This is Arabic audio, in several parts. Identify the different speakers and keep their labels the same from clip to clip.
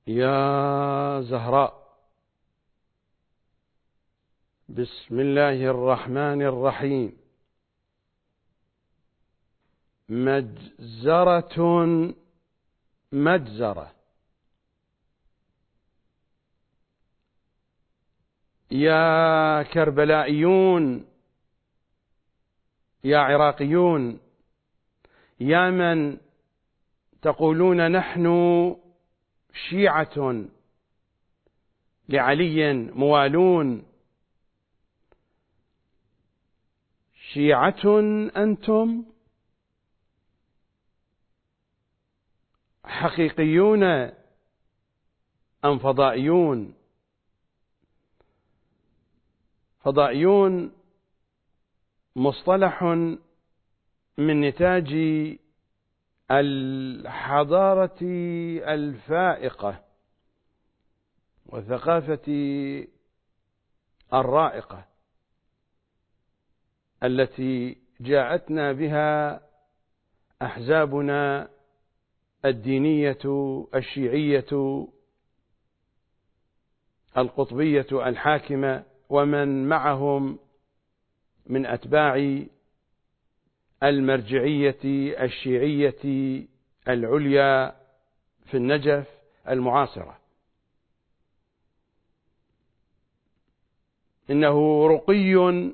Speaker 1: يا زهراء، بسم الله الرحمن الرحيم. مجزرة مجزرة. يا كربلائيون، يا عراقيون، يا من تقولون نحن شيعة لعلي موالون، شيعة أنتم حقيقيون أم فضائيون؟ فضائيون مصطلح من نتاج الحضارة الفائقة والثقافة الرائقة التي جاءتنا بها أحزابنا الدينية الشيعية القطبية الحاكمة، ومن معهم من أتباع المرجعية الشيعية العليا في النجف المعاصرة. إنه رقي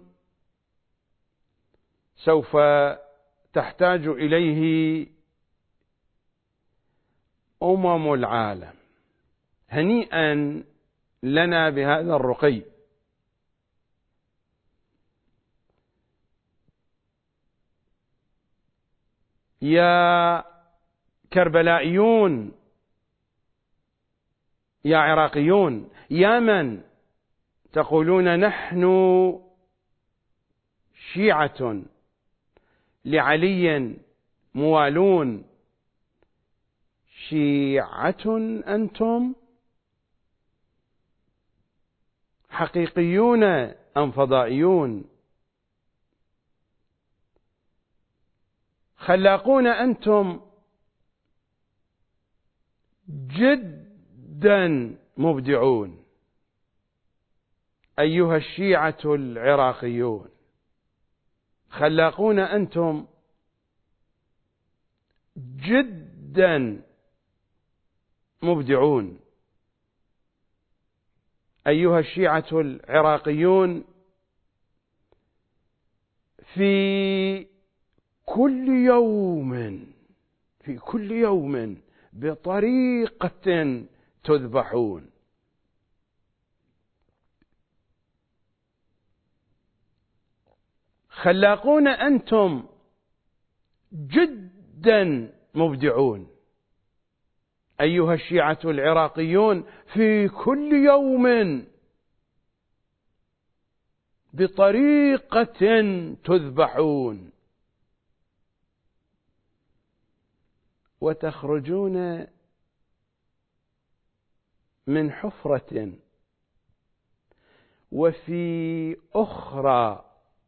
Speaker 1: سوف تحتاج إليه العالم. هنيئا لنا بهذا الرقي. يا كربلائيون، يا عراقيون، يا من تقولون نحن شيعة لعلي موالون، شيعة أنتم حقيقيون أم فضائيون؟ خلاقون أنتم جدا مبدعون أيها الشيعة العراقيون. خلاقون أنتم جدا مبدعون أيها الشيعة العراقيون. في كل يوم بطريقة تذبحون. خلاقون أنتم جدا مبدعون أيها الشيعة العراقيون. في كل يوم بطريقة تذبحون، وتخرجون من حفرة وفي أخرى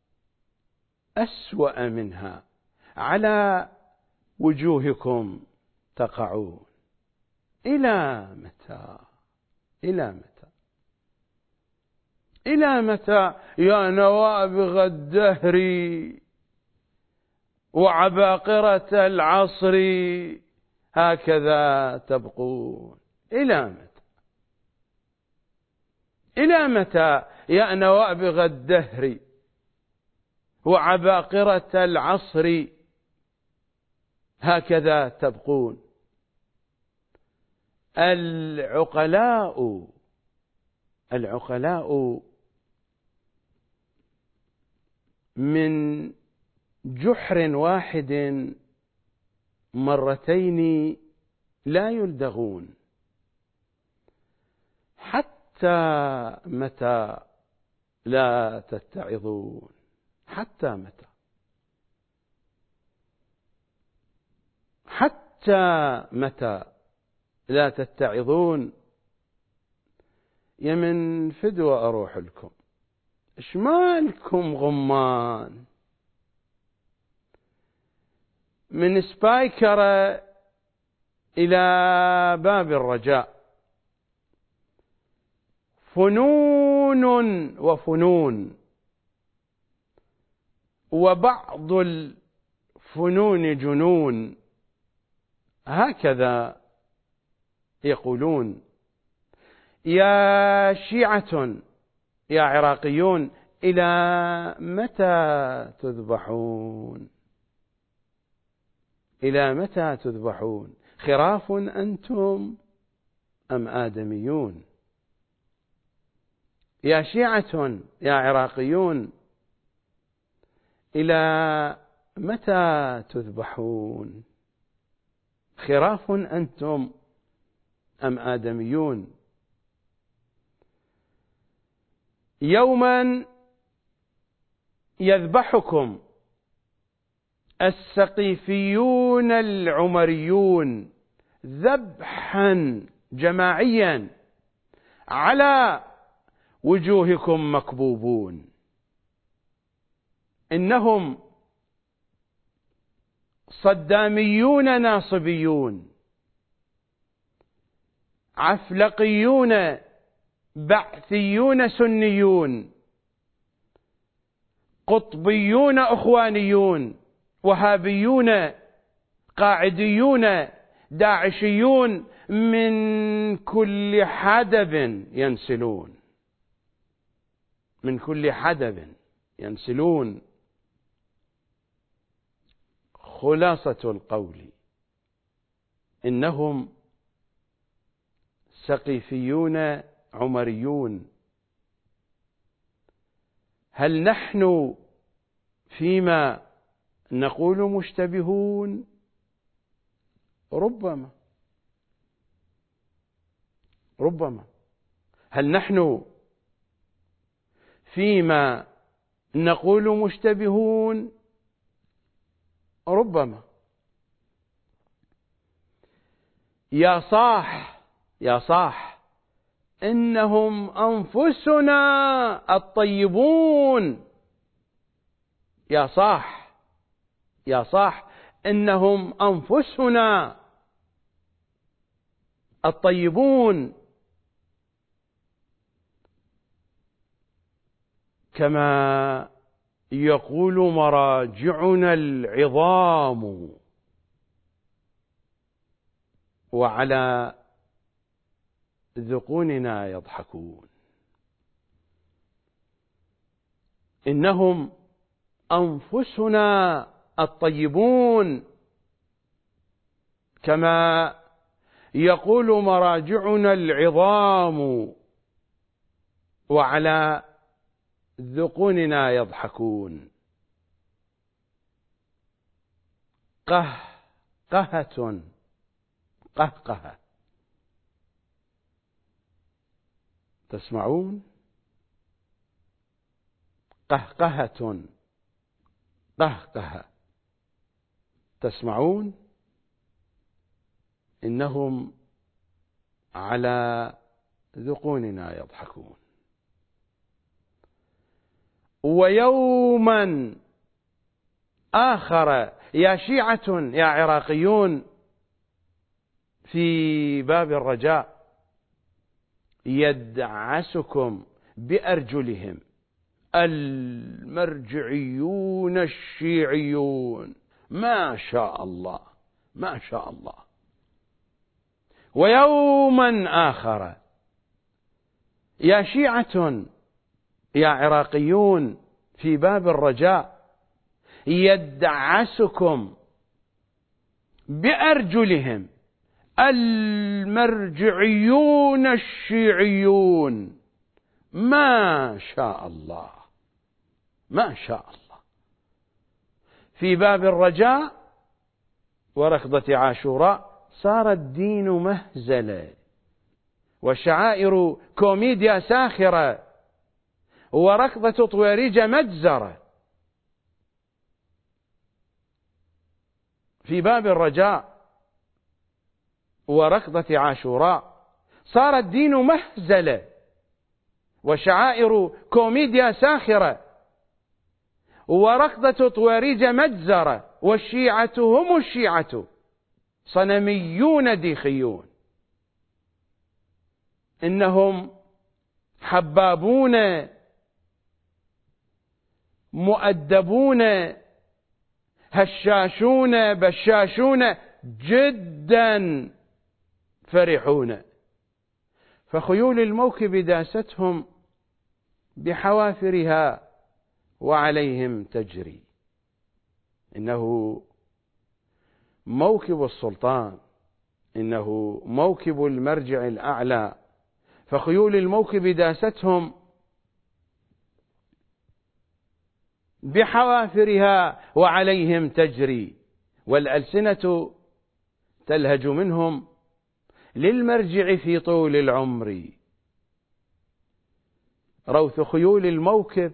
Speaker 1: أسوأ منها على وجوهكم تقعون. إلى متى؟ إلى متى؟ إلى متى يا نوابغ الدهر وعباقرة العصر هكذا تبقون؟ إلى متى؟ إلى متى يا نوابغ الدهر وعباقرة العصر هكذا تبقون؟ العقلاء من جحر واحد مرتين لا يلدغون. حتى متى لا تتعظون؟ حتى متى؟ حتى متى لا تتعظون؟ يا من فدوى أروح لكم، إيش مالكم غمان؟ من سبايكرة إلى باب الرجاء فنون وفنون، وبعض الفنون جنون، هكذا يقولون. يا شيعة يا عراقيون، إلى متى تذبحون؟ إلى متى تذبحون؟ خراف أنتم أم آدميون؟ يا شيعة يا عراقيون، إلى متى تذبحون؟ خراف أنتم أم آدميون؟ يوما يذبحكم السقيفيون العمريون ذبحا جماعيا، على وجوهكم مكبوبون. إنهم صداميون ناصبيون، عفلقيون بعثيون سنيون، قطبيون أخوانيون، وهابيون قاعديون داعشيون، من كل حدب ينسلون، من كل حدب ينسلون. خلاصة القول: إنهم سقيفيون عمريون. هل نحن فيما نقول مشتبهون؟ ربما. هل نحن فيما نقول مشتبهون؟ ربما. يا صاح إنهم أنفسنا الطيبون. يا صاح إنهم أنفسنا الطيبون، كما يقول مراجعنا العظام، وعلى ذقوننا يضحكون. إنهم أنفسنا الطيبون، كما يقول مراجعنا العظام، وعلى ذقوننا يضحكون. قهقهة قهقهة، تسمعون؟ قهقهة قهقهة، تسمعون؟ إنهم على ذقوننا يضحكون. ويوما آخر يا شيعة يا عراقيون، في باب الرجاء يدعسكم بأرجلهم المرجعيون الشيعيون، ما شاء الله ما شاء الله. ويوما آخر يا شيعة يا عراقيون، في باب الرجاء يدعسكم بأرجلهم المرجعيون الشيعيون، ما شاء الله ما شاء الله. في باب الرجاء وركضة عاشوراء صار الدين مهزلة، وشعائر كوميديا ساخرة، وركضة طويريج مجزرة. في باب الرجاء وركضة عاشوراء صار الدين مهزلة، وشعائر كوميديا ساخرة، وركضة طويريج مجزرة، والشيعة هم الشيعة صنميون ديخيون. إنهم حبابون مؤدبون هشاشون بشاشون جدا فرحون. فخيول الموكب داستهم بحوافرها وعليهم تجري. إنه موكب السلطان، إنه موكب المرجع الأعلى. فخيول الموكب داستهم بحوافرها وعليهم تجري، والألسنة تلهج منهم للمرجع في طول العمر. روث خيول الموكب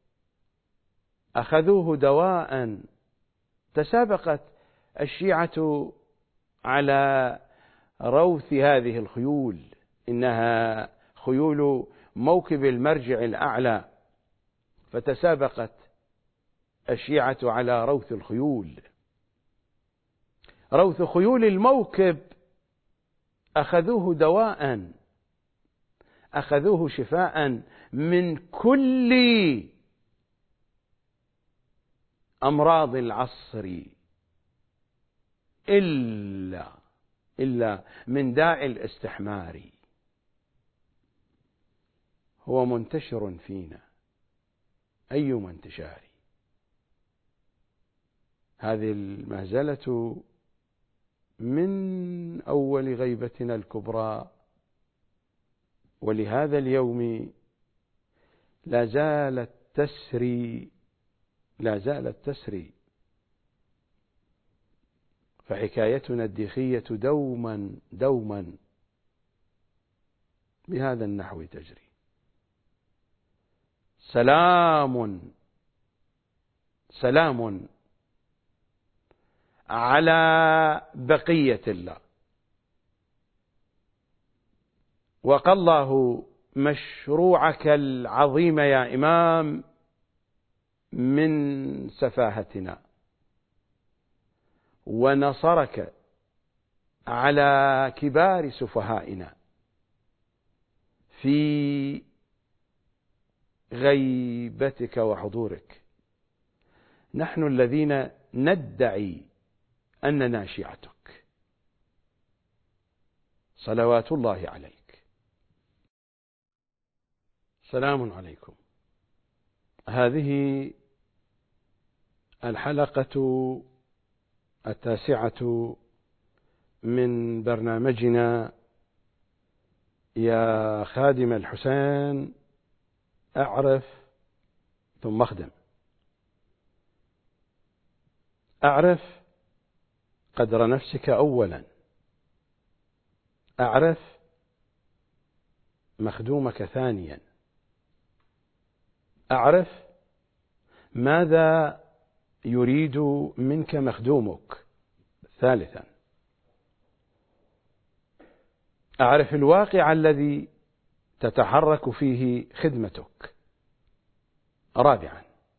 Speaker 1: أخذوه دواء. تسابقت الشيعة على روث هذه الخيول، إنها خيول موكب المرجع الأعلى، فتسابقت الشيعة على روث الخيول. روث خيول الموكب أخذوه دواء، أخذوه شفاء من كل أمراض العصر إلا من داء الاستحمار. هو منتشر فينا أيما انتشار. هذه المهزلة من أول غيبتنا الكبرى، ولهذا اليوم لا زالت تسري. فحكايتنا الديخية دوما بهذا النحو تجري. سلام على بقية الله، وقى الله مشروعك العظيم يا إمام من سفاهتنا، ونصرك على كبار سفهائنا في غيبتك وحضورك. نحن الذين ندعي أننا شيعتك، صلوات الله عليك. سلام عليكم. هذه الحلقة 9 من برنامجنا يا خادم الحسين أعرف ثم أخدم. أعرف قدر نفسك أولا، أعرف مخدومك ثانيا، أعرف ماذا يريد منك مخدومك ثالثا، أعرف الواقع الذي تتحرك فيه خدمتك رابعا.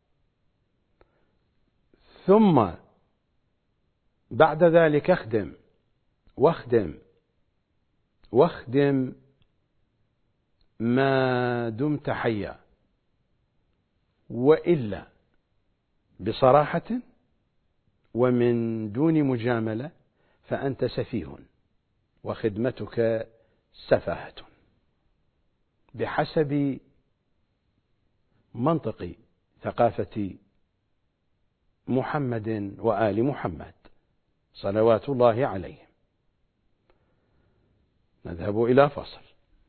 Speaker 1: ثم بعد ذلك اخدم واخدم ما دمت حيا، وإلا بصراحة ومن دون مجاملة فأنت سفيه وخدمتك سفاهة بحسب منطق ثقافة محمد وآل محمد صلوات الله عليهم. نذهب إلى فصل.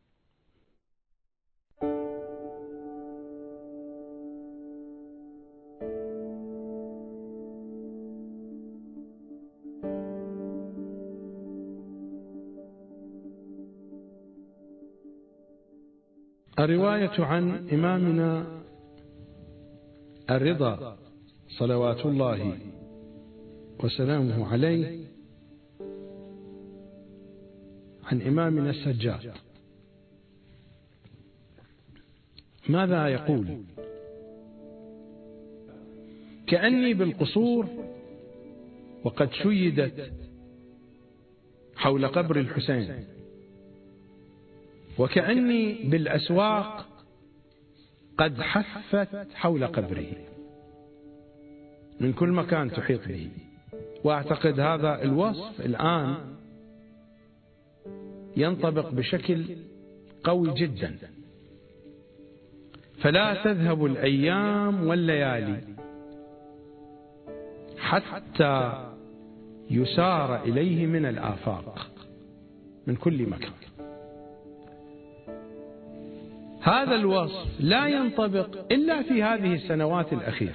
Speaker 1: الرواية عن إمامنا الرضا صلوات الله وسلامه عليه عن إمامنا السجاد. ماذا يقول؟ كأني بالقصور وقد شيدت حول قبر الحسين، وكأني بالأسواق قد حفت حول قبره من كل مكان تحيط به. وأعتقد هذا الوصف الآن ينطبق بشكل قوي جدا. فلا تذهب الأيام والليالي حتى يسار إليه من الآفاق من كل مكان. هذا الوصف لا ينطبق إلا في هذه السنوات الأخيرة،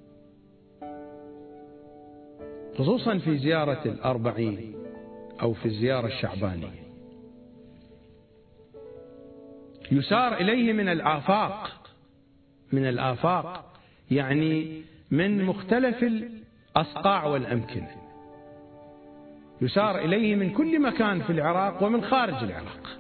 Speaker 1: خصوصا في زيارة الأربعين أو في الزيارة الشعبانية. يسار إليه من الآفاق يعني من مختلف الأصقاع والأمكنة. يسار إليه من كل مكان في العراق ومن خارج العراق.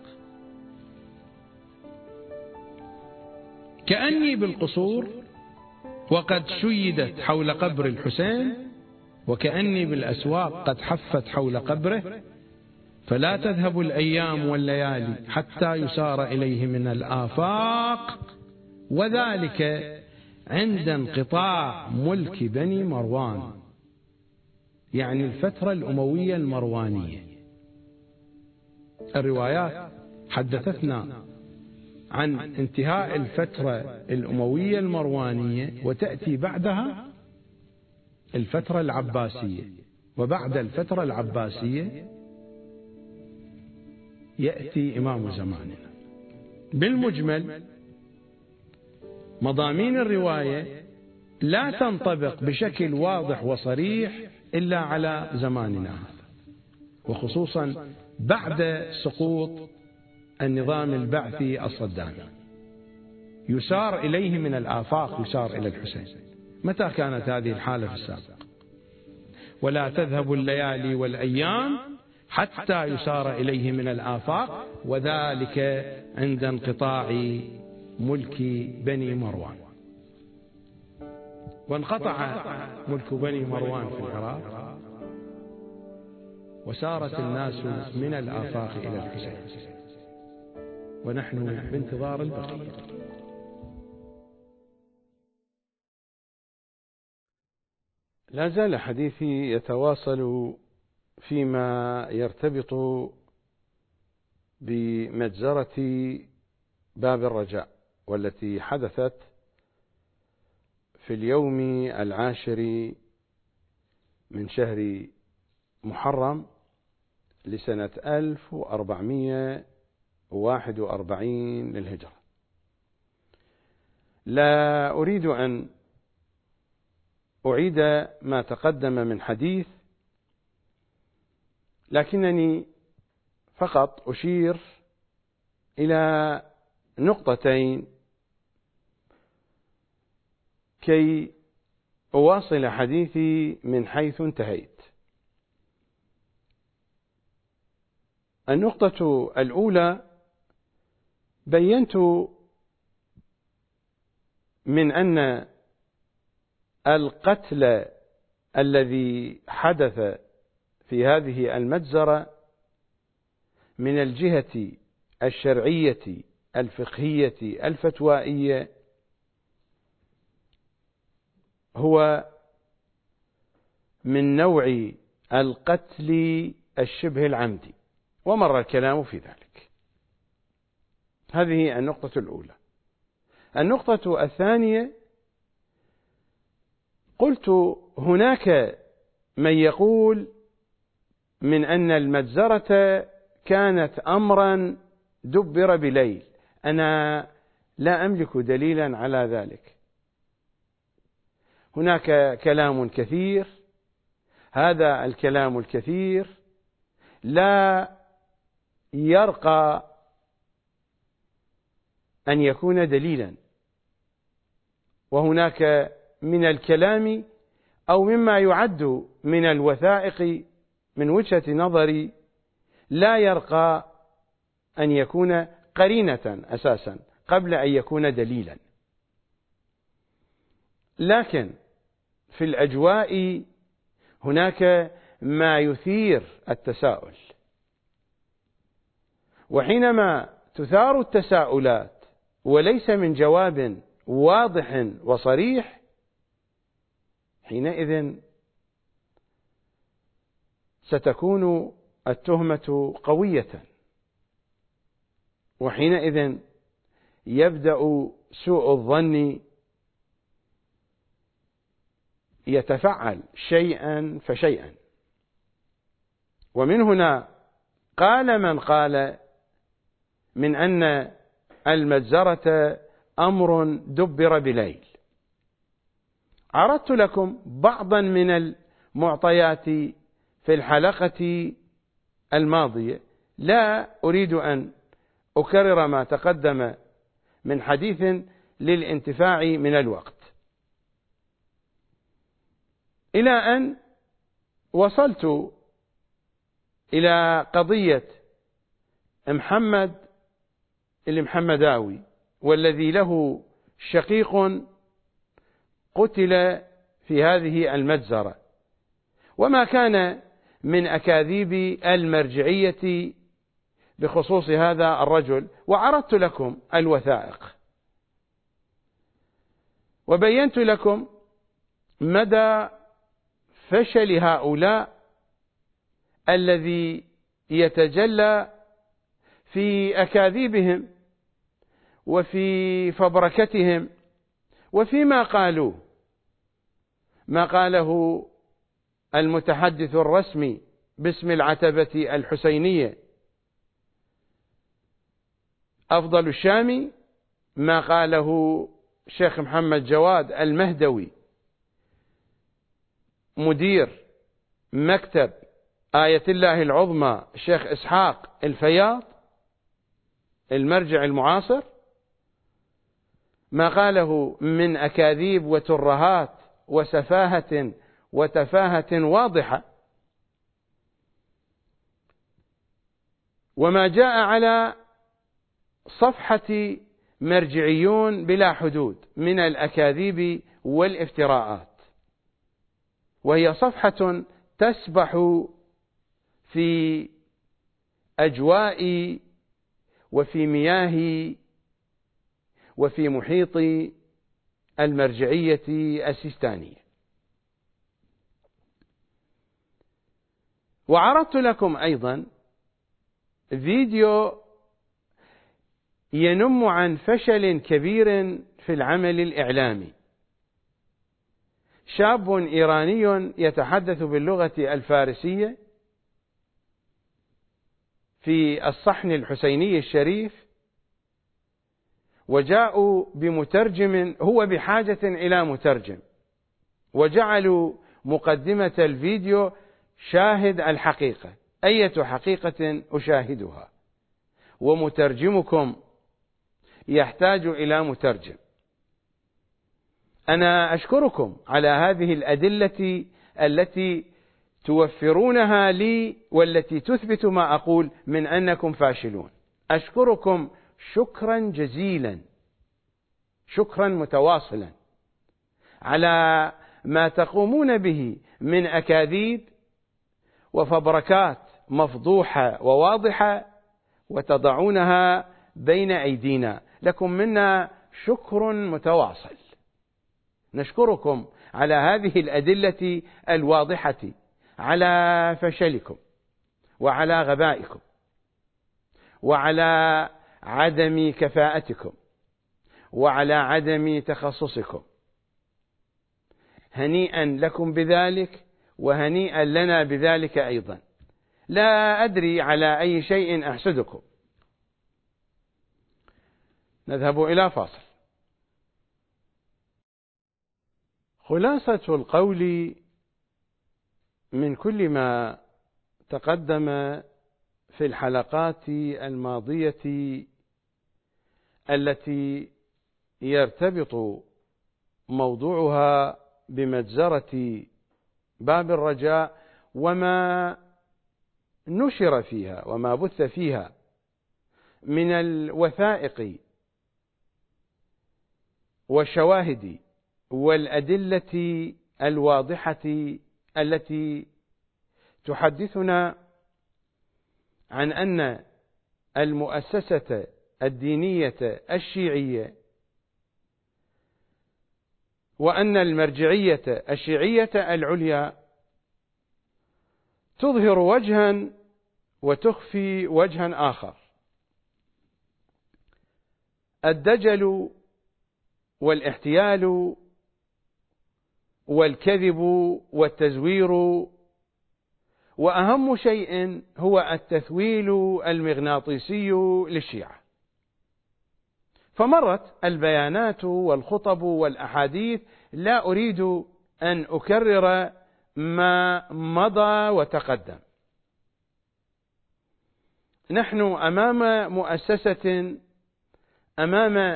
Speaker 1: كأني بالقصور وقد شيدت حول قبر الحسين، وكأني بالأسواق قد حفت حول قبره. فلا تذهب الأيام والليالي حتى يسار إليه من الآفاق، وذلك عند انقطاع ملك بني مروان، يعني الفترة الأموية المروانية. الروايات حدثتنا عن انتهاء الفترة الأموية المروانية، وتأتي بعدها الفترة العباسية، وبعد الفترة العباسية يأتي إمام زماننا. بالمجمل مضامين الرواية لا تنطبق بشكل واضح وصريح إلا على زماننا هذا، وخصوصا بعد سقوط النظام البعثي الصدامي. يسار إليه من الآفاق، يسار إلى الحسين. متى كانت هذه الحالة في السابق؟ ولا تذهب الليالي والأيام حتى يسار إليه من الآفاق، وذلك عند انقطاع ملك بني مروان. وانقطع ملك بني مروان في العراق، وسارت الناس من الآفاق إلى الحسين، ونحن بانتظار البقية. لا زال حديثي يتواصل فيما يرتبط بمجزرة باب الرجاء، والتي حدثت في اليوم 10 من شهر محرم لسنة 1441 للهجرة. لا أريد أن أعيد ما تقدم من حديث، لكنني فقط أشير إلى نقطتين كي أواصل حديثي من حيث انتهيت. النقطة الأولى: بينت من أن القتل الذي حدث في هذه المجزرة من الجهة الشرعية الفقهية الفتوائية هو من نوع القتل الشبه العمدي، ومر الكلام في ذلك. هذه النقطة الأولى. النقطة الثانية: قلت هناك من يقول من أن المجزرة كانت أمرا دبر بليل. أنا لا أملك دليلا على ذلك. هناك كلام كثير، هذا الكلام الكثير لا يرقى أن يكون دليلا، وهناك من الكلام أو مما يعد من الوثائق من وجهة نظري لا يرقى أن يكون قرينة أساسا قبل أن يكون دليلا. لكن في الأجواء هناك ما يثير التساؤل، وحينما تثار التساؤلات وليس من جواب واضح وصريح، حينئذ ستكون التهمة قوية، وحينئذ يبدأ سوء الظن يتفعل شيئا فشيئا. ومن هنا قال من قال من أن المجزرة أمر دبر بليل. عرضت لكم بعضا من المعطيات في الحلقة الماضية، لا أريد أن أكرر ما تقدم من حديث للانتفاع من الوقت، إلى أن وصلت إلى قضية محمد المحمداوي، والذي له شقيق قتل في هذه المجزرة، وما كان من أكاذيب المرجعية بخصوص هذا الرجل. وعرضت لكم الوثائق، وبينت لكم مدى فشل هؤلاء الذي يتجلى في أكاذيبهم وفي فبركتهم وفيما قالوا. ما قاله المتحدث الرسمي باسم العتبة الحسينية أفضل الشامي، ما قاله شيخ محمد جواد المهدوي مدير مكتب آية الله العظمى الشيخ إسحاق الفياض المرجع المعاصر، ما قاله من أكاذيب وترهات وسفاهة وتفاهة واضحة، وما جاء على صفحة مرجعيون بلا حدود من الأكاذيب والافتراءات، وهي صفحة تسبح في أجواء وفي مياه وفي محيط المرجعية السيستانية. وعرضت لكم أيضا فيديو ينم عن فشل كبير في العمل الإعلامي. شاب إيراني يتحدث باللغة الفارسية في الصحن الحسيني الشريف، وجاءوا بمترجم، هو بحاجة إلى مترجم، وجعلوا مقدمة الفيديو شاهد الحقيقة، أية حقيقة أشاهدها، ومترجمكم يحتاج إلى مترجم. أنا أشكركم على هذه الأدلة التي توفرونها لي والتي تثبت ما أقول من أنكم فاشلون. أشكركم شكرا جزيلا، شكرا متواصلا على ما تقومون به من أكاذيب وفبركات مفضوحة وواضحة وتضعونها بين أيدينا. لكم منا شكر متواصل. نشكركم على هذه الأدلة الواضحة على فشلكم وعلى غبائكم وعلى عدم كفاءتكم وعلى عدم تخصصكم. هنيئا لكم بذلك، وهنيئا لنا بذلك أيضا. لا أدري على أي شيء أحسدكم. نذهب إلى فاصل. خلاصة القول من كل ما تقدم في الحلقات الماضية التي يرتبط موضوعها بمجزرة باب الرجاء وما نشر فيها وما بث فيها من الوثائق والشواهد والأدلة الواضحة التي تحدثنا عن أن المؤسسة الدينية الشيعية وأن المرجعية الشيعية العليا تظهر وجها وتخفي وجها آخر. الدجل والاحتيال والكذب والتزوير، وأهم شيء هو التثويل المغناطيسي للشيعة. فمرت البيانات والخطب والأحاديث، لا أريد أن أكرر ما مضى وتقدم. نحن أمام مؤسسة، أمام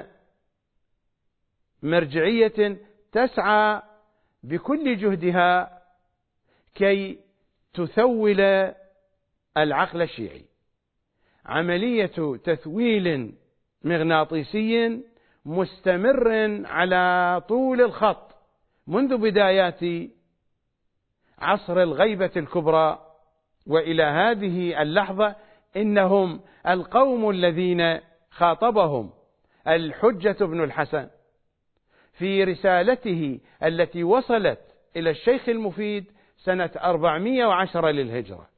Speaker 1: مرجعية تسعى بكل جهدها كي تثول العقل الشيعي، عملية تثويل مغناطيسي مستمر على طول الخط منذ بدايات عصر الغيبة الكبرى وإلى هذه اللحظة. إنهم القوم الذين خاطبهم الحجة بن الحسن في رسالته التي وصلت إلى الشيخ المفيد سنة 410 للهجرة،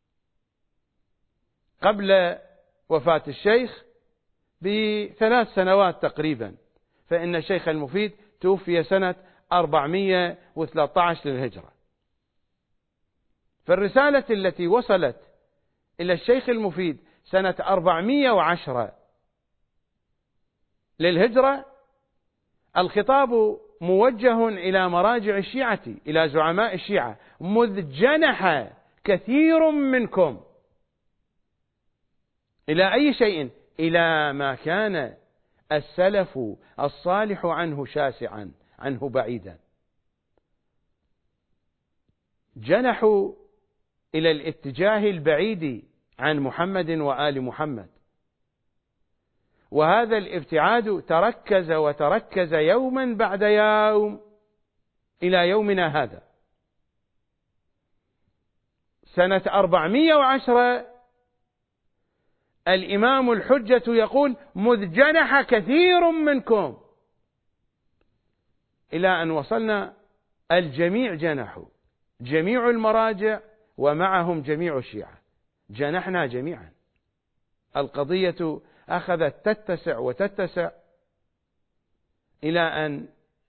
Speaker 1: قبل وفاة الشيخ ب3 سنوات تقريبا، فإن الشيخ المفيد توفي سنة 413 للهجرة. فالرسالة التي وصلت إلى الشيخ المفيد سنة 410 للهجرة، الخطاب موجه إلى مراجع الشيعة، إلى زعماء الشيعة: مذ جنح كثير منكم إلى أي شيء؟ إلى ما كان السلف الصالح عنه شاسعا، عنه بعيدا. جنحوا إلى الاتجاه البعيد عن محمد وآل محمد، وهذا الابتعاد تركز وتركز يوما بعد يوم إلى يومنا هذا. سنة 410 الإمام الحجة يقول: مذ جنح كثير منكم، إلى أن وصلنا الجميع جنحوا، جميع المراجع ومعهم جميع الشيعة، جنحنا جميعا. القضية أخذت تتسع وتتسع إلى أن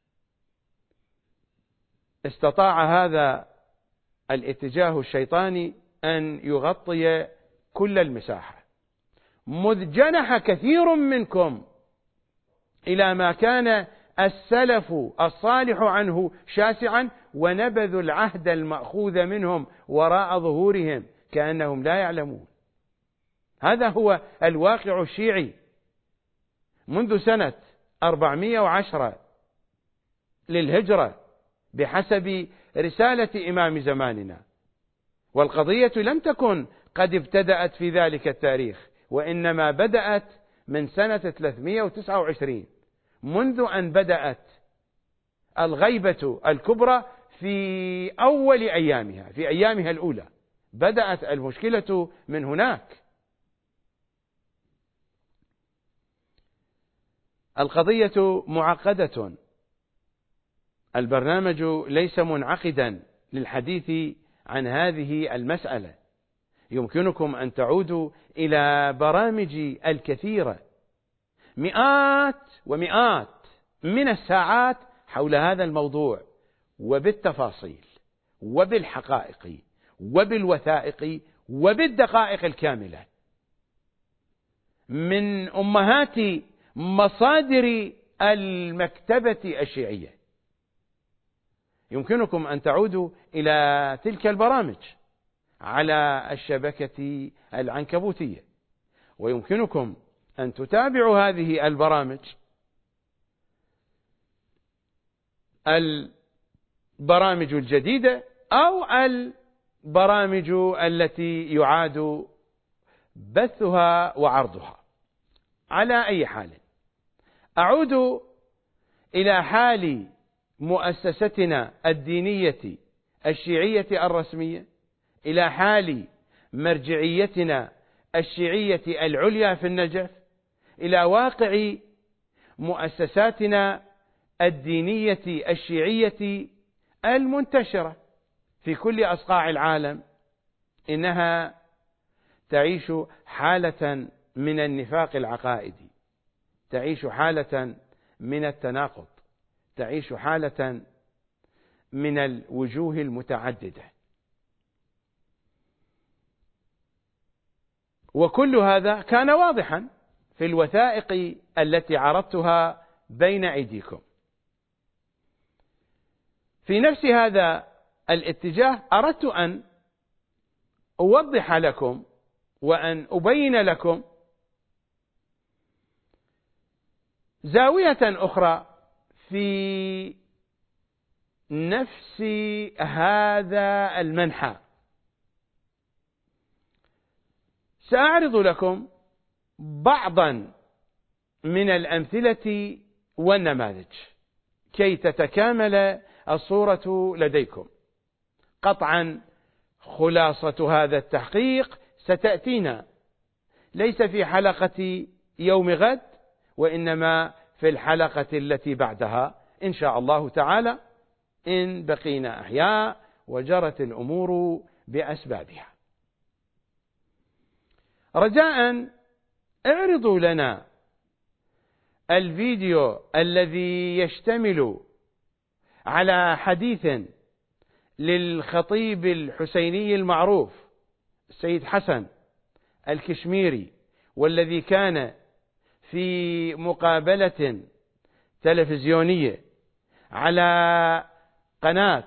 Speaker 1: استطاع هذا الاتجاه الشيطاني أن يغطي كل المساحة. مذ جنح كثير منكم إلى ما كان السلف الصالح عنه شاسعا، ونبذوا العهد المأخوذ منهم وراء ظهورهم كأنهم لا يعلمون. هذا هو الواقع الشيعي منذ سنة 410 للهجرة بحسب رسالة إمام زماننا. والقضية لم تكن قد ابتدأت في ذلك التاريخ، وإنما بدأت من سنة 329، منذ أن بدأت الغيبة الكبرى في أول أيامها، في أيامها الأولى بدأت المشكلة من هناك. القضية معقدة، البرنامج ليس منعقدا للحديث عن هذه المسألة. يمكنكم أن تعودوا إلى برامج الكثيرة، مئات ومئات من الساعات حول هذا الموضوع، وبالتفاصيل وبالحقائق وبالوثائق وبالدقائق الكاملة من أمهات مصادر المكتبة الشيعية. يمكنكم أن تعودوا إلى تلك البرامج على الشبكة العنكبوتية، ويمكنكم أن تتابعوا هذه البرامج، البرامج الجديدة أو البرامج التي يعاد بثها وعرضها. على أي حال، أعود إلى حال مؤسستنا الدينية الشيعية الرسمية، إلى حال مرجعيتنا الشيعية العليا في النجف، إلى واقع مؤسساتنا الدينية الشيعية المنتشرة في كل أصقاع العالم إنها تعيش حالة من النفاق العقائدي، تعيش حالة من التناقض، تعيش حالة من الوجوه المتعددة. وكل هذا كان واضحا في الوثائق التي عرضتها بين أيديكم. في نفس هذا الاتجاه أردت أن أوضح لكم وأن أبين لكم زاوية أخرى في نفس هذا المنحى. سأعرض لكم بعضا من الأمثلة والنماذج كي تتكامل الصورة لديكم. قطعا خلاصة هذا التحقيق ستأتينا ليس في حلقة يوم غد، وإنما في الحلقة التي بعدها إن شاء الله تعالى، إن بقينا أحياء وجرت الأمور بأسبابها. رجاء اعرضوا لنا الفيديو الذي يشتمل على حديث للخطيب الحسيني المعروف السيد حسن الكشميري، والذي كان في مقابلة تلفزيونية على قناة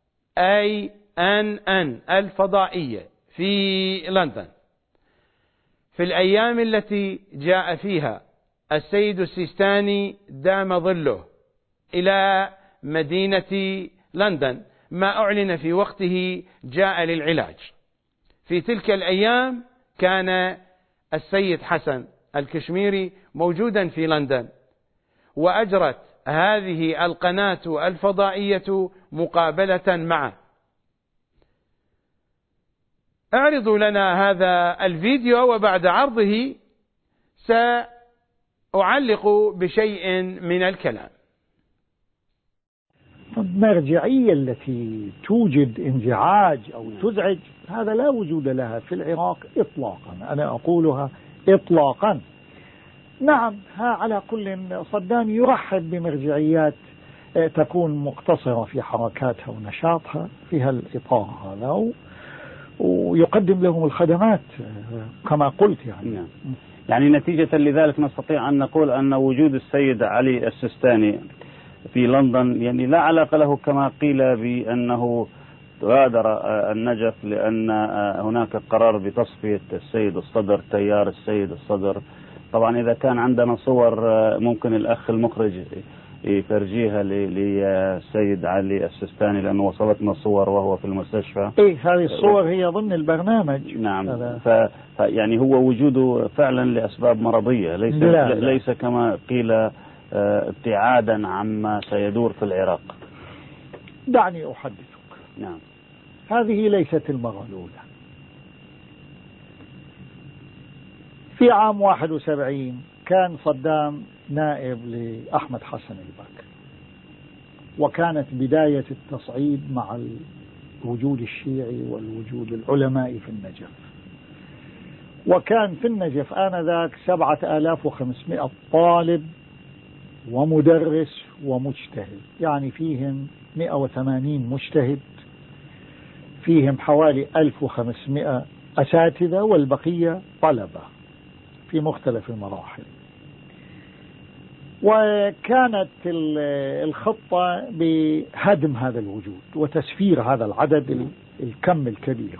Speaker 1: ANN الفضائية في لندن في الأيام التي جاء فيها السيد السيستاني دام ظله إلى مدينة لندن، ما أعلن في وقته جاء للعلاج. في تلك الأيام كان السيد حسن الكشميري موجودا في لندن، وأجرت هذه القناة الفضائية مقابلة معه. اعرضوا لنا هذا الفيديو، وبعد عرضه سأعلق بشيء من الكلام.
Speaker 2: المرجعية التي توجد انزعاج أو تزعج هذا لا وجود لها في العراق إطلاقا، أنا أقولها إطلاقا. نعم، على كل صدام يرحب بمرجعيات تكون مقتصرة في حركاتها ونشاطها في هالإطار هذا، ويقدم لهم الخدمات كما قلت يعني.
Speaker 3: يعني نتيجة لذلك نستطيع أن نقول أن وجود السيد علي السيستاني في لندن يعني لا علاقة له كما قيل بأنه غادر النجف لأن هناك قرار بتصفية السيد الصدر، تيار السيد الصدر. طبعا إذا كان عندنا صور ممكن الأخ المخرج يفرجيها للسيد علي السيستاني، لأنه وصلتنا صور وهو في المستشفى.
Speaker 2: إيه، هذه الصور هي ضمن البرنامج.
Speaker 3: نعم، يعني هو وجوده فعلا لأسباب مرضية، ليس كما قيل ابتعادا عما سيدور في العراق.
Speaker 2: دعني أحدثك.
Speaker 3: نعم.
Speaker 2: هذه ليست المرة الأولى. في عام 71 كان صدام نائب لأحمد حسن الباك، وكانت بداية التصعيد مع الوجود الشيعي والوجود العلمائي في النجف. وكان في النجف آنذاك 7500 طالب ومدرس ومجتهد، يعني فيهم 180 مجتهد، فيهم حوالي 1500 أساتذة، والبقية طلبة في مختلف المراحل. وكانت الخطة بهدم هذا الوجود وتسفير هذا العدد الكم الكبير،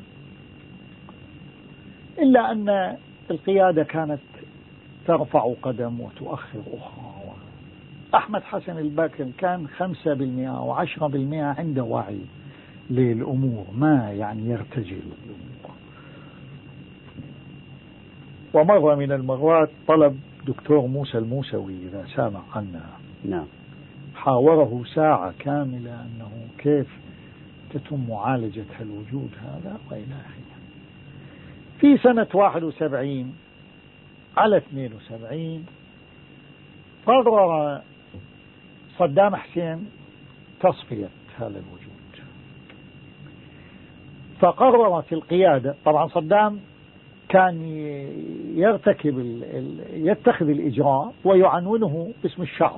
Speaker 2: إلا أن القيادة كانت ترفع قدم وتؤخر أخرى. أحمد حسن الباكر كان 5% و10% عنده وعي للأمور، ما يعني يرتجل الأمور. ومرة من المرات طلب دكتور موسى الموسوي إذا سامع عنها،
Speaker 3: نعم،
Speaker 2: حاوره ساعة كاملة أنه كيف تتم معالجة الوجود هذا وإلى آخره. في سنة 71 على 72 قرر صدام حسين تصفية هذا الوجود، فقررت القيادة. طبعا صدام كان يتخذ الإجراء ويعنونه باسم الشعب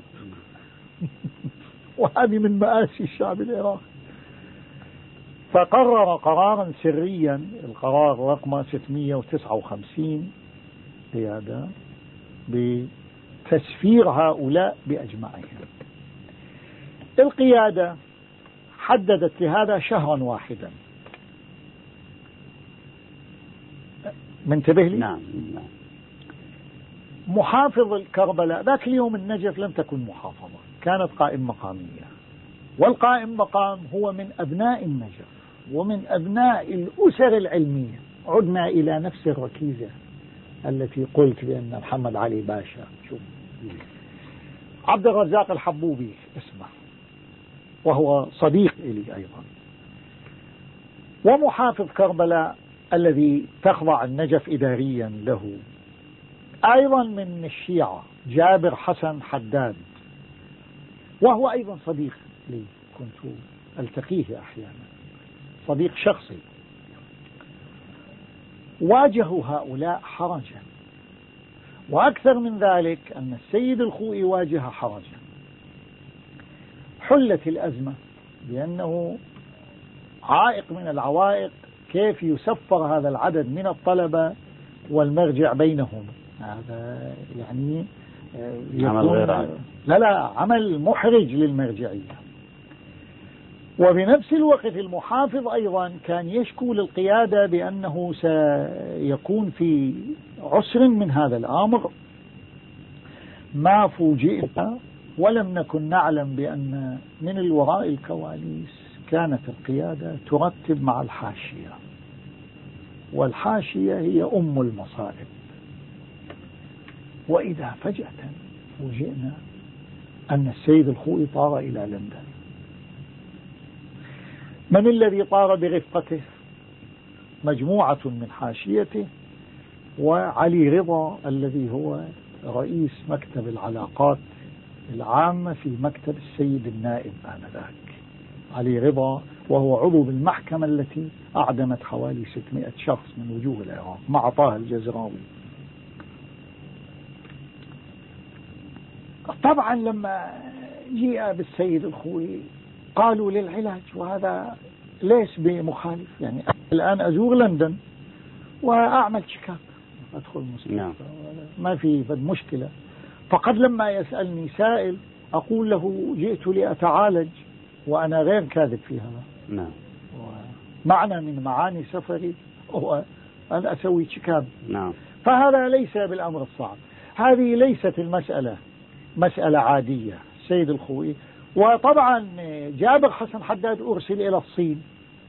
Speaker 2: وهذه من مآسي الشعب العراقي. فقرر قرارا سريا، القرار رقم 659 قيادة، بتسفير هؤلاء بأجمعهم. القيادة حددت لهذا شهرا واحدا. منتبه لي؟
Speaker 3: نعم.
Speaker 2: محافظ الكربلاء ذاك اليوم النجف لم تكن محافظة، كانت قائم مقامية، والقائم مقام هو من أبناء النجف ومن أبناء الأسر العلمية. عدنا إلى نفس الركيزة التي قلت بأن محمد علي باشا، شوف عبد الرزاق الحبوبي اسمه، وهو صديق إلي أيضا. ومحافظ كربلاء الذي تخضع النجف إداريا له أيضا من الشيعة جابر حسن حداد، وهو أيضا صديق لي، كنت ألتقيه أحيانا، صديق شخصي. واجهوا هؤلاء حرجا، وأكثر من ذلك أن السيد الخوئي واجه حرجا. حلت الأزمة بأنه عائق من العوائق كيف يسفر هذا العدد من الطلبة والمرجع بينهم. هذا يعني يكون عمل محرج للمرجعية. وبنفس الوقت المحافظ أيضا كان يشكو للقيادة بأنه سيكون في عسر من هذا الأمر. ما فوجئنا ولم نكن نعلم بأن من الوراء الكواليس كانت القيادة ترتب مع الحاشية، والحاشية هي أم المصائب. وإذا فجأة فوجئنا أن السيد الخوئي طار إلى لندن. من الذي طار برفقته؟ مجموعة من حاشيته وعلي رضا الذي هو رئيس مكتب العلاقات العامة في مكتب السيد النائب آنذاك. علي رضا وهو عضو بالمحكمة التي أعدمت حوالي 600 شخص من وجوه العراق مع طه الجزراوي. طبعا لما جاء بالسيد الخوئي قالوا للعلاج، وهذا ليس بمخالف. يعني الآن أزور لندن وأعمل تشيك اب، أدخل المستشفى ما في مشكلة. فقد لما يسألني سائل أقول له جئت لأتعالج وأنا غير كاذب في هذا. معنى من معاني سفري هو أن أسوي تشيك اب. فهذا ليس بالأمر الصعب. هذه ليست المسألة مسألة عادية. السيد الخوئي، وطبعا جابر حسن حداد أرسل إلى الصين،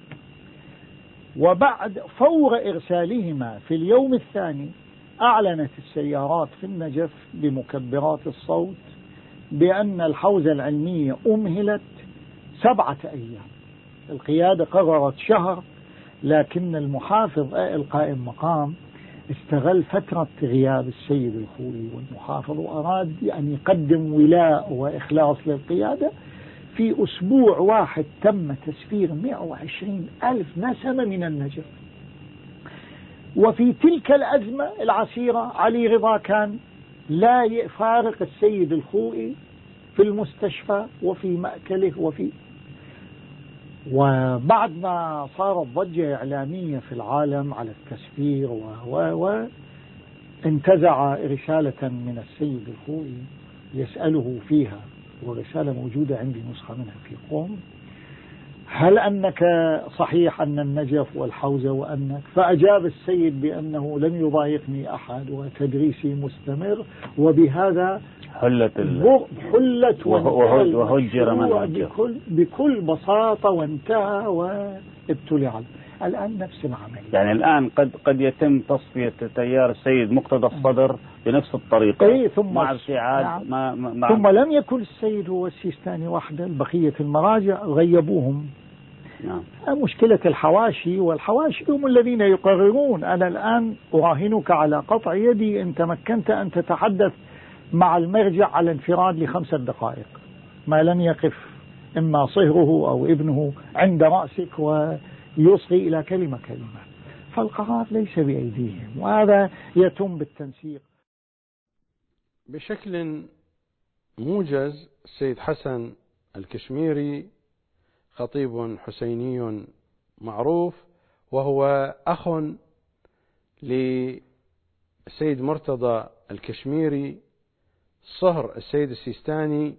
Speaker 2: وبعد فور إرسالهما في اليوم الثاني أعلنت السيارات في النجف بمكبرات الصوت بأن الحوزة العلمية أمهلت 7 أيام. القيادة قررت شهر، لكن المحافظ القائم مقام استغل فترة غياب السيد الخوئي والمحافظ وأراد أن يقدم ولاء وإخلاص للقيادة. في أسبوع واحد تم تسفير 120,000 نسمة من النجف. وفي تلك الأزمة العسيرة علي رضا كان لا يفارق السيد الخوئي في المستشفى وفي مأكله وبعد ما صارت ضجة إعلامية في العالم على التسفير وانتزع رسالة من السيد الخوئي يسأله فيها، ورسالة موجودة عندي نسخة منها في قوم: هل أنك صحيح أن النجف والحوزة وأنك؟ فأجاب السيد بأنه لم يضايقني أحد وتدريسي مستمر، وبهذا حلت
Speaker 3: وهجر من
Speaker 2: بكل بساطة وانتهى وابتلع. الآن نفس العمل.
Speaker 3: يعني الآن قد يتم تصفية تيار السيد مقتدى الصدر بنفس الطريقة
Speaker 2: ثم
Speaker 3: مع ابتعاد
Speaker 2: ثم لم يكن السيد هو السيستاني وحده، بقية المراجع غيبوهم. مشكلة الحواشي، والحواشي هم الذين يقررون. أنا الآن أراهنك على قطع يدي إن تمكنت أن تتحدث مع المرجع على انفراد ل5 دقائق ما لن يقف إما صهره أو ابنه عند رأسك ويصغي إلى كلمة كلمة. فالقرار ليس بأيديهم، وهذا يتم بالتنسيق.
Speaker 1: بشكل موجز، السيد حسن الكشميري خطيب حسيني معروف، وهو أخ للسيد مرتضى الكشميري صهر السيد السيستاني،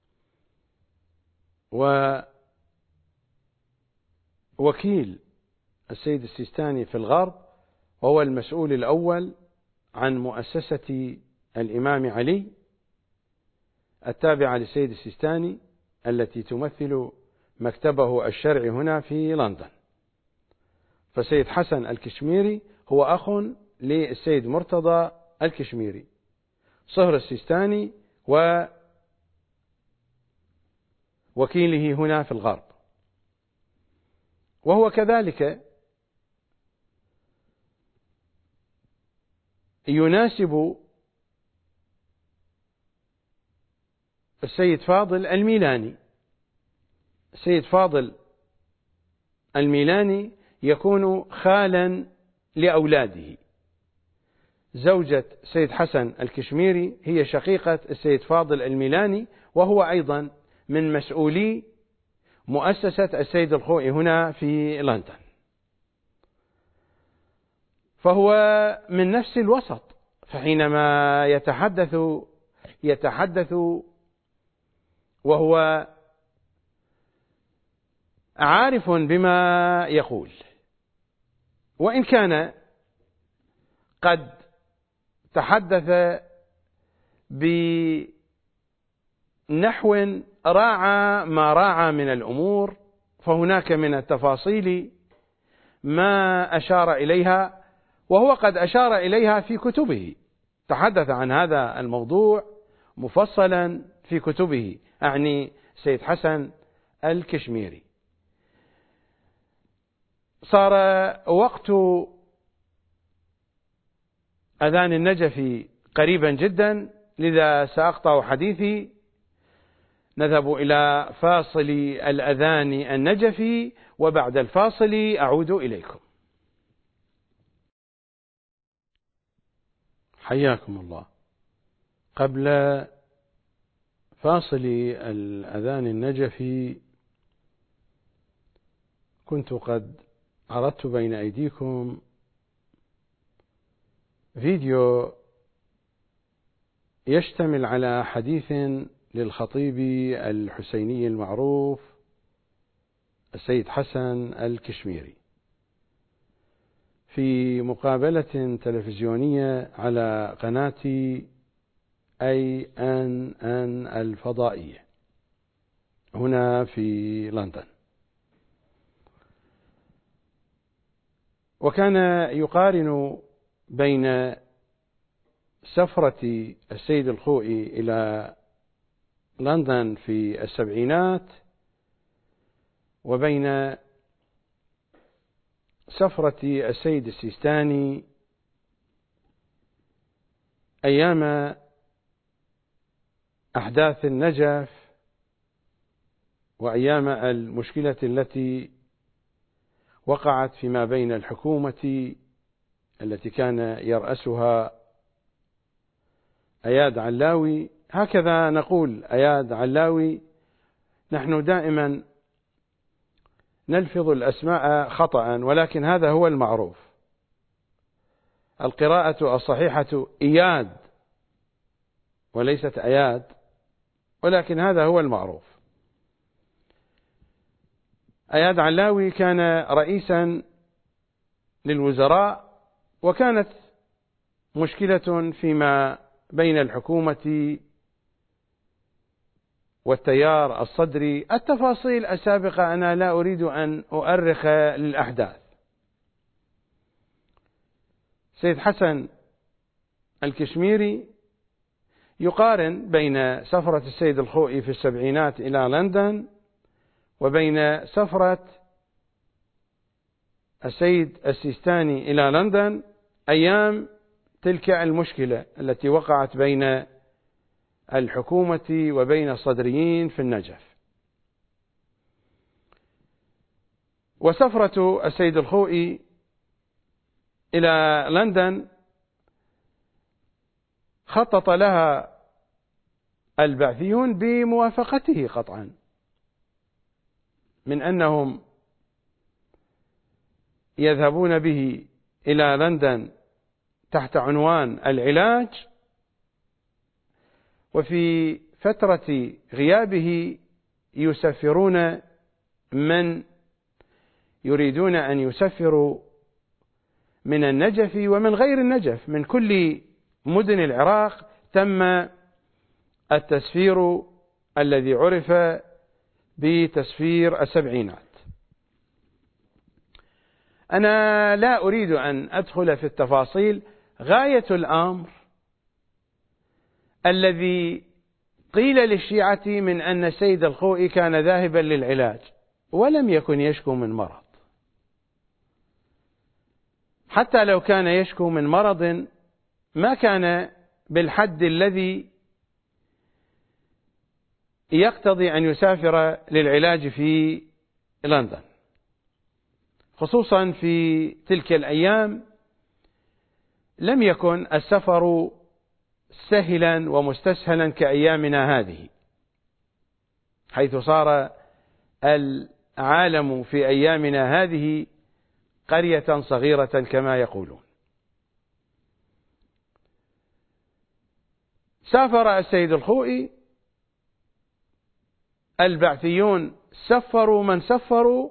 Speaker 1: ووكيل السيد السيستاني في الغرب، وهو المسؤول الأول عن مؤسسة الإمام علي التابعة للسيد السيستاني التي تمثل مكتبه الشرعي هنا في لندن. فسيد حسن الكشميري هو أخ للسيد مرتضى الكشميري صهر السيستاني ووكيله هنا في الغرب، وهو كذلك يناسب السيد فاضل الميلاني. السيد فاضل الميلاني يكون خالا لأولاده. زوجة سيد حسن الكشميري هي شقيقة السيد فاضل الميلاني، وهو أيضا من مسؤولي مؤسسة السيد الخوئي هنا في لندن. فهو من نفس الوسط، فحينما يتحدث وهو عارف بما يقول، وإن كان قد تحدث بنحو راعى ما راعى من الأمور، فهناك من التفاصيل ما أشار إليها، وهو قد أشار إليها في كتبه، تحدث عن هذا الموضوع مفصلا في كتبه، أعني سيد حسن الكشميري. صار وقت أذان النجف قريبا جدا، لذا سأقطع حديثي، نذهب إلى فاصل الأذان النجفي، وبعد الفاصل أعود إليكم. حياكم الله. قبل فاصل الأذان النجفي كنت قد عرضت بين أيديكم فيديو يشتمل على حديث للخطيب الحسيني المعروف السيد حسن الكشميري في مقابلة تلفزيونية على قناة ANN الفضائية هنا في لندن. وكان يقارن بين سفرة السيد الخوئي إلى لندن في السبعينات وبين سفرة السيد السيستاني أيام أحداث النجف وأيام المشكلة التي وقعت فيما بين الحكومة التي كان يرأسها أياد علاوي. هكذا نقول أياد علاوي، نحن دائما نلفظ الأسماء خطأ، ولكن هذا هو المعروف. القراءة الصحيحة إياد وليست أياد، ولكن هذا هو المعروف. أياد علاوي كان رئيسا للوزراء، وكانت مشكلة فيما بين الحكومة والتيار الصدري. التفاصيل السابقة أنا لا أريد أن أؤرخ للأحداث. سيد حسن الكشميري يقارن بين سفرة السيد الخوئي في السبعينات إلى لندن وبين سفرة السيد السيستاني إلى لندن أيام تلك المشكلة التي وقعت بين الحكومة وبين الصدريين في النجف. وسفرة السيد الخوئي إلى لندن خطط لها البعثيون بموافقته قطعا، من أنهم يذهبون به إلى لندن تحت عنوان العلاج، وفي فترة غيابه يسفرون من يريدون أن يسفروا من النجف ومن غير النجف، من كل مدن العراق تم التسفير الذي عرف بتسفير السبعينات. أنا لا أريد أن أدخل في التفاصيل. غاية الأمر الذي قيل للشيعة من أن السيد الخوئي كان ذاهبا للعلاج ولم يكن يشكو من مرض. حتى لو كان يشكو من مرض ما كان بالحد الذي يقتضي أن يسافر للعلاج في لندن، خصوصا في تلك الأيام لم يكن السفر سهلا ومستسهلا كأيامنا هذه، حيث صار العالم في أيامنا هذه قرية صغيرة كما يقولون. سافر السيد الخوئي، البعثيون سفروا من سفروا.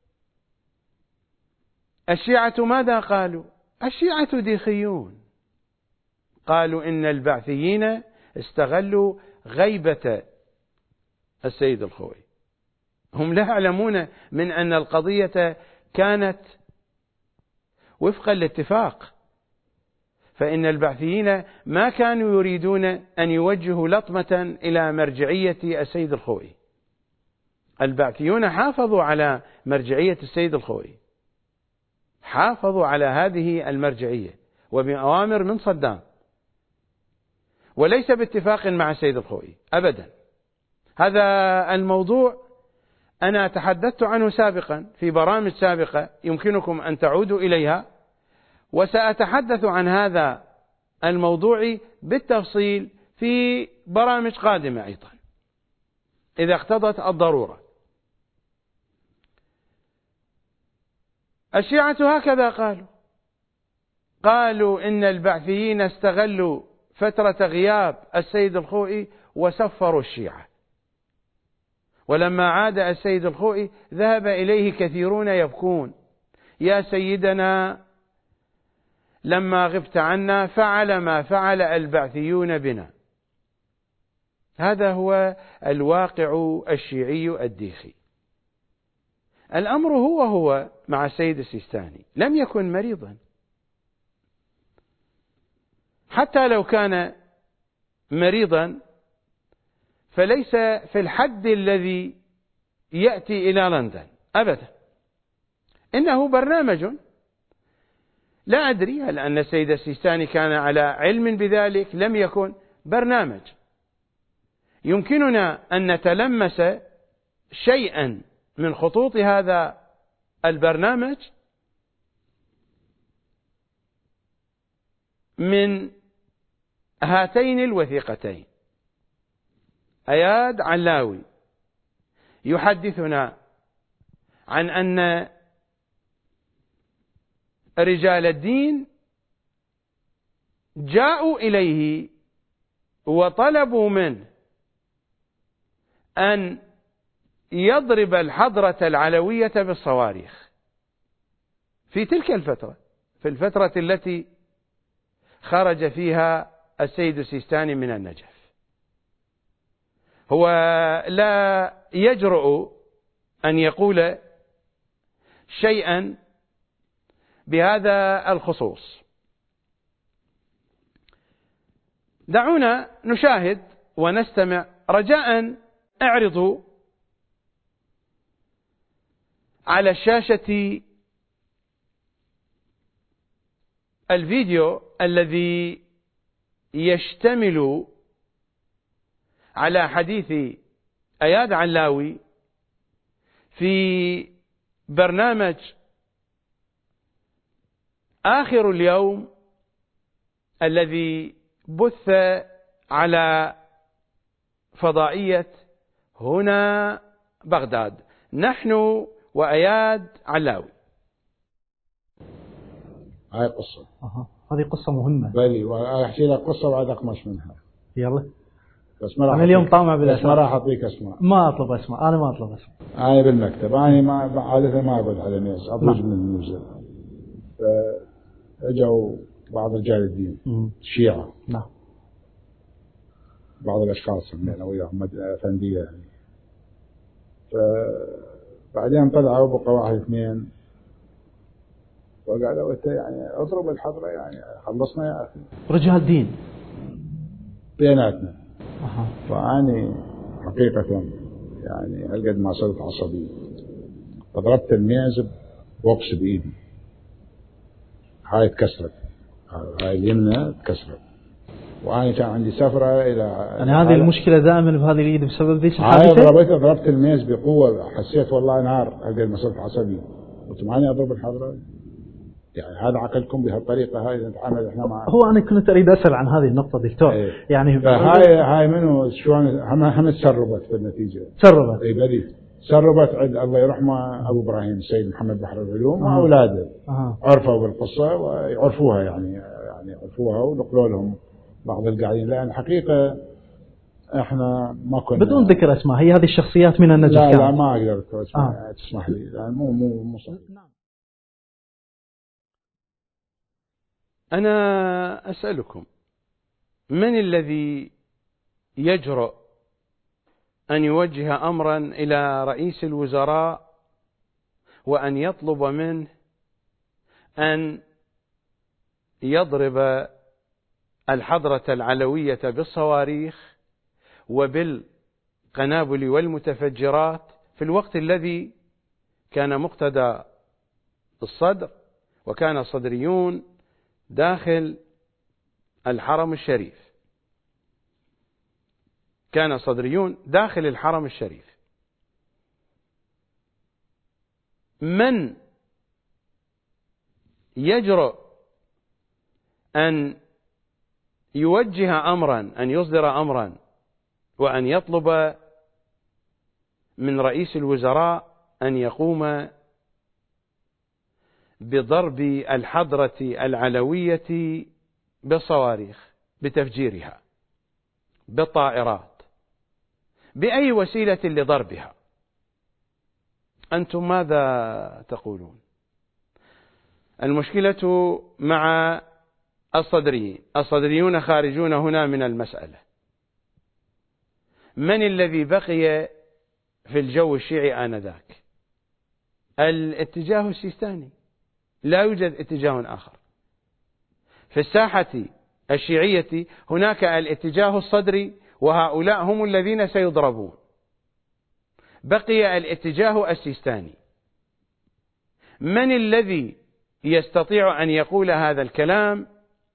Speaker 1: الشيعة ماذا قالوا؟ الشيعة ديخيون، قالوا إن البعثيين استغلوا غيبة السيد الخوئي. هم لا يعلمون من أن القضية كانت وفقا للاتفاق، فإن البعثيين ما كانوا يريدون أن يوجهوا لطمة إلى مرجعية السيد الخوئي. البعثيون حافظوا على مرجعية السيد الخوئي، حافظوا على هذه المرجعية وبأوامر من صدام، وليس باتفاق مع السيد الخوئي أبدا. هذا الموضوع أنا تحدثت عنه سابقا في برامج سابقة، يمكنكم أن تعودوا إليها، وسأتحدث عن هذا الموضوع بالتفصيل في برامج قادمة أيضا إذا اقتضت الضرورة. الشيعة هكذا قالوا إن البعثيين استغلوا فترة غياب السيد الخوئي وسفروا الشيعة، ولما عاد السيد الخوئي ذهب إليه كثيرون يبكون: يا سيدنا لما غبت عنا فعل ما فعل البعثيون بنا. هذا هو الواقع الشيعي الديخي. الأمر هو مع السيد السيستاني، لم يكن مريضا. حتى لو كان مريضا فليس في الحد الذي يأتي إلى لندن أبدا، إنه برنامج. لا أدري هل أن السيد السيستاني كان على علم بذلك، لم يكن برنامج. يمكننا أن نتلمس شيئا من خطوط هذا البرنامج من هاتين الوثيقتين. أياد علاوي يحدثنا عن أن رجال الدين جاءوا إليه وطلبوا منه أن يضرب الحضرة العلوية بالصواريخ في تلك الفترة، في الفترة التي خرج فيها السيد السيستاني من النجف. هو لا يجرؤ أن يقول شيئا بهذا الخصوص. دعونا نشاهد ونستمع. رجاء اعرضوا على الشاشة الفيديو الذي يشتمل على حديث أياد علاوي في برنامج آخر اليوم الذي بث على فضائية هنا بغداد، نحن وأياد علاوي.
Speaker 4: هاي قصة.
Speaker 2: هذه قصة مهمة.
Speaker 4: بلي وأحكي لك قصة وعد أقمش منها.
Speaker 2: يلا.
Speaker 4: بس ما راح
Speaker 2: أنا اليوم طامع
Speaker 4: بس ما راح أعطيك أسماء.
Speaker 2: ما أطلب أسماء. أنا ما أطلب أسماء.
Speaker 4: أنا بالمكتب. أنا ما عادة ما أقعد على الناس أضوج من المنزل. فأجوا بعض رجال الدين الشيعة.
Speaker 2: نعم.
Speaker 4: بعض الأشخاص من وياهم أفندية يعني. فبعدين طلعوا بقى واحد اثنين وقالوا أنت يعني اضرب الحضرة يعني خلصنا يا أخي.
Speaker 2: رجال دين
Speaker 4: بيناتنا. فأني حقيقة يعني هالقد ما صرت عصبي فضربت الميز بوكس بإيدي. هاي اتكسرت، هاي اليمنى اتكسرت، وأنا كان عندي سفرة إلى
Speaker 2: يعني هذه المشكلة دائما بهذه اليد بسبب ذيك
Speaker 4: الحادثة. ضربت الميز بقوة، حسيت والله نار هالقد ما صرت عصبي. قلت ماني أضرب الحضرة يعني هذا عقلكم بهالطريقة هاي نتعامل احنا معه.
Speaker 2: هو أنا كنت أريد أسأل عن هذه النقطة دكتور. يعني
Speaker 4: هاي منو شلون هم تسربت بالنتيجة.
Speaker 2: تسربت.
Speaker 4: اي بدي سربت عند الله يرحمه أبو إبراهيم السيد محمد بحر العلوم وأولاده. عرفوا بالقصة ويعرفوها يعني عرفوها ونقلوا لهم بعض القاعدين، لأن الحقيقة احنا ما كنا
Speaker 2: بدون ذكر اسماء. هي هذه الشخصيات من النجف.
Speaker 4: لا ما أقدر أذكر اسماء. تسمح لي لأن مو صحيح.
Speaker 1: أنا أسألكم، من الذي يجرؤ أن يوجه أمرا إلى رئيس الوزراء وأن يطلب منه أن يضرب الحضرة العلوية بالصواريخ وبالقنابل والمتفجرات في الوقت الذي كان مقتدى الصدر وكان الصدريون داخل الحرم الشريف؟ كان صدريون داخل الحرم الشريف. من يجرؤ أن يوجه أمرا، أن يصدر أمرا وأن يطلب من رئيس الوزراء أن يقوم بضرب الحضرة العلوية بالصواريخ، بتفجيرها، بالطائرات، بأي وسيلة لضربها؟ أنتم ماذا تقولون؟ المشكلة مع الصدريين. الصدريون خارجون هنا من المسألة. من الذي بقي في الجو الشيعي آنذاك؟ الاتجاه السيستاني، لا يوجد اتجاه آخر. في الساحة الشيعية هناك الاتجاه الصدري، وهؤلاء هم الذين سيضربون. بقي الاتجاه السيستاني. من الذي يستطيع أن يقول هذا الكلام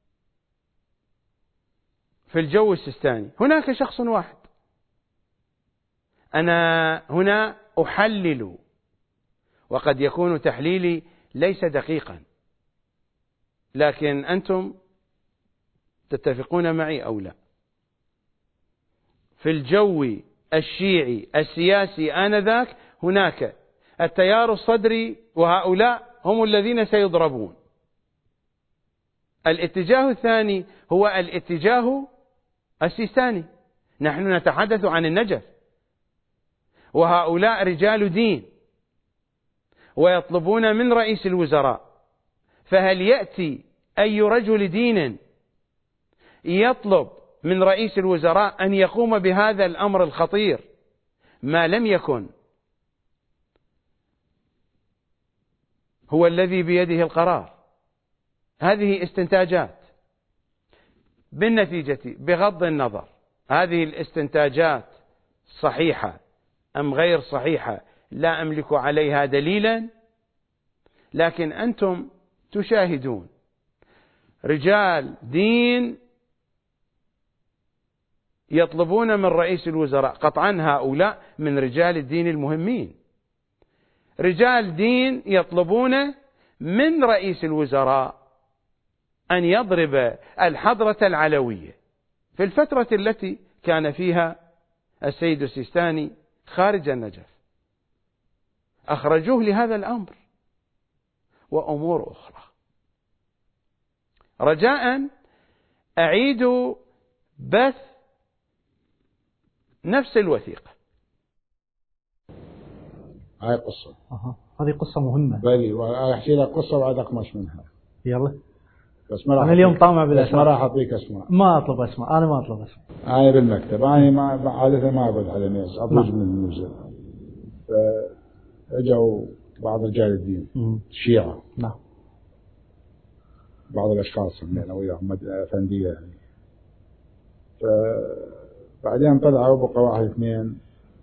Speaker 1: في الجو السيستاني؟ هناك شخص واحد. أنا هنا أحلل، وقد يكون تحليلي ليس دقيقا، لكن أنتم تتفقون معي أو لا. في الجو الشيعي السياسي آنذاك هناك التيار الصدري، وهؤلاء هم الذين سيضربون. الاتجاه الثاني هو الاتجاه السيستاني. نحن نتحدث عن النجف، وهؤلاء رجال دين ويطلبون من رئيس الوزراء. فهل يأتي أي رجل دين يطلب من رئيس الوزراء أن يقوم بهذا الأمر الخطير ما لم يكن هو الذي بيده القرار؟ هذه استنتاجات. بالنتيجة بغض النظر هذه الاستنتاجات صحيحة أم غير صحيحة لا أملك عليها دليلا، لكن أنتم تشاهدون رجال دين يطلبون من رئيس الوزراء، قطعا هؤلاء من رجال الدين المهمين، رجال دين يطلبون من رئيس الوزراء أن يضرب الحضرة العلوية في الفترة التي كان فيها السيد السيستاني خارج النجف. أخرجوه لهذا الأمر وأمور أخرى. رجاء أعيدوا بث نفس الوثيقة.
Speaker 4: هاي قصة.
Speaker 2: هذه قصة مهمة.
Speaker 4: بلي وأحكي لك قصة بعد أقمش منها.
Speaker 2: يلا.
Speaker 4: بس ما راح
Speaker 2: أنا اليوم طامع بالأسماء.
Speaker 4: ما راح أعطيك أسماء.
Speaker 2: ما أطلب أسماء. أنا ما أطلب أسماء.
Speaker 4: أنا بالمكتب. أنا ما عادة ما أبد على الناس. أبوج من الموزة. فأجوا بعض رجال الدين. الشيعة.
Speaker 2: نعم.
Speaker 4: بعض الأشخاص من وياهم أفندية يعني. فبعدين طلعوا بقى واحد اثنين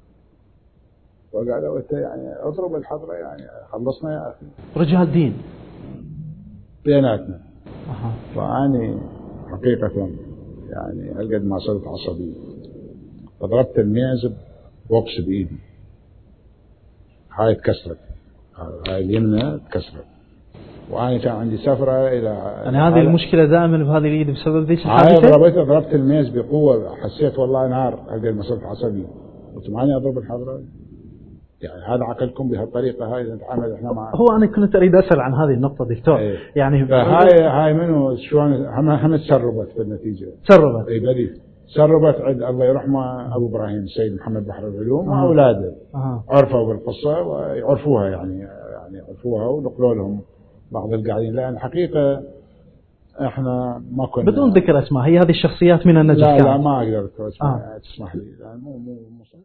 Speaker 4: وقالوا أنت يعني اضرب الحضرة يعني خلصنا يا أخي.
Speaker 2: رجال دين.
Speaker 4: بيناتنا. فأني حقيقة يعني هالقد ما صرت عصبي فضربت الميز بوكس بإيدي. هاي اتكسرت. هاي اليمنى اتكسرت. وأنا كان عندي سفرة إلى
Speaker 2: يعني هذه المشكلة دائما بهذه اليد بسبب ذيك
Speaker 4: الحادثة. ضربت الميز بقوة حسيت والله نار هالقد ما صرت عصبي. قلت ماني أضرب الحضرة يعني هذا عقلكم بهالطريقة هاي نتعامل احنا معه.
Speaker 2: هو أنا كنت أريد أسأل عن هذه النقطة دكتور.
Speaker 4: ايه.
Speaker 2: يعني
Speaker 4: هاي منو شلون هم تسربت في النتيجة.
Speaker 2: تسربت.
Speaker 4: اي بدي تسربت عند الله يرحمه أبو إبراهيم السيد محمد بحر العلوم وأولاده. عرفوا بالقصة ويعرفوها يعني عرفوها ونقلوا لهم بعض القاعدين. لأن الحقيقة احنا ما كنا
Speaker 2: بدون ذكر اسماء. هي هذه الشخصيات من النجف.
Speaker 4: لا ما أقدر أذكر اسماء. تسمح لي لأن مو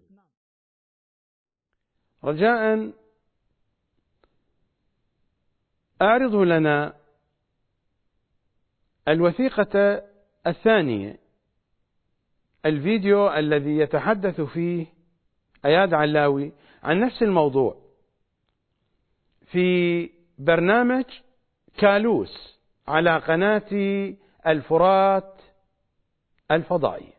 Speaker 1: رجاء أعرضوا لنا الوثيقة الثانية، الفيديو الذي يتحدث فيه أياد علاوي عن نفس الموضوع في برنامج كالوس على قناة الفرات الفضائية.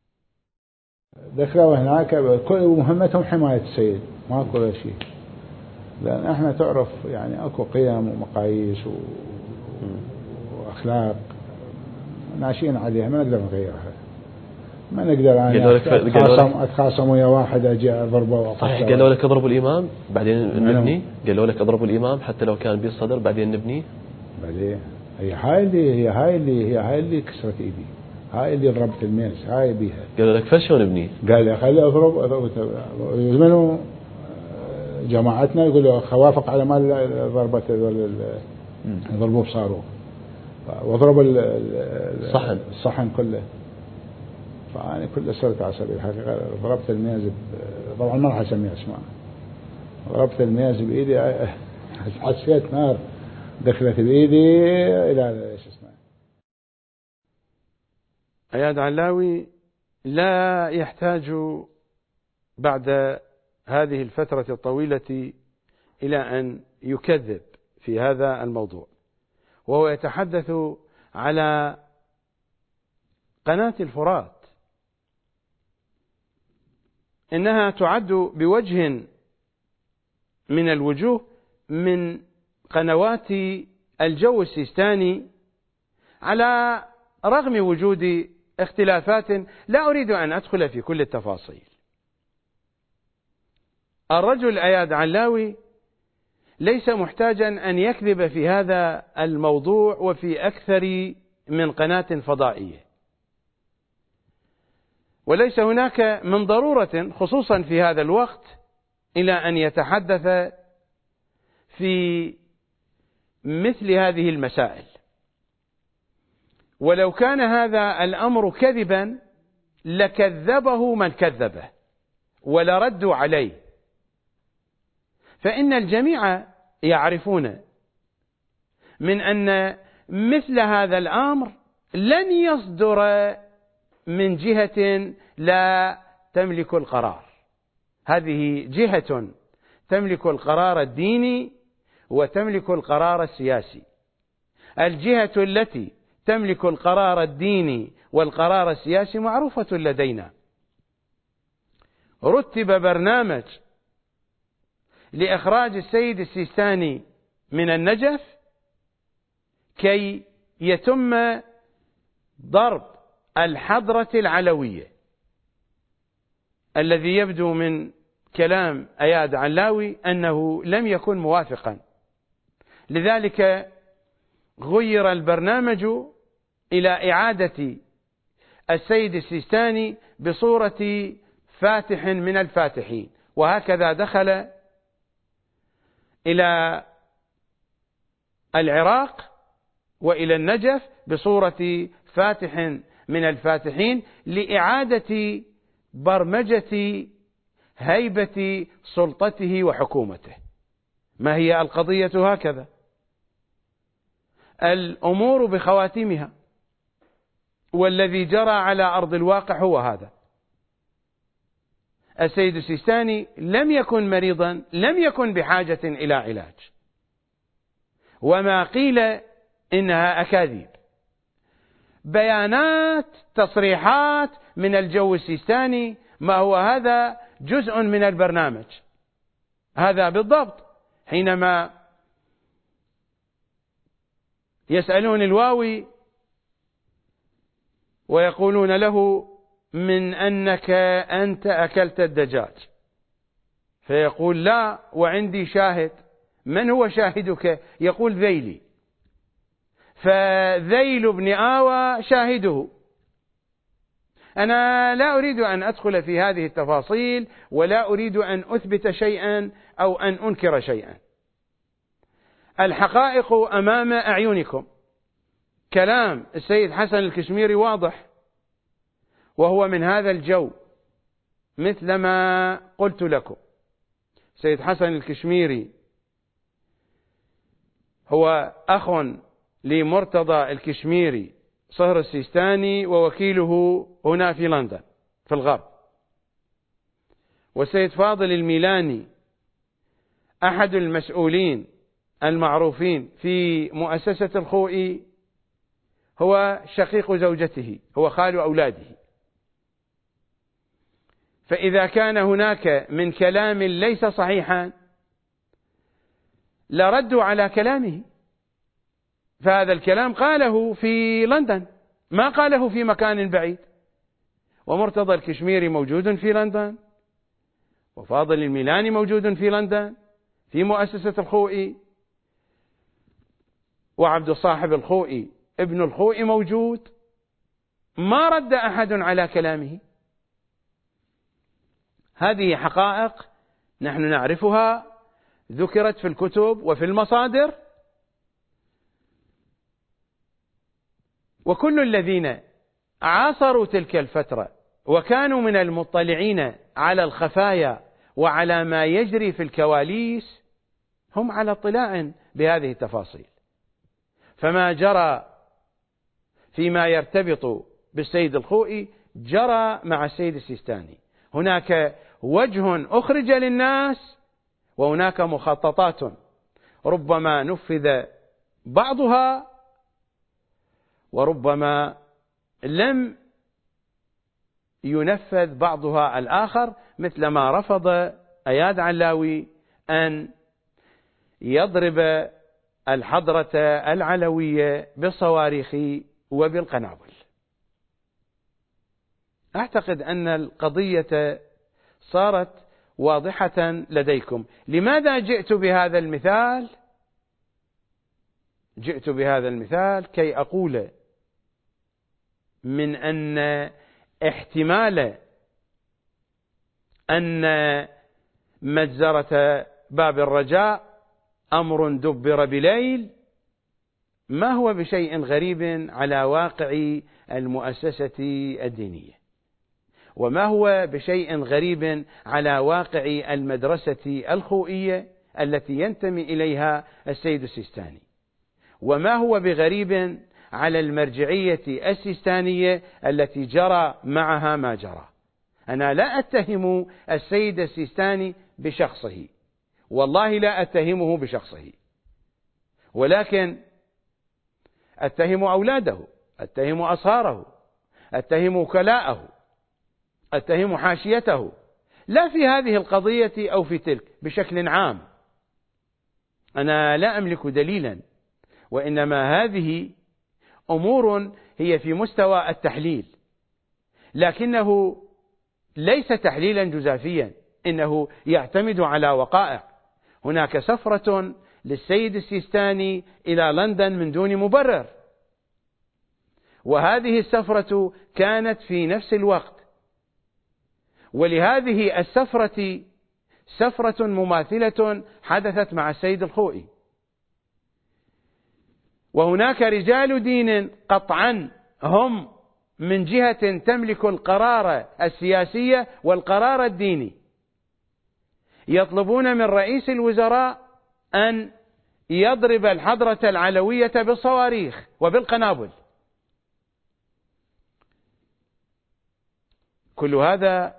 Speaker 4: دخلوا هناك كل مهمتهم حماية السيد ماكو شيء. لأن احنا تعرف يعني اكو قيم ومقاييس واخلاق ناشئين عليها ما نقدر نغيرها. ما نقدر أنا اتخاصم ويا واحد اجي اضربه.
Speaker 5: صحيح. قالوا لك اضربوا الامام بعدين نبني. قالوا لك اضربوا الامام حتى لو كان بالصدر بعدين نبني.
Speaker 4: بعدين هي هاي اللي كسرت ايدي. هاي اللي ضربت الميز. هاي بيها.
Speaker 5: قالوا لك فشوا نبني.
Speaker 4: قال لي خلي اضرب. منو جماعتنا يقولوا خوافق على مال ضربة يضربوه بصاروخ واضرب الصحن كله. فأنا كله صرت عصبي الحقيقة. ضربت الميز طبعا ما راح اسميها اسماء. ضربت الميز بايدي حسيت نار دخلت بايدي الى ايش اسمه.
Speaker 1: أياد علاوي لا يحتاج بعد هذه الفترة الطويلة إلى أن يكذب في هذا الموضوع، وهو يتحدث على قناة الفرات إنها تعد بوجه من الوجوه من قنوات الجو السيستاني، على رغم وجود اختلافات لا أريد أن أدخل في كل التفاصيل. الرجل أياد علاوي ليس محتاجا أن يكذب في هذا الموضوع وفي أكثر من قناة فضائية، وليس هناك من ضرورة خصوصا في هذا الوقت إلى أن يتحدث في مثل هذه المسائل. ولو كان هذا الأمر كذبا لكذبه من كذبه ولردوا عليه، فإن الجميع يعرفون من أن مثل هذا الأمر لن يصدر من جهة لا تملك القرار. هذه جهة تملك القرار الديني وتملك القرار السياسي. الجهة التي تملك القرار الديني والقرار السياسي معروفة لدينا. رتب برنامج لإخراج السيد السيستاني من النجف كي يتم ضرب الحضرة العلوية، الذي يبدو من كلام أياد علاوي أنه لم يكن موافقا. لذلك غير البرنامج إلى إعادة السيد السيستاني بصورة فاتح من الفاتحين، وهكذا دخل إلى العراق وإلى النجف بصورة فاتح من الفاتحين لإعادة برمجة هيبة سلطته وحكومته. ما هي القضية؟ هكذا الأمور بخواتيمها، والذي جرى على أرض الواقع هو هذا. السيد السيستاني لم يكن مريضا، لم يكن بحاجة إلى علاج، وما قيل إنها أكاذيب، بيانات، تصريحات من الجو السيستاني. ما هو هذا؟ جزء من البرنامج. هذا بالضبط حينما يسألون الواوي ويقولون له: من أنك أنت أكلت الدجاج؟ فيقول: لا، وعندي شاهد. من هو شاهدك؟ يقول: ذيلي. فذيل بن آوى شاهده. أنا لا أريد أن أدخل في هذه التفاصيل، ولا أريد أن أثبت شيئا أو أن أنكر شيئا. الحقائق أمام أعينكم. كلام السيد حسن الكشميري واضح، وهو من هذا الجو مثل ما قلت لكم. سيد حسن الكشميري هو أخ لمرتضى الكشميري صهر السيستاني ووكيله هنا في لندن في الغرب. والسيد فاضل الميلاني أحد المسؤولين المعروفين في مؤسسة الخوئي، هو شقيق زوجته، هو خال أولاده. فإذا كان هناك من كلام ليس صحيحا لردوا على كلامه. فهذا الكلام قاله في لندن، ما قاله في مكان بعيد. ومرتضى الكشميري موجود في لندن، وفاضل الميلاني موجود في لندن في مؤسسة الخوئي، وعبد الصاحب الخوئي ابن الخوئي موجود. ما رد أحد على كلامه. هذه حقائق نحن نعرفها، ذكرت في الكتب وفي المصادر. وكل الذين عاصروا تلك الفترة وكانوا من المطلعين على الخفايا وعلى ما يجري في الكواليس هم على اطلاع بهذه التفاصيل. فما جرى فيما يرتبط بالسيد الخوئي جرى مع السيد السيستاني. هناك وجه أخرج للناس، وهناك مخططات ربما نفذ بعضها وربما لم ينفذ بعضها الآخر، مثل ما رفض أياد علاوي أن يضرب الحضرة العلوية بالصواريخ وبالقنابل. أعتقد أن القضية صارت واضحة لديكم. لماذا جئت بهذا المثال؟ جئت بهذا المثال كي أقول من أن احتمال أن مجزرة باب الرجاء أمر دبر بليل ما هو بشيء غريب على واقع المؤسسة الدينية، وما هو بشيء غريب على واقع المدرسة الخوئية التي ينتمي إليها السيد السيستاني، وما هو بغريب على المرجعية السيستانية التي جرى معها ما جرى. أنا لا أتهم السيد السيستاني بشخصه، والله لا أتهمه بشخصه، ولكن أتهم أولاده أتهم أصهاره، أتهم وكلاءه، أتهم حاشيته، لا في هذه القضية أو في تلك، بشكل عام. أنا لا أملك دليلا، وإنما هذه أمور هي في مستوى التحليل، لكنه ليس تحليلا جزافيا، إنه يعتمد على وقائع. هناك سفرة للسيد السيستاني إلى لندن من دون مبرر، وهذه السفرة كانت في نفس الوقت، ولهذه السفرة سفرة مماثلة حدثت مع السيد الخوئي. وهناك رجال دين قطعا هم من جهة تملك القرار السياسي والقرار الديني، يطلبون من رئيس الوزراء أن يضرب الحضرة العلوية بالصواريخ وبالقنابل. كل هذا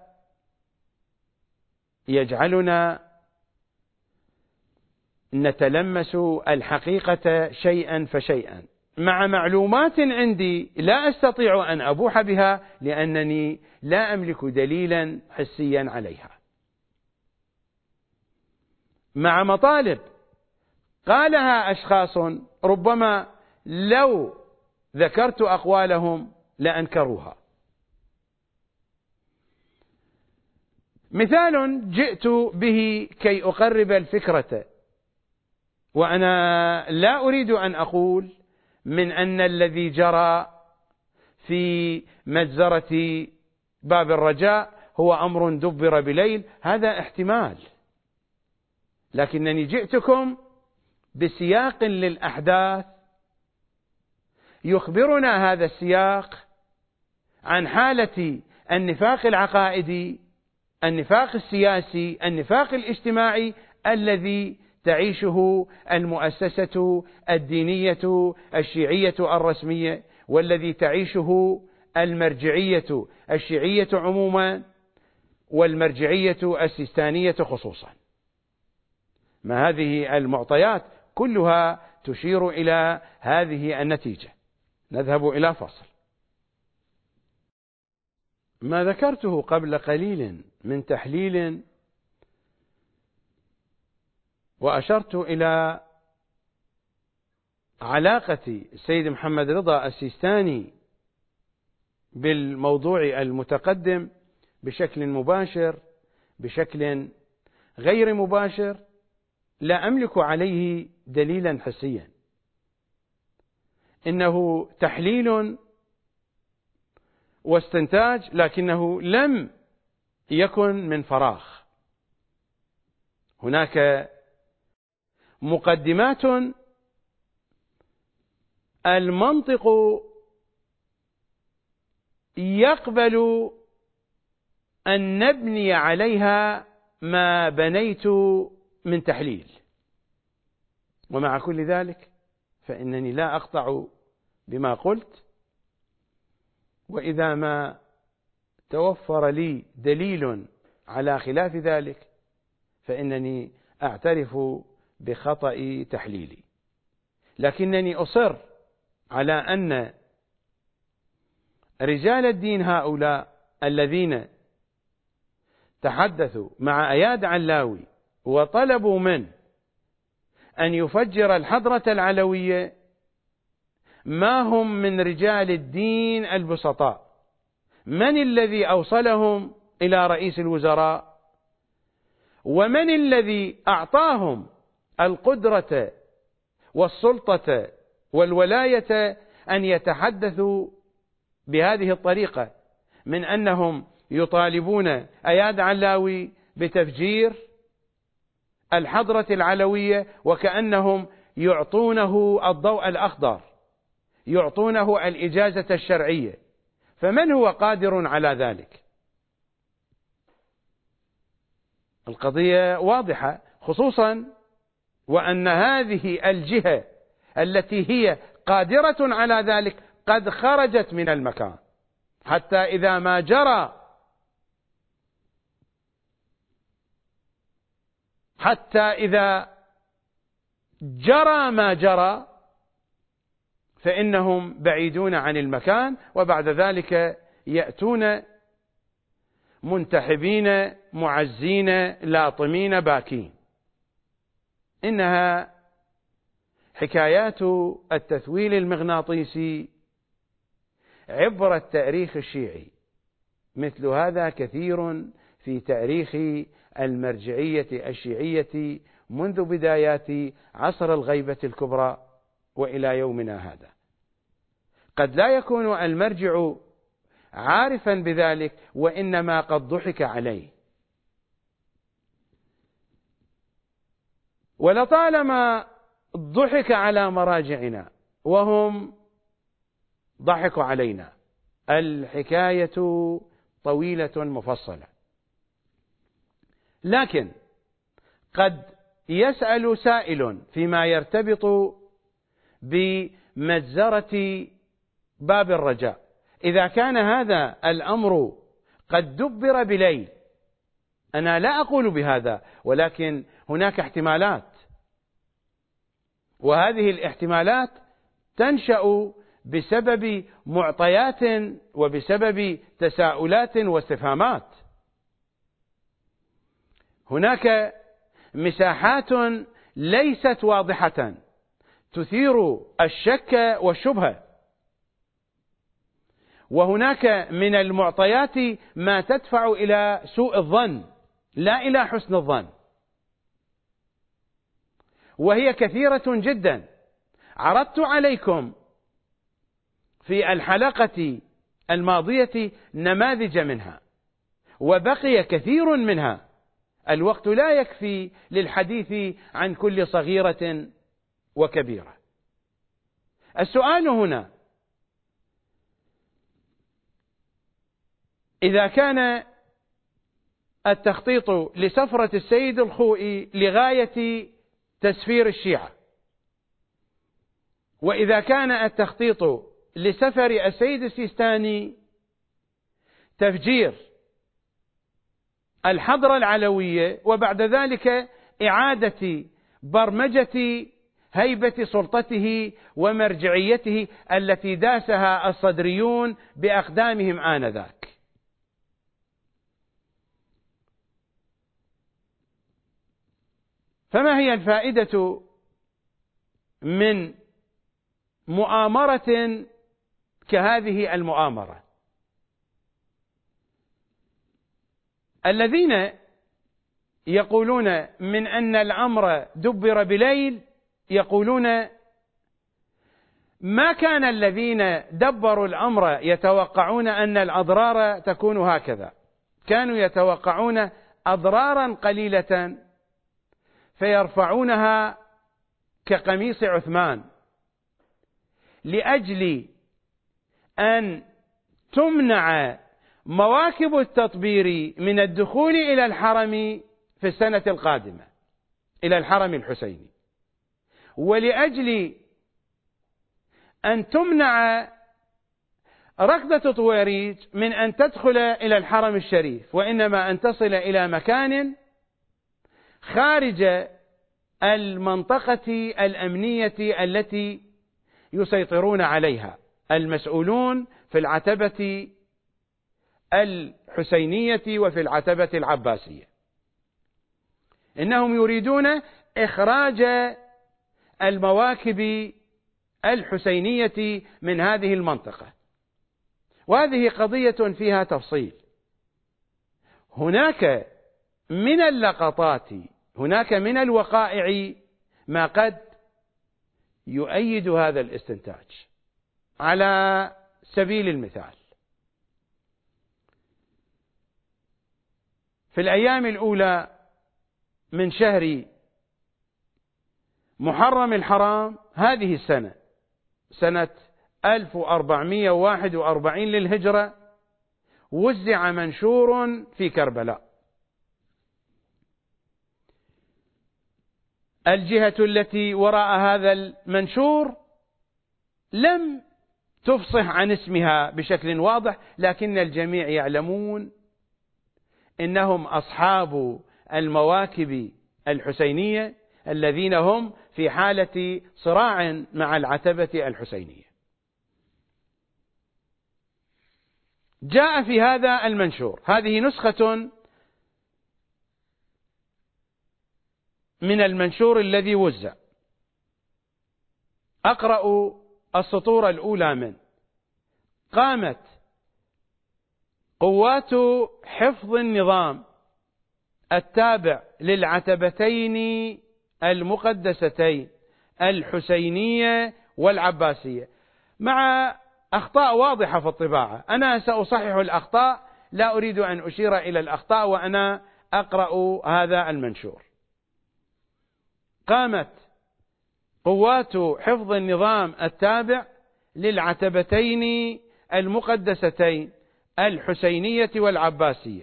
Speaker 1: يجعلنا نتلمس الحقيقة شيئا فشيئا مع معلومات عندي لا أستطيع أن أبوح بها، لأنني لا أملك دليلا حسيا عليها، مع مطالب قالها أشخاص ربما لو ذكرت أقوالهم لأنكروها. مثال جئت به كي أقرب الفكرة، وأنا لا أريد أن أقول من أن الذي جرى في مجزرة باب الرجاء هو أمر دبر بليل، هذا احتمال، لكنني جئتكم بسياق للأحداث يخبرنا هذا السياق عن حالة النفاق العقائدي، النفاق السياسي، النفاق الاجتماعي الذي تعيشه المؤسسة الدينية الشيعية الرسمية، والذي تعيشه المرجعية الشيعية عموما والمرجعية السيستانية خصوصا. ما هذه المعطيات كلها تشير إلى هذه النتيجة. نذهب إلى فصل. ما ذكرته قبل قليل من تحليل، وأشرت إلى علاقة السيد محمد رضا السيستاني بالموضوع المتقدم بشكل مباشر، بشكل غير مباشر، لا أملك عليه دليلا حسيا، إنه تحليل واستنتاج، لكنه لم يكن من فراغ. هناك مقدمات المنطق يقبل أن نبني عليها ما بنيت من تحليل، ومع كل ذلك فإنني لا أقطع بما قلت، وإذا ما توفر لي دليل على خلاف ذلك فإنني أعترف بخطأ تحليلي. لكنني أصر على أن رجال الدين هؤلاء الذين تحدثوا مع أياد علاوي وطلبوا منه أن يفجر الحضرة العلوية ما هم من رجال الدين البسطاء. من الذي أوصلهم إلى رئيس الوزراء؟ ومن الذي أعطاهم القدرة والسلطة والولاية أن يتحدثوا بهذه الطريقة، من أنهم يطالبون أياد علاوي بتفجير الحضرة العلوية وكأنهم يعطونه الضوء الأخضر، يعطونه الإجازة الشرعية؟ فمن هو قادر على ذلك؟ القضية واضحة، خصوصا وأن هذه الجهة التي هي قادرة على ذلك قد خرجت من المكان، حتى إذا ما جرى ما جرى فإنهم بعيدون عن المكان، وبعد ذلك يأتون منتحبين معزين لاطمين باكين. إنها حكايات التثويل المغناطيسي عبر التاريخ الشيعي، مثل هذا كثير في تاريخ المرجعية الشيعية منذ بدايات عصر الغيبة الكبرى وإلى يومنا هذا. قد لا يكون المرجع عارفا بذلك، وإنما قد ضحك عليه، ولطالما ضحك على مراجعنا وهم ضحكوا علينا. الحكاية طويلة مفصلة، لكن قد يسأل سائل فيما يرتبط بمجزرة باب الرجاء: إذا كان هذا الأمر قد دبر بليل، أنا لا أقول بهذا، ولكن هناك احتمالات، وهذه الاحتمالات تنشأ بسبب معطيات وبسبب تساؤلات واستفهامات. هناك مساحات ليست واضحة تثير الشك والشبهة، وهناك من المعطيات ما تدفع إلى سوء الظن لا إلى حسن الظن، وهي كثيرة جدا. عرضت عليكم في الحلقة الماضية نماذج منها، وبقي كثير منها. الوقت لا يكفي للحديث عن كل صغيرة وكبيرة. السؤال هنا: إذا كان التخطيط لسفرة السيد الخوئي لغاية تسفير الشيعة، وإذا كان التخطيط لسفر السيد السيستاني تفجير الحضرة العلوية، وبعد ذلك إعادة برمجة هيبة سلطته ومرجعيته التي داسها الصدريون بأقدامهم آنذاك، فما هي الفائدة من مؤامرة كهذه المؤامرة؟ الذين يقولون من أن الأمر دبر بليل يقولون ما كان الذين دبروا الأمر يتوقعون أن الأضرار تكون هكذا، كانوا يتوقعون أضرارا قليلة فيرفعونها كقميص عثمان لأجل أن تمنع مواكب التطبير من الدخول إلى الحرم في السنة القادمة، إلى الحرم الحسيني، ولأجل أن تمنع ركضة طويريج من أن تدخل إلى الحرم الشريف، وإنما أن تصل إلى مكان خارج المنطقة الأمنية التي يسيطرون عليها المسؤولون في العتبة الحسينية وفي العتبة العباسية. إنهم يريدون إخراج المواكب الحسينية من هذه المنطقة، وهذه قضية فيها تفصيل. هناك من اللقطات، هناك من الوقائع ما قد يؤيد هذا الاستنتاج. على سبيل المثال، في الأيام الأولى من شهر محرم الحرام هذه السنة، سنة 1441 للهجرة، وزع منشور في كربلاء. الجهة التي وراء هذا المنشور لم تفصح عن اسمها بشكل واضح، لكن الجميع يعلمون إنهم أصحاب المواكب الحسينية الذين هم في حالة صراع مع العتبة الحسينية. جاء في هذا المنشور، هذه نسخة من المنشور الذي وزع، أقرأ السطور الأولى منه: قامت قوات حفظ النظام التابع للعتبتين المقدستين الحسينية والعباسية، مع أخطاء واضحة في الطباعة. أنا سأصحح الأخطاء، لا أريد أن أشير إلى الأخطاء وأنا أقرأ هذا المنشور. قامت قوات حفظ النظام التابع للعتبتين المقدستين الحسينية والعباسية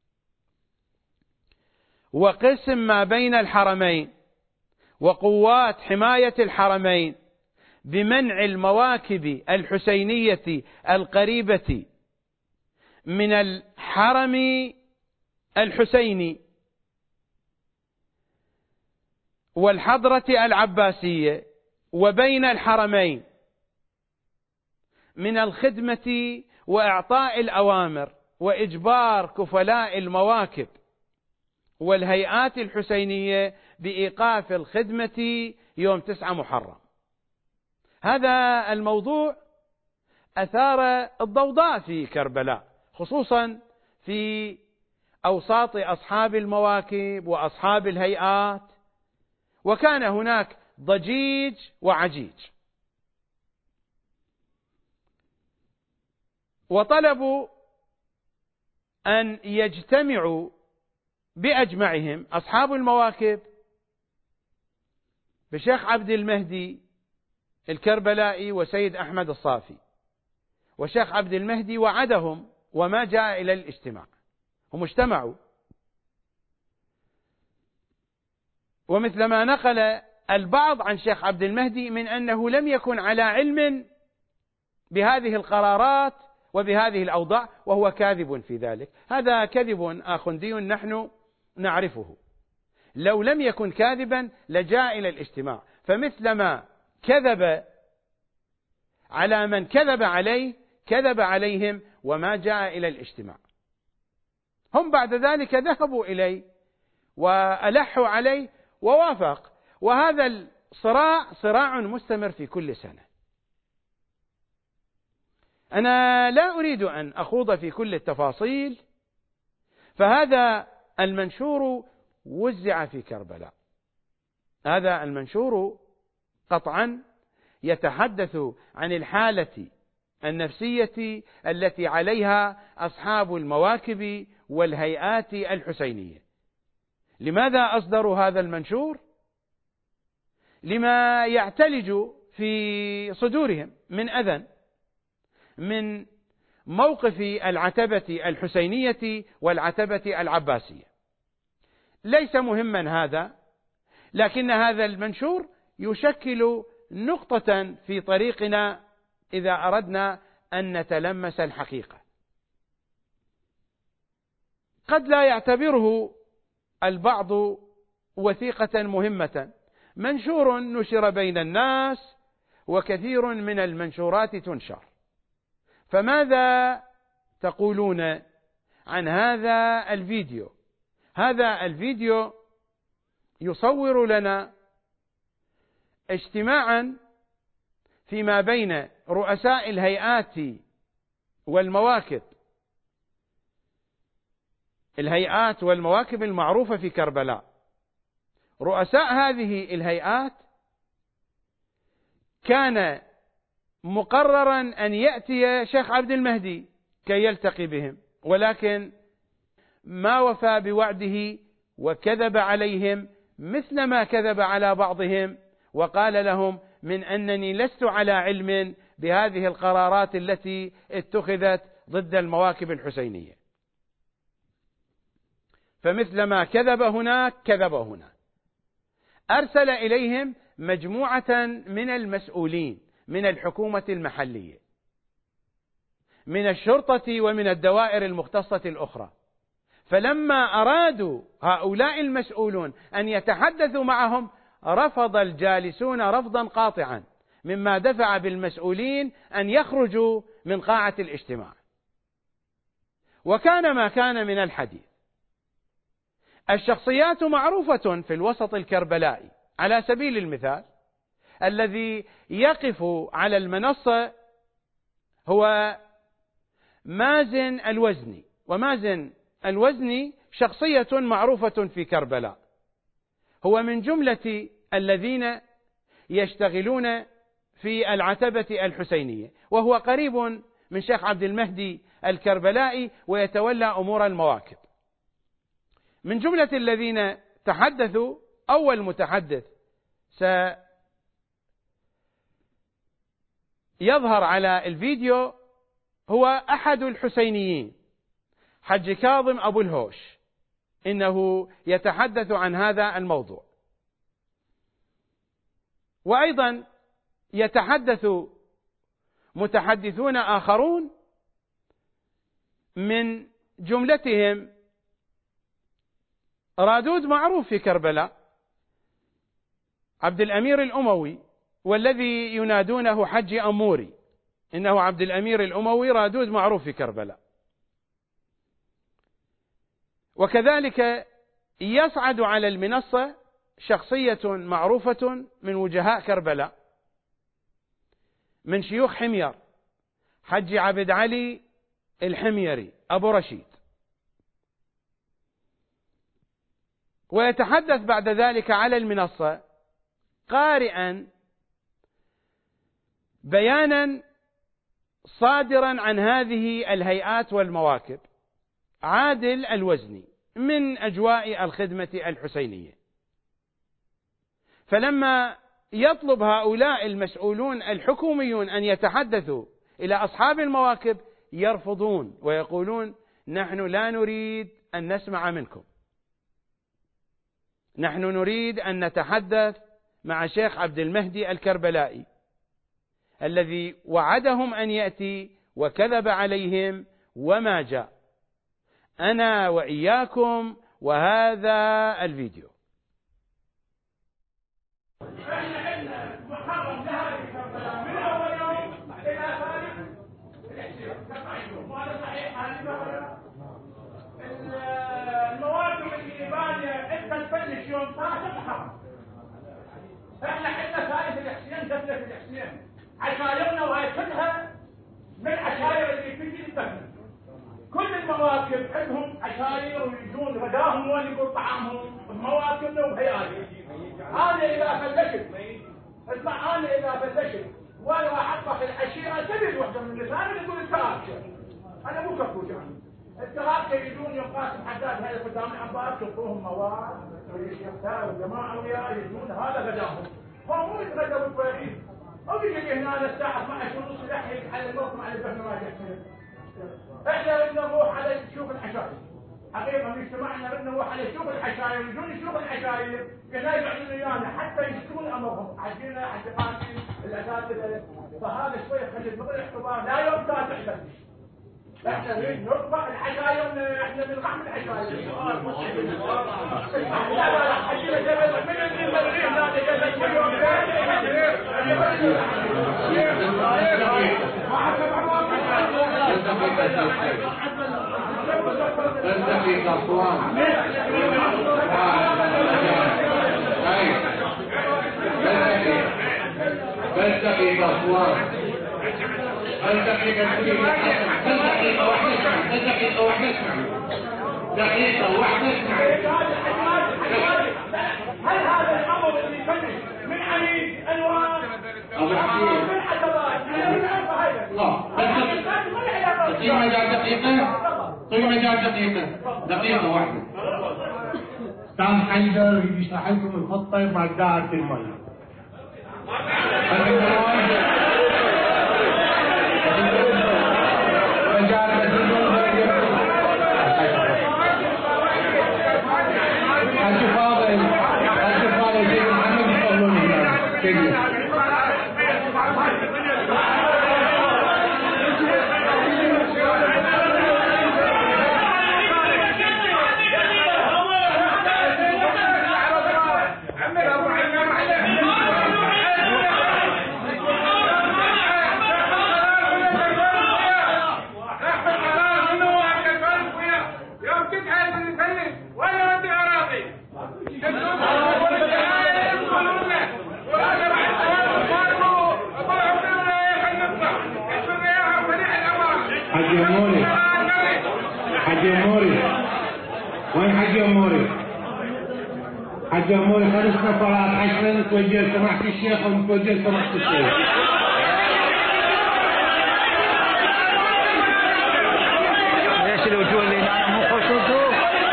Speaker 1: وقسم ما بين الحرمين وقوات حماية الحرمين بمنع المواكب الحسينية القريبة من الحرم الحسيني والحضرة العباسية وبين الحرمين من الخدمة وإعطاء الأوامر وإجبار كفلاء المواكب والهيئات الحسينية بإيقاف الخدمة يوم 9 محرم. هذا الموضوع أثار الضوضاء في كربلاء، خصوصا في أوساط أصحاب المواكب وأصحاب الهيئات، وكان هناك ضجيج وعجيج، وطلبوا أن يجتمعوا بأجمعهم أصحاب المواكب بشيخ عبد المهدي الكربلائي وسيد أحمد الصافي، وشيخ عبد المهدي وعدهم وما جاء إلى الاجتماع. هم اجتمعوا، ومثل ما نقل البعض عن شيخ عبد المهدي من أنه لم يكن على علم بهذه القرارات وبهذه الأوضاع، وهو كاذب في ذلك. هذا كذب آخندي نحن نعرفه. لو لم يكن كاذبا لجاء إلى الاجتماع، فمثلما كذب على من كذب عليه كذب عليهم وما جاء إلى الاجتماع. هم بعد ذلك ذهبوا إليه وألحوا عليه ووافق، وهذا الصراع صراع مستمر في كل سنة. أنا لا أريد أن أخوض في كل التفاصيل، فهذا المنشور وزع في كربلاء. هذا المنشور قطعا يتحدث عن الحالة النفسية التي عليها أصحاب المواكب والهيئات الحسينية. لماذا أصدروا هذا المنشور؟ لما يعتلج في صدورهم من أذى من موقف العتبة الحسينية والعتبة العباسية. ليس مهما هذا، لكن هذا المنشور يشكل نقطة في طريقنا إذا أردنا أن نتلمس الحقيقة. قد لا يعتبره البعض وثيقة مهمة، منشور نشر بين الناس وكثير من المنشورات تنشر. فماذا تقولون عن هذا الفيديو؟ هذا الفيديو يصور لنا اجتماعا فيما بين رؤساء الهيئات والمواكب، الهيئات والمواكب المعروفة في كربلاء. رؤساء هذه الهيئات كان مقررا أن يأتي شيخ عبد المهدي كي يلتقي بهم، ولكن ما وفى بوعده وكذب عليهم مثل ما كذب على بعضهم، وقال لهم من أنني لست على علم بهذه القرارات التي اتخذت ضد المواكب الحسينية. فمثل ما كذب هناك كذب هنا. أرسل إليهم مجموعة من المسؤولين من الحكومة المحلية، من الشرطة ومن الدوائر المختصة الأخرى. فلما أرادوا هؤلاء المسؤولون أن يتحدثوا معهم رفض الجالسون رفضا قاطعا، مما دفع بالمسؤولين أن يخرجوا من قاعة الاجتماع. وكان ما كان من الحديث. الشخصيات معروفة في الوسط الكربلائي، على سبيل المثال الذي يقف على المنصة هو مازن الوزني، ومازن الوزني شخصية معروفة في كربلاء، هو من جملة الذين يشتغلون في العتبة الحسينية، وهو قريب من شيخ عبد المهدي الكربلائي ويتولى أمور المواكب. من جملة الذين تحدثوا، أول متحدث سيظهر على الفيديو هو أحد الحسينيين، حج كاظم أبو الهوش، إنه يتحدث عن هذا الموضوع. وأيضا يتحدث متحدثون آخرون، من جملتهم رادود معروف في كربلاء، عبد الأمير الأموي، والذي ينادونه حج أموري، إنه عبد الأمير الأموي رادود معروف في كربلاء. وكذلك يصعد على المنصة شخصية معروفة من وجهاء كربلاء، من شيوخ حمير، حج عبد علي الحميري أبو رشيد، ويتحدث بعد ذلك على المنصة قارئا بيانا صادرا عن هذه الهيئات والمواكب عادل الوزني من أجواء الخدمة الحسينية. فلما يطلب هؤلاء المسؤولون الحكوميون أن يتحدثوا إلى أصحاب المواكب يرفضون ويقولون: نحن لا نريد أن نسمع منكم، نحن نريد أن نتحدث مع شيخ عبد المهدي الكربلائي الذي وعدهم أن يأتي وكذب عليهم وما جاء. أنا وإياكم وهذا الفيديو.
Speaker 6: المواقف اليابانية انت تبلش يوم 12 حرب. احنا عندنا ثالث الحسين، دفلة الحسين، عشايرنا وهي كلها من العشاير اللي تجي للدفن. كل المواكب عندهم عشاير ويجون غداهم وين يقول طعامهم بمواكبنا وبهيئاتنا. انا اذا فلشت، اسمع، انا اذا فلشت وانا احطها في العشيره تجد وحده من النساء يقول انت ابشر، انا مو كفوش يعني. التغاب يجون يوم قاسم حداد هذا قدام العباس يعطوهم مواد والشيخ والجماعه وياه يجون هذا غداهم. هو مو يتغدى بالكويت، او يجي هنا الساعه 12 ونص يحيي على الموقف على الدفن ما يحصل. احنا بدنا نروح على نشوف العشاير، حقيقه في اجتماعنا بدنا نروح على نشوف العشاير، يجون يشوف العشاير كذا يقعدون ويانا حتى يشتكون امرهم، حجينا حدقاتي الاساتذه. فهذا شويه خلي نظر الاختبار، لا يوم تاسع يفتش. احنا نريد نرفع العشاير، احنا بنقحم العشاير. لا حجينا جبل من المريخ هذا جبل كل يوم
Speaker 7: تلتقي أسوان، تلتقي أسوان، دقيقة واحدة
Speaker 6: هل هذا الأمر اللي يفنش من عميد أنوار من عتبات
Speaker 7: دقيقة واحدة. كان حيدر يشرح لكم الخطة مع داعة المية. حج أموري وين حج أموري؟ حج أموري خلصنا صلاة عشرة نتوجه سماحة الشيخ ونتوجه سماحة الشيخ.
Speaker 8: ليش الوجوه اللي هنا مو خصوصه؟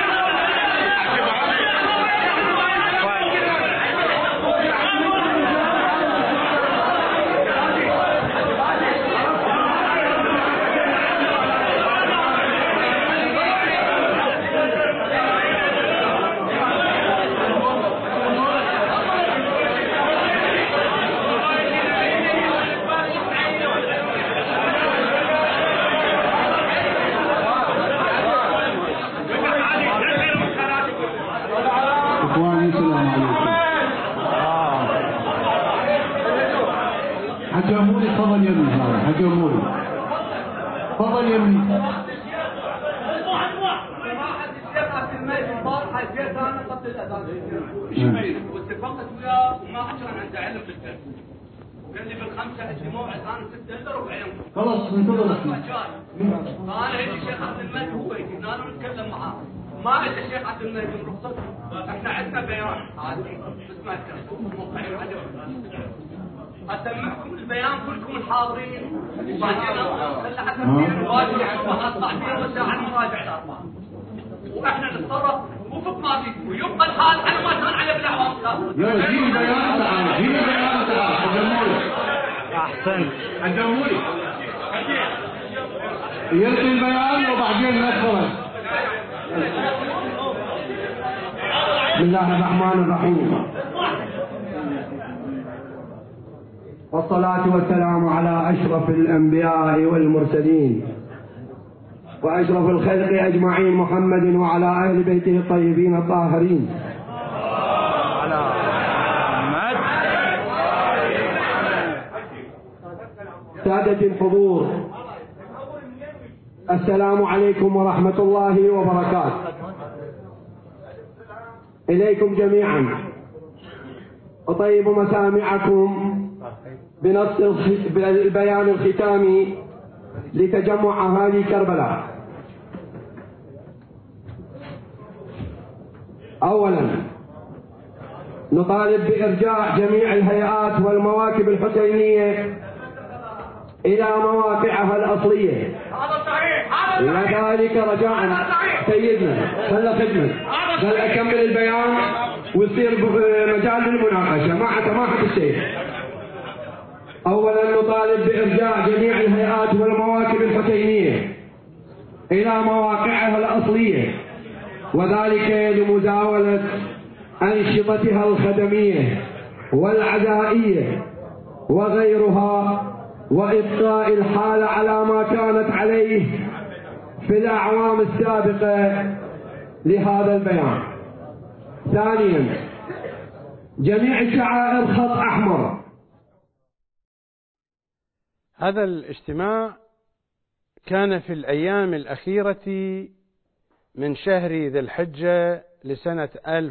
Speaker 7: حج أموري تفضل يمي هذا حج أموري تفضل يمي.
Speaker 6: واتفقت وياه وما عشان عنده علم بالدرس وقال لي بالخمسه الجموع الان 6 الا ربع يوم.
Speaker 7: خلاص ننتظر احنا.
Speaker 6: فانا عندي الشيخ عبد المجيد هو يجي نتكلم معاه. ما عند الشيخ عبد المجيد رخصته. احنا عندنا بيان عادي اسمه اسمعكم البيان كلكم الحاضرين وبعدين خلي حتى واجب اطلع فيه وساعه المراجع الاربعه واحنا نتصرف وفق ما فيه ويبقى الحال على ما كان عليه بالاعوام السابقه.
Speaker 7: يلا جيب البيان تعال جيب البيان تعال حجمولي.
Speaker 8: احسن
Speaker 7: حجمولي يلقي البيان وبعدين ندخل.
Speaker 9: بسم الله الرحمن الرحيم والصلاة والسلام على أشرف الأنبياء والمرسلين وأشرف الخلق أجمعين محمد وعلى أهل بيته الطيبين الطاهرين. سادة الحضور السلام عليكم ورحمة الله وبركاته. إليكم جميعا أطيب مسامعكم بنص البيان الختامي لتجمع أهالي كربلاء. أولا نطالب بإرجاع جميع الهيئات والمواكب الحسينية إلى مواقعها الأصلية، وذلك رجاء سيدنا خلى خدمة خل أكمل البيان ويصير مجال للمناقشة مع سماحة الشيخ. أولا نطالب بإرجاع جميع الهيئات والمواكب الحسينية إلى مواقعها الأصلية، وذلك لمزاولة أنشطتها الخدمية والعزائية وغيرها، وإبقاء الحال على ما كانت عليه في الأعوام السابقة لهذا البيان. ثانيا جميع الشعائر خط أحمر.
Speaker 1: هذا الاجتماع كان في الأيام الأخيرة من شهر ذي الحجة لسنة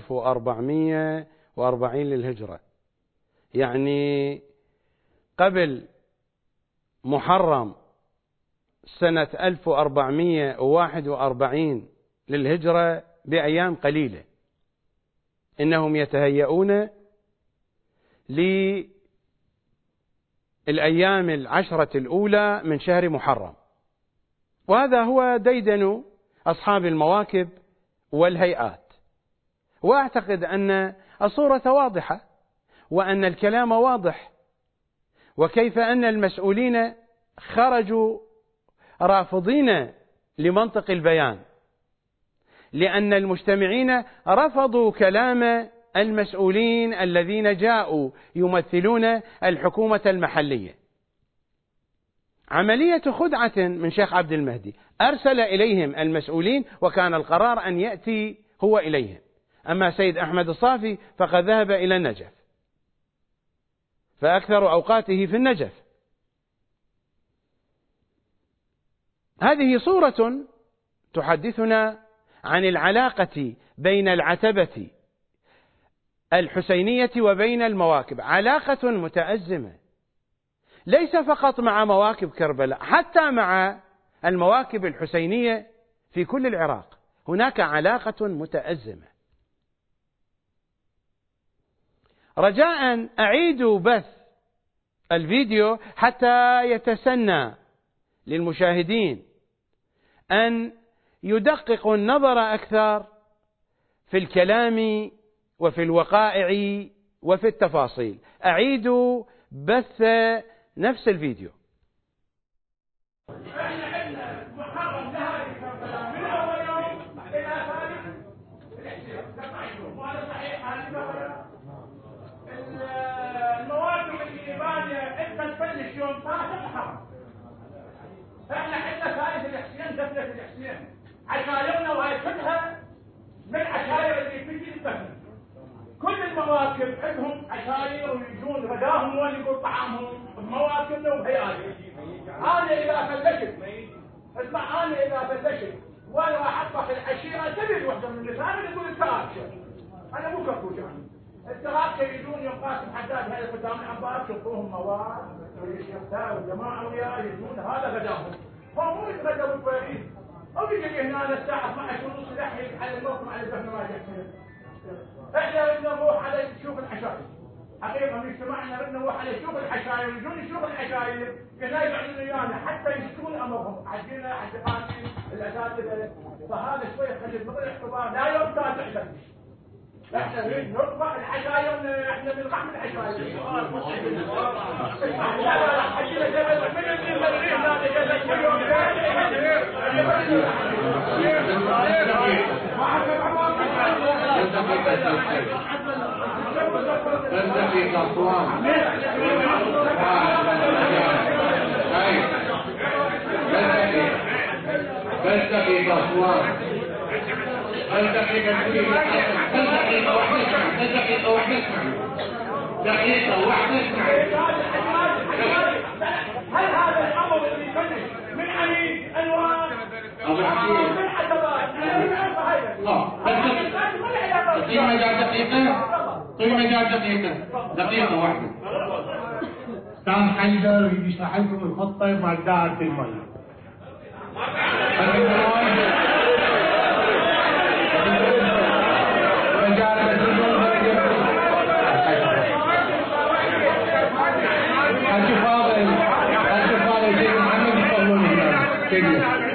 Speaker 1: 1440 للهجرة، يعني قبل محرم سنة 1441 للهجرة بأيام قليلة. إنهم يتهيئون للأيام 10 الأولى من شهر محرم، وهذا هو ديدن أصحاب المواكب والهيئات. وأعتقد أن الصورة واضحة وأن الكلام واضح، وكيف أن المسؤولين خرجوا رافضين لمنطق البيان، لأن المجتمعين رفضوا كلام المسؤولين الذين جاءوا يمثلون الحكومة المحلية. عملية خدعة من شيخ عبد المهدي، أرسل إليهم المسؤولين وكان القرار أن يأتي هو إليهم. أما سيد أحمد الصافي فقد ذهب إلى النجف، فأكثر أوقاته في النجف. هذه صورة تحدثنا عن العلاقة بين العتبة الحسينية وبين المواكب، علاقة متأزمة ليس فقط مع مواكب كربلاء، حتى مع المواكب الحسينية في كل العراق، هناك علاقة متأزمة. رجاء أعيدوا بث الفيديو حتى يتسنى للمشاهدين أن يدققوا النظر أكثر في الكلام وفي الوقائع وفي التفاصيل. أعيدوا بث نفس الفيديو.
Speaker 6: المواكب الإيرانية أنت تبلش يوم 12 حرب. احنا عندنا ثالث الحسين دفلة الحسين، عشايرنا وهي كلها من عشاير اللي تجي للدفن. كل المواكب عندهم عشاير ويجون غداهم وين يقول طعامهم بمواكبنا وبهيئاتنا. انا اذا فلشت اسمع، انا اذا فلشت وانا احطها في العشيره تجد وحده من النساء يقول التراكشه. انا مو كفوش يعني. التراكشه يجون يوم قاسم حداد هذا قدام العباس يعطوهم مواد والشيخ والجماعه وياه يجون هذا غداهم. هم مو يتغدوا بالباريس او يجي هنا الساعه 12 ونص يلحق على الموقف على الدفن ما يحصل. احنا بدنا نروح على نشوف العشاير. حقيقه من اجتماعنا بدنا نروح على نشوف العشاير، يجون يشوف العشاير هنا يقعدون ويانا حتى يشتون امرهم، عندنا عند قاسم الاساتذه. فهذا شوي خلي المغرب الاعتبار لا يوم تاسع بس. احنا نريد نرفع العشاير، احنا بنرفع العشاير. لا حكينا جبل من المريخ هذا
Speaker 7: دقيقة واحدة
Speaker 6: هل هذا الأمر اللي يبلش من عميد أنواع من عتبات
Speaker 7: طيب مجال دقيقة واحدة. استاذ حيدر يشرح لكم الخطة مال دائرة المي. حاجة فاضل سيد محمد يفضلون هنا تجلس.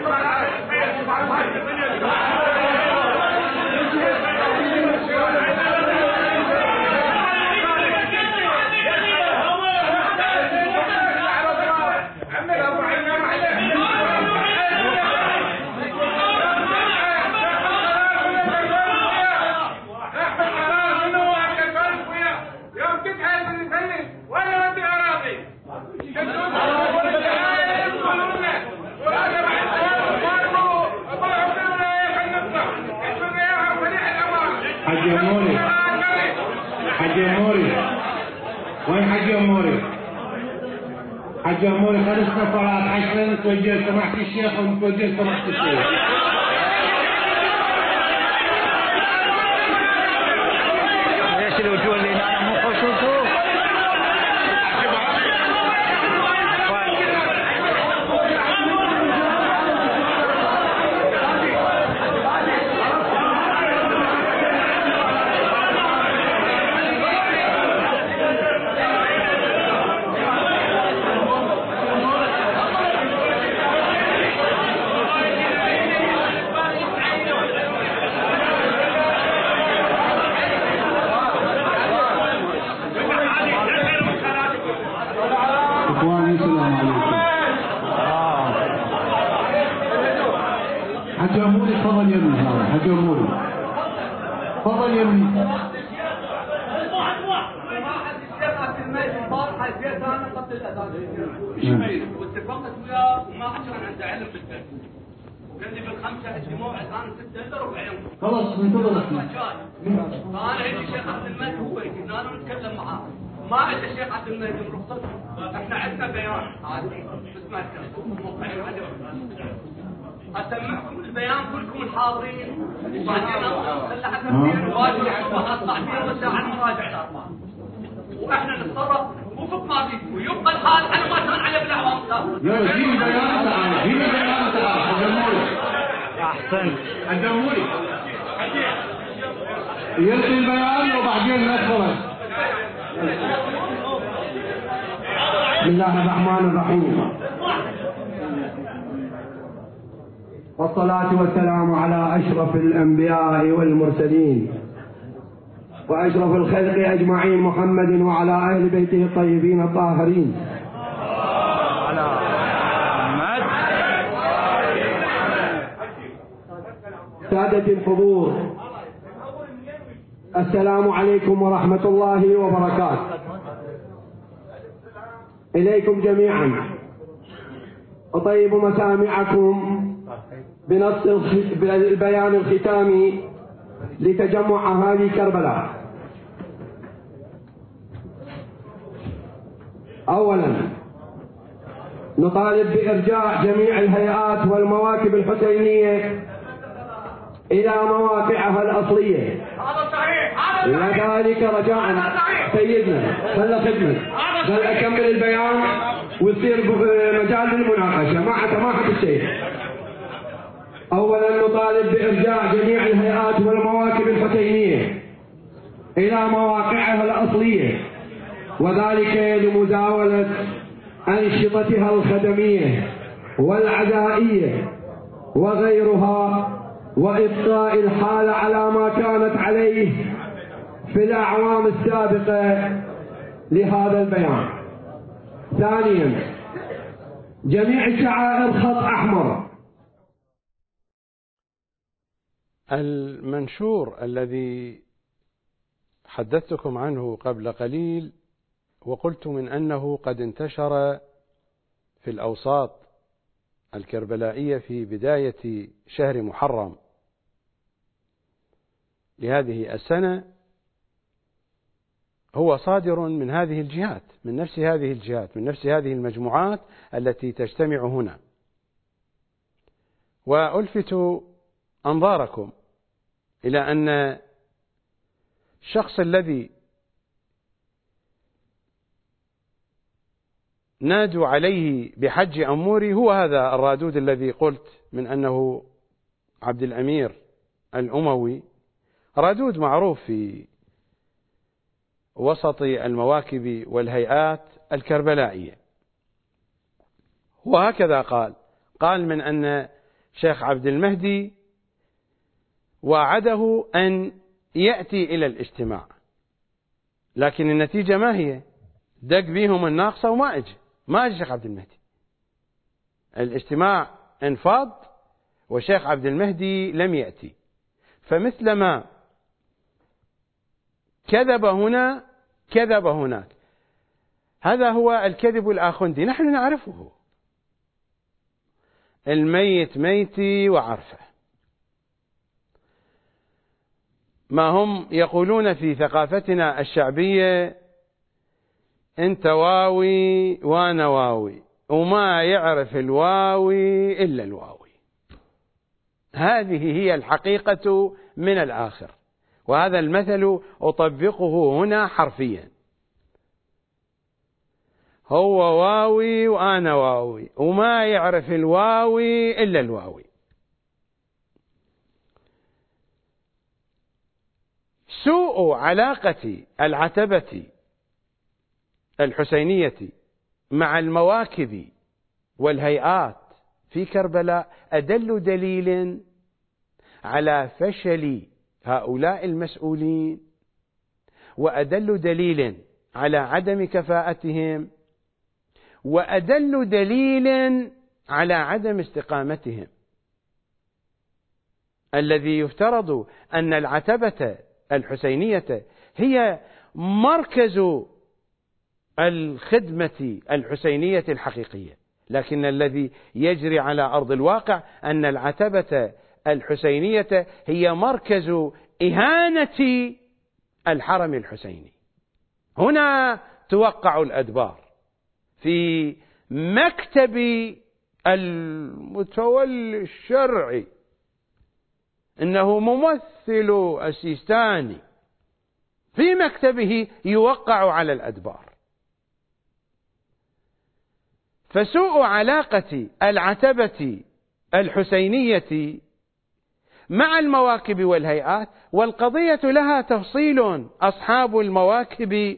Speaker 7: حاج أموري خلصنا صلاة عشرة نتوجه سماحة الشيخ ونتوجه سماحة الشيخ.
Speaker 8: ليش الوجوه اللي هنا مو خصوصه؟
Speaker 7: حاج أموري تفضل يمي. هذا حاج أموري تفضل يمي.
Speaker 10: واتفقت وياه وما عشان عنده علم بالدرس. قال لي بالخمسه الدموع كان 6 الا ربع يوم.
Speaker 7: خلاص ننتظر احنا.
Speaker 10: فانا عندي الشيخ عبد المجيد هو يجينا نتكلم معاه. ما عند الشيخ عبد المجيد رخصته. احنا عندنا بيان هذا اسمه موقعين عليه. اسمعكم البيان كلكم الحاضرين وبعدين خلي حتى واجب الصبح اطلع فيها والساعه المراجعه الاربعه. واحنا نتصرف وفق ما فيه ويبقى الحال على ما كان عليه بالاعوام السابقه.
Speaker 7: يلا جيب البيان تعال، جيب البيان تعال حاج أموري.
Speaker 8: أحسن.
Speaker 9: يلقي البيان وبعدين ندخل. بسم الله الرحمن الرحيم. والصلاة والسلام على أشرف الأنبياء والمرسلين وأشرف الخلق أجمعين محمد وعلى أهل بيته الطيبين الطاهرين. سادة الحضور، السلام عليكم ورحمة الله وبركاته. إليكم جميعا أطيب مسامعكم بنص البيان الختامي لتجمع أهالي كربلاء. أولا، نطالب بإرجاع جميع الهيئات والمواكب الحسينية إلى مواقعها الأصلية، وذلك رجاء سيدنا. خل خدمة، خل أكمل البيان ويصير مجال للمناقشة مع سماحة الشيخ. أولا، نطالب بإرجاع جميع الهيئات والمواكب الحسينية إلى مواقعها الأصلية، وذلك لمزاولة أنشطتها الخدمية والعزائية وغيرها، وإبقاء الحال على ما كانت عليه في الأعوام السابقة لهذا البيان. ثانيا، جميع الشعائر خط أحمر.
Speaker 1: المنشور الذي حدثتكم عنه قبل قليل وقلت من أنه قد انتشر في الأوساط الكربلائية في بداية شهر محرم لهذه السنة، هو صادر من هذه الجهات، من نفس هذه الجهات، من نفس هذه المجموعات التي تجتمع هنا. وألفت أنظاركم إلى أن الشخص الذي نادوا عليه بحج أموري هو هذا الرادود الذي قلت من أنه عبد الأمير الأموي، رادود معروف في وسط المواكب والهيئات الكربلائية. وهكذا قال من أن شيخ عبد المهدي وعده أن يأتي إلى الاجتماع، لكن النتيجة ما هي؟ دق بيهم الناقصة وما أجي شيخ عبد المهدي. الاجتماع انفاض وشيخ عبد المهدي لم يأتي، فمثلما كذب هنا كذب هناك. هذا هو الكذب الآخندي، نحن نعرفه. الميت ميتي وعرفه. ما هم يقولون في ثقافتنا الشعبية انت واوي وانا واوي، وما يعرف الواوي إلا الواوي. هذه هي الحقيقة من الآخر، وهذا المثل أطبقه هنا حرفيا. هو واوي وأنا واوي، وما يعرف الواوي إلا الواوي. سوء علاقة العتبة الحسينية مع المواكب والهيئات في كربلاء أدل دليل على فشل هؤلاء المسؤولين، وأدل دليل على عدم كفاءتهم، وأدل دليل على عدم استقامتهم. الذي يفترض أن العتبة الحسينية هي مركز الخدمة الحسينية الحقيقية، لكن الذي يجري على أرض الواقع أن العتبة الحسينية هي مركز إهانة الحرم الحسيني. هنا توقع الأدبار في مكتب المتولي الشرعي، إنه ممثل السيستاني، في مكتبه يوقع على الأدبار. فسوء علاقة العتبة الحسينية مع المواكب والهيئات، والقضية لها تفصيل. أصحاب المواكب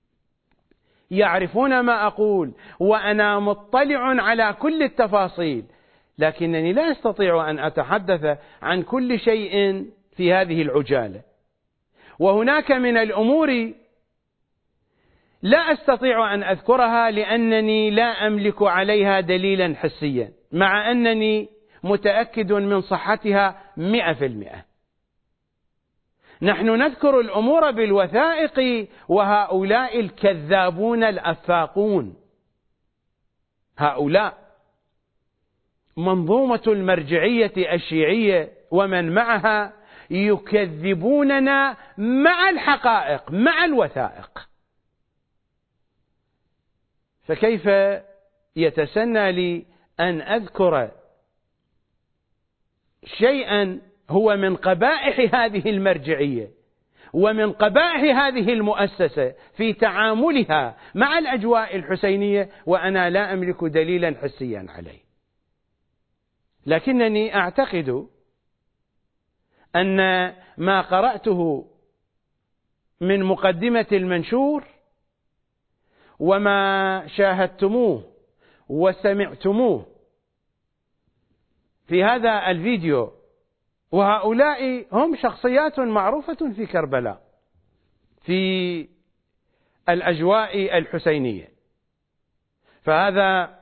Speaker 1: يعرفون ما أقول وأنا مطلع على كل التفاصيل، لكنني لا أستطيع أن أتحدث عن كل شيء في هذه العجالة. وهناك من الأمور لا أستطيع أن أذكرها لأنني لا أملك عليها دليلا حسيا، مع أنني متأكد من صحتها 100%. نحن نذكر الأمور بالوثائق، وهؤلاء الكذابون الأفاقون، هؤلاء منظومة المرجعية الشيعية ومن معها يكذبوننا مع الحقائق مع الوثائق. فكيف يتسنى لي أن أذكر شيئا هو من قبائح هذه المرجعية ومن قبائح هذه المؤسسة في تعاملها مع الأجواء الحسينية وأنا لا أملك دليلا حسيا عليه؟ لكنني أعتقد أن ما قرأته من مقدمة المنشور وما شاهدتموه وسمعتموه في هذا الفيديو، وهؤلاء هم شخصيات معروفة في كربلاء في الأجواء الحسينية. فهذا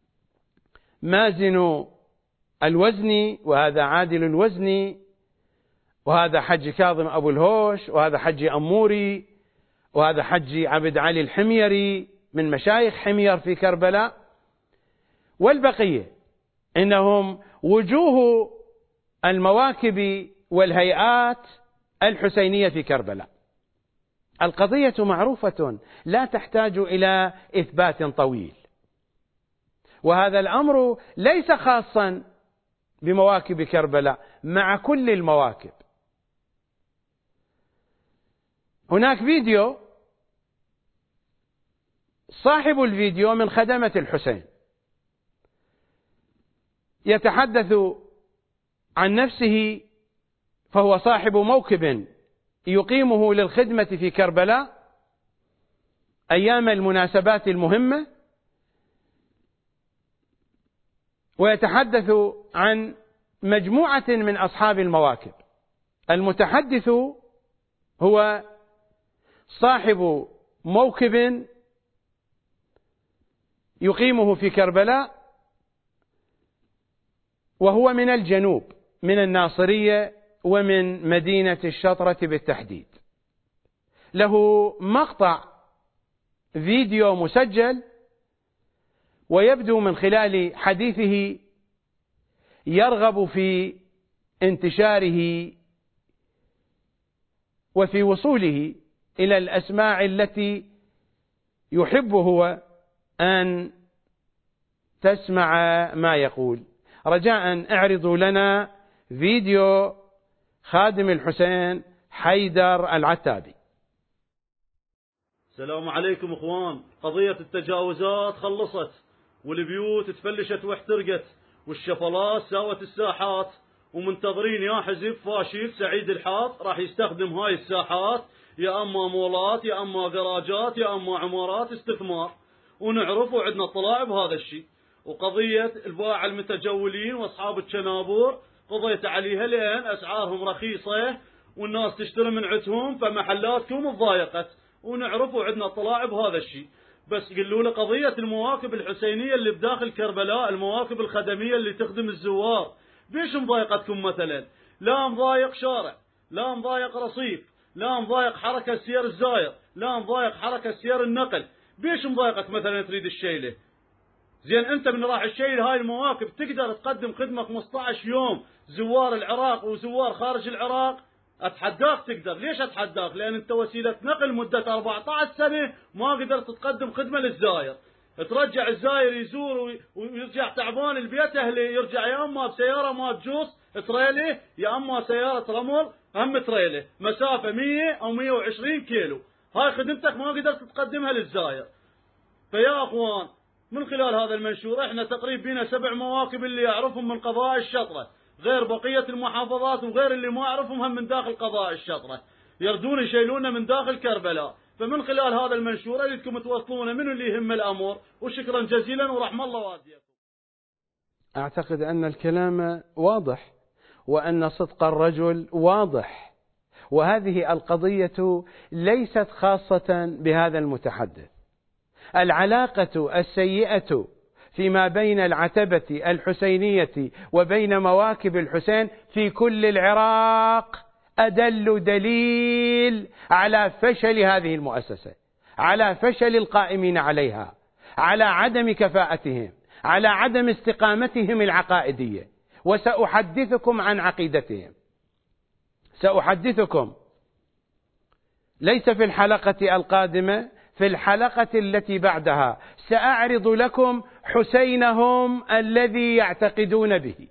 Speaker 1: مازن الوزني، وهذا عادل الوزني، وهذا حج كاظم أبو الهوش، وهذا حج أموري، وهذا حج عبد علي الحميري من مشايخ حمير في كربلاء، والبقية إنهم وجوه المواكب والهيئات الحسينية في كربلاء. القضية معروفة لا تحتاج إلى إثبات طويل، وهذا الأمر ليس خاصا بمواكب كربلاء، مع كل المواكب. هناك فيديو، صاحب الفيديو من خدمة الحسين يتحدث عن نفسه، فهو صاحب موكب يقيمه للخدمة في كربلاء أيام المناسبات المهمة، ويتحدث عن مجموعة من أصحاب المواكب. المتحدث هو صاحب موكب يقيمه في كربلاء، وهو من الجنوب، من الناصرية ومن مدينة الشطرة بالتحديد. له مقطع فيديو مسجل، ويبدو من خلال حديثه يرغب في انتشاره وفي وصوله إلى الأسماع التي يحب هو أن تسمع ما يقول. رجاء اعرضوا لنا فيديو خادم الحسين حيدر العتابي.
Speaker 11: السلام عليكم اخوان. قضية التجاوزات خلصت، والبيوت تفلشت واحترقت، والشفلات ساوت الساحات، ومنتظرين يا حزب فاشل سعيد الحاط راح يستخدم هاي الساحات يا اما مولات يا اما جراجات يا اما عمارات استثمار، ونعرف وعندنا اطلاع بهذا الشيء. وقضية الباعة المتجولين واصحاب الشنابور قضيت عليها لان اسعارهم رخيصة والناس تشتري من عندهم، فمحلاتكم تضايقت، ونعرف وعندنا اطلاع بهذا الشيء. بس قلوا لي قضية المواكب الحسينية اللي بداخل كربلاء، المواكب الخدمية اللي تخدم الزوار، بيش مضايقتكم مثلا؟ لا مضايق شارع، لا مضايق رصيف، لا مضايق حركة سير الزاير، لا مضايق حركة سير النقل، بيش مضايقك مثلا تريد الشيله؟ زين انت من راح الشيل هاي المواكب تقدر تقدم خدمة 15 يوم زوار العراق وزوار خارج العراق؟ اتحداك تقدر. ليش اتحداك؟ لان انت وسيلة نقل مدة 14 سنة ما قدرت تقدم خدمة للزاير. ترجع الزاير يزور ويرجع تعبان البيت اهله، يرجع يا اما بسيارة ما تجوز تريله يا اما سيارة رمل هم تريله، مسافة 100 او 120 كيلو. هاي خدمتك ما قدرت تقدمها للزاير. فيا اخوان من خلال هذا المنشور احنا تقريبا بينا 7 مواكب اللي يعرفهم من قضاء الشطرة، غير بقية المحافظات وغير اللي ما أعرفهم هم من داخل قضاء الشطرة، يردون يشيلونه من داخل كربلاء. فمن خلال هذا المنشور أريدكم توصلونه من اللي يهم الأمر، وشكرا جزيلا ورحم الله والديكم.
Speaker 1: أعتقد أن الكلام واضح وأن صدق الرجل واضح، وهذه القضية ليست خاصة بهذا المتحدث. العلاقة السيئة فيما بين العتبة الحسينية وبين مواكب الحسين في كل العراق أدل دليل على فشل هذه المؤسسة، على فشل القائمين عليها، على عدم كفاءتهم، على عدم استقامتهم العقائدية. وسأحدثكم عن عقيدتهم، سأحدثكم ليس في الحلقة القادمة، في الحلقة التي بعدها سأعرض لكم حسينهم الذي يعتقدون به،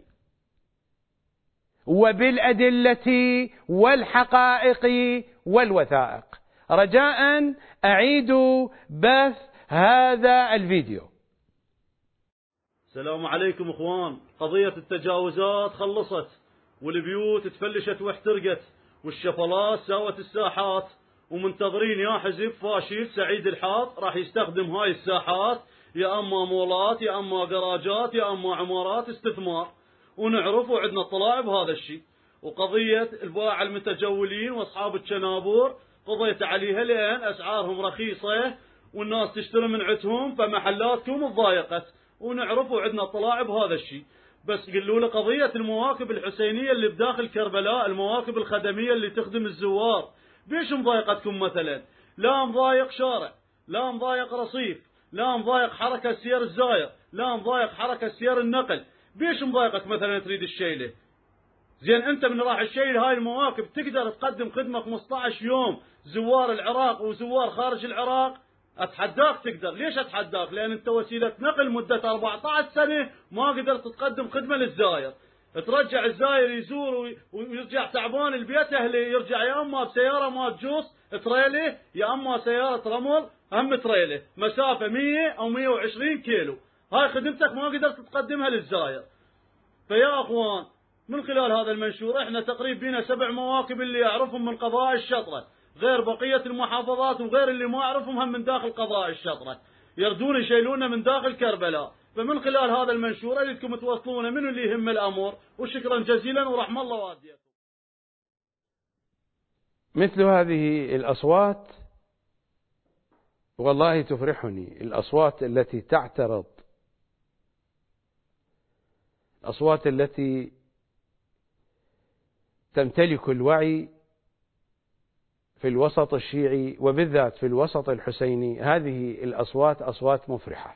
Speaker 1: وبالأدلة والحقائق والوثائق. رجاء أعيدوا بث هذا الفيديو.
Speaker 11: السلام عليكم اخوان. قضية التجاوزات خلصت، والبيوت تفلشت واحترقت، والشفلات ساوت الساحات، ومنتظرين يا حزب فاشل سعيد الحاط راح يستخدم هاي الساحات يا اما مولات يا اما جراجات يا اما عمارات استثمار، ونعرف وعندنا اطلاع بهذا الشيء. وقضية الباعة المتجولين واصحاب الشنابور قضيت عليها لان اسعارهم رخيصة والناس تشتري من عندهم، فمحلاتكم تضايقت، ونعرف وعندنا اطلاع بهذا الشيء. بس قلوا له قضية المواكب الحسينية اللي بداخل كربلاء، المواكب الخدمية اللي تخدم الزوار، بيش مضايقتكم مثلا؟ لا مضايق شارع، لا مضايق رصيف، لا مضايق حركة سير الزاير، لا مضايق حركة سير النقل، بيش مضايقك مثلا تريد الشيله؟ زين انت من راح الشيل هاي المواكب تقدر تقدم خدمة 15 يوم زوار العراق وزوار خارج العراق؟ اتحداك تقدر. ليش اتحداك؟ لان انت وسيلة نقل مدة 14 سنة ما قدرت تقدم خدمة للزاير. ترجع الزاير يزور ويرجع تعبان البيت اهله، يرجع يا اما بسيارة ما تجوص تريله يا اما سيارة رمل هم تريله، مسافة 100 او 120 كيلو. هاي خدمتك ما قدرت تقدمها للزاير. فيا اخوان من خلال هذا المنشور احنا تقريبا بينا 7 مواكب اللي اعرفهم من قضاء الشطرة، غير بقية المحافظات وغير اللي ما اعرفهم هم من داخل قضاء الشطرة، يردون يشيلونه من داخل كربلاء. فمن خلال هذا المنشور اريدكم توصلونه من اللي يهم الامر، وشكرا جزيلا ورحم الله والديكم.
Speaker 1: مثل هذه الأصوات والله تفرحني، الأصوات التي تعترض، الأصوات التي تمتلك الوعي في الوسط الشيعي وبالذات في الوسط الحسيني. هذه الأصوات أصوات مفرحة.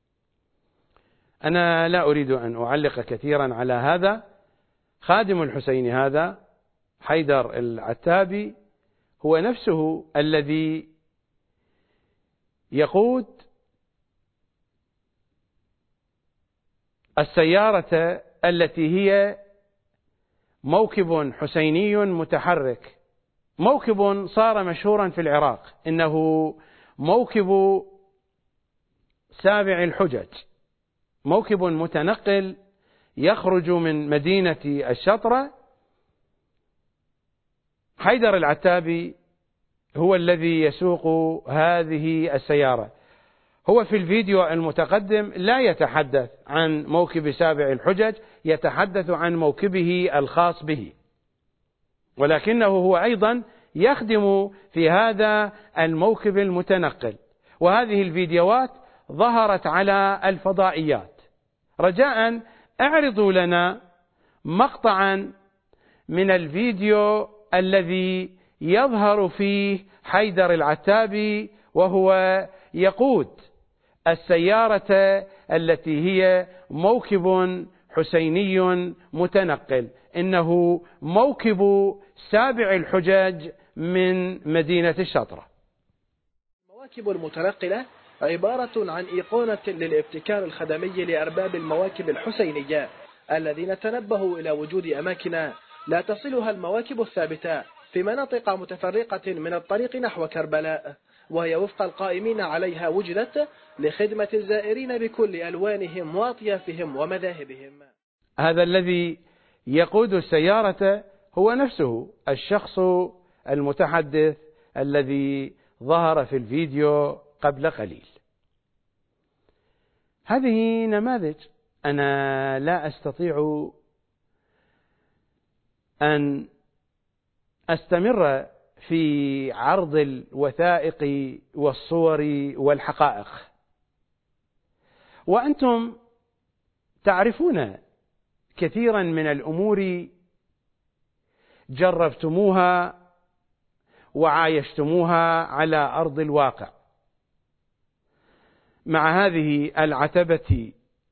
Speaker 1: أنا لا أريد أن أعلق كثيرا على هذا. خادم الحسين هذا حيدر العتابي هو نفسه الذي يقود السيارة التي هي موكب حسيني متحرك، موكب صار مشهورا في العراق، إنه موكب سابع الحجج، موكب متنقل يخرج من مدينة الشطرة. حيدر العتابي هو الذي يسوق هذه السيارة. هو في الفيديو المتقدم لا يتحدث عن موكب سابع الحجج، يتحدث عن موكبه الخاص به، ولكنه هو أيضا يخدم في هذا الموكب المتنقل. وهذه الفيديوهات ظهرت على الفضائيات. رجاء اعرضوا لنا مقطعا من الفيديو الذي يظهر فيه حيدر العتابي وهو يقود السيارة التي هي موكب حسيني متنقل، إنه موكب سابع الحجاج من مدينة الشطرة.
Speaker 12: المواكب المتنقلة عبارة عن إيقونة للابتكار الخدمي لأرباب المواكب الحسينية الذين تنبهوا إلى وجود أماكن لا تصلها المواكب الثابتة في مناطق متفرقة من الطريق نحو كربلاء، وهي وفق القائمين عليها وجدت لخدمة الزائرين بكل ألوانهم وأطيافهم ومذاهبهم.
Speaker 1: هذا الذي يقود السيارة هو نفسه الشخص المتحدث الذي ظهر في الفيديو قبل قليل. هذه نماذج أنا لا أستطيع أن أستمر في عرض الوثائق والصور والحقائق، وأنتم تعرفون كثيرا من الأمور جربتموها وعايشتموها على أرض الواقع. مع هذه العتبة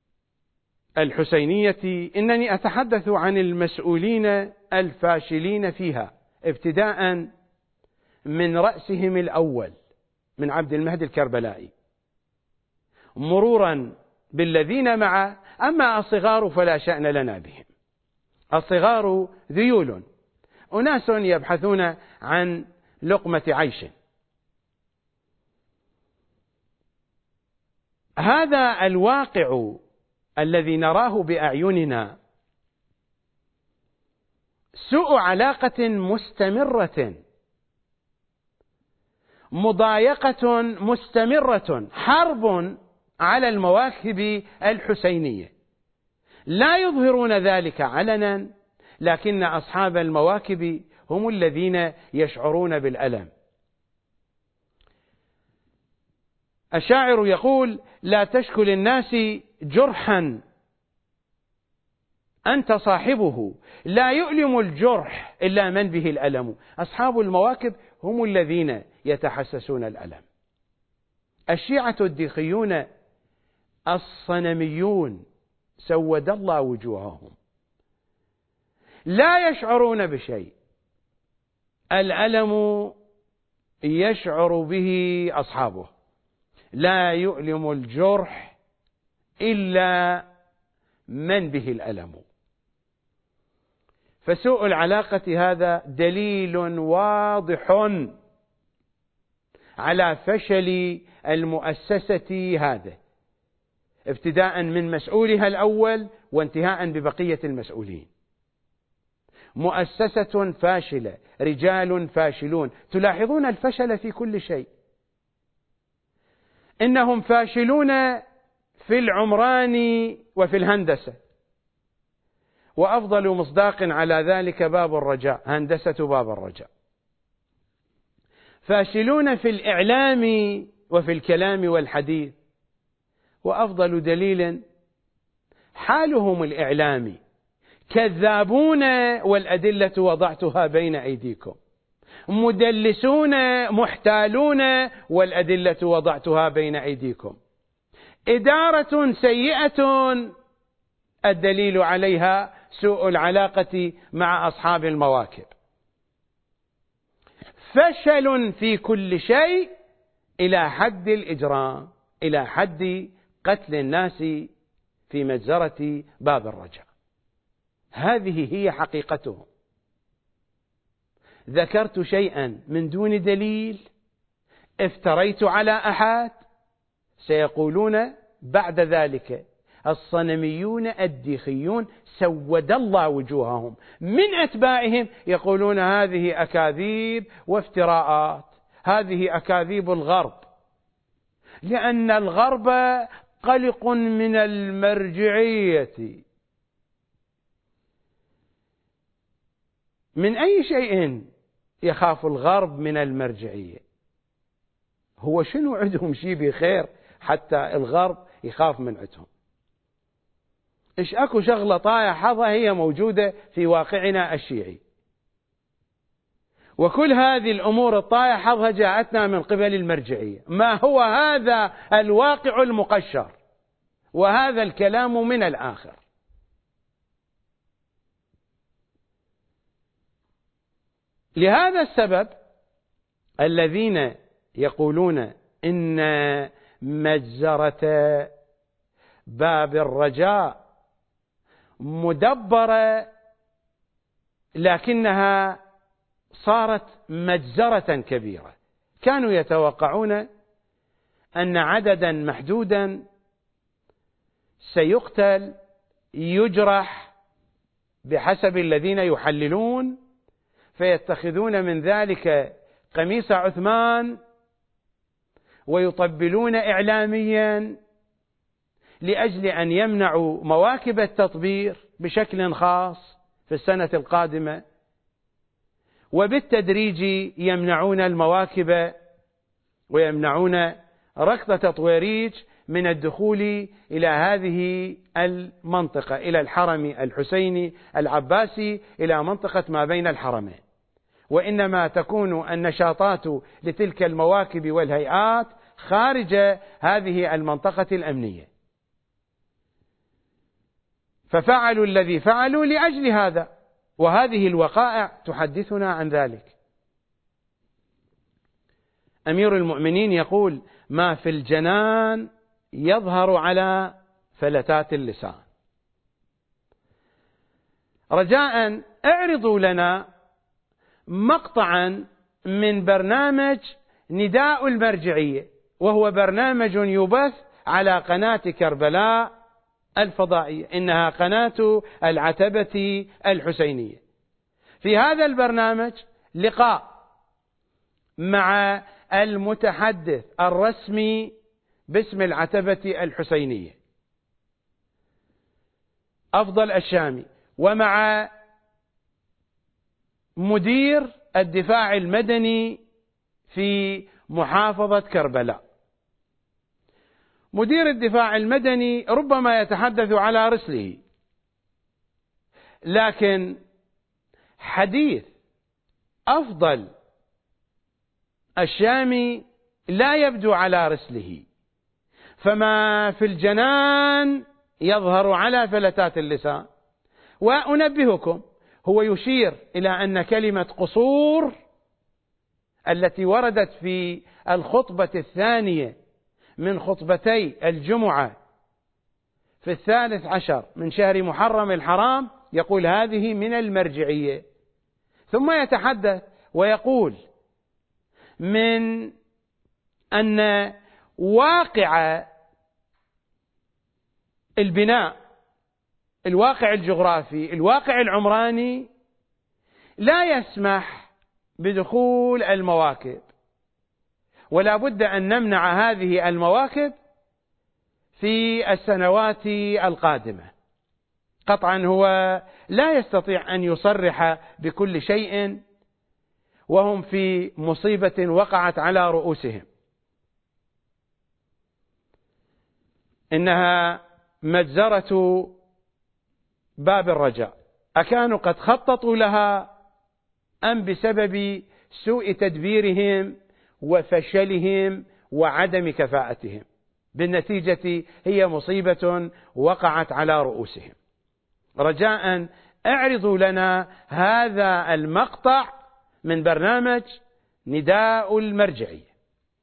Speaker 1: الحسينية إنني أتحدث عن المسؤولين الفاشلين فيها، ابتداء من رأسهم الأول من عبد المهدي الكربلائي، مرورا بالذين معه. أما الصغار فلا شأن لنا بهم، الصغار ذيول، أناس يبحثون عن لقمة عيش. هذا الواقع الذي نراه بأعيننا سوء علاقة مستمرة، مضايقة مستمرة، حرب على المواكب الحسينية. لا يظهرون ذلك علنا، لكن أصحاب المواكب هم الذين يشعرون بالألم. الشاعر يقول: لا تشكو للناس جرحا أنت صاحبه، لا يؤلم الجرح إلا من به الألم. أصحاب المواكب هم الذين يتحسسون الألم. الشيعة الديخيون الصنميون سود الله وجوههم، لا يشعرون بشيء. الألم يشعر به أصحابه، لا يؤلم الجرح إلا من به الألم. فسوء العلاقة هذا دليل واضح على فشل المؤسسة هذه، ابتداء من مسؤولها الأول وانتهاء ببقية المسؤولين. مؤسسة فاشلة، رجال فاشلون. تلاحظون الفشل في كل شيء. إنهم فاشلون في العمران وفي الهندسة، وأفضل مصداق على ذلك باب الرجاء، هندسة باب الرجاء. فاشلون في الإعلام وفي الكلام والحديث، وأفضل دليل حالهم الإعلامي، كذابون والأدلة وضعتها بين أيديكم، مدلسون محتالون والأدلة وضعتها بين أيديكم، إدارة سيئة الدليل عليها سوء العلاقة مع أصحاب المواكب، فشل في كل شيء إلى حد الإجرام، إلى حد قتل الناس في مجزرة باب الرجاء. هذه هي حقيقتهم. ذكرت شيئا من دون دليل، افتريت على أحد، سيقولون بعد ذلك الصنميون الديخيون سود الله وجوههم، من أتباعهم يقولون هذه أكاذيب وافتراءات، هذه أكاذيب الغرب، لأن الغرب قلق من المرجعية. من أي شيء يخاف الغرب من المرجعية؟ هو شنو عندهم شيء بخير حتى الغرب يخاف من عندهم؟ إيش أكو شغلة طاية حظها هي موجودة في واقعنا الشيعي، وكل هذه الأمور الطاية حظها جاءتنا من قبل المرجعية. ما هو هذا الواقع المقشر وهذا الكلام من الآخر؟ لهذا السبب الذين يقولون إن مجزرة باب الرجاء مدبرة لكنها صارت مجزرة كبيرة. كانوا يتوقعون أن عددا محدودا سيقتل، يجرح، بحسب الذين يحللون، فيتخذون من ذلك قميص عثمان ويطبلون إعلاميا لأجل أن يمنعوا مواكب التطبير بشكل خاص في السنة القادمة، وبالتدريج يمنعون المواكب ويمنعون ركض تطويريج من الدخول إلى هذه المنطقة، إلى الحرم الحسيني العباسي، إلى منطقة ما بين الحرمين، وإنما تكون النشاطات لتلك المواكب والهيئات خارج هذه المنطقة الأمنية. ففعلوا الذي فعلوا لأجل هذا، وهذه الوقائع تحدثنا عن ذلك. أمير المؤمنين يقول: ما في الجنان يظهر على فلتات اللسان. رجاء اعرضوا لنا مقطعا من برنامج نداء المرجعية، وهو برنامج يبث على قناة كربلاء الفضائية، إنها قناة العتبة الحسينية. في هذا البرنامج لقاء مع المتحدث الرسمي باسم العتبة الحسينية أفضل الشامي، ومع مدير الدفاع المدني في محافظة كربلاء. مدير الدفاع المدني ربما يتحدث على رسله، لكن حديث أفضل الشامي لا يبدو على رسله، فما في الجنان يظهر على فلتات اللسان. وأنبهكم، هو يشير إلى أن كلمة قصور التي وردت في الخطبة الثانية من خطبتي الجمعة في 13 من شهر محرم الحرام، يقول هذه من المرجعية، ثم يتحدث ويقول من أن واقع البناء، الواقع الجغرافي، الواقع العمراني لا يسمح بدخول المواكب، ولا بد أن نمنع هذه المواكب في السنوات القادمة. قطعا هو لا يستطيع أن يصرح بكل شيء وهم في مصيبة وقعت على رؤوسهم، إنها مجزرة باب الرجاء. أكانوا قد خططوا لها أم بسبب سوء تدبيرهم وفشلهم وعدم كفاءتهم؟ بالنتيجة هي مصيبة وقعت على رؤوسهم. رجاء اعرضوا لنا هذا المقطع من برنامج نداء المرجعية.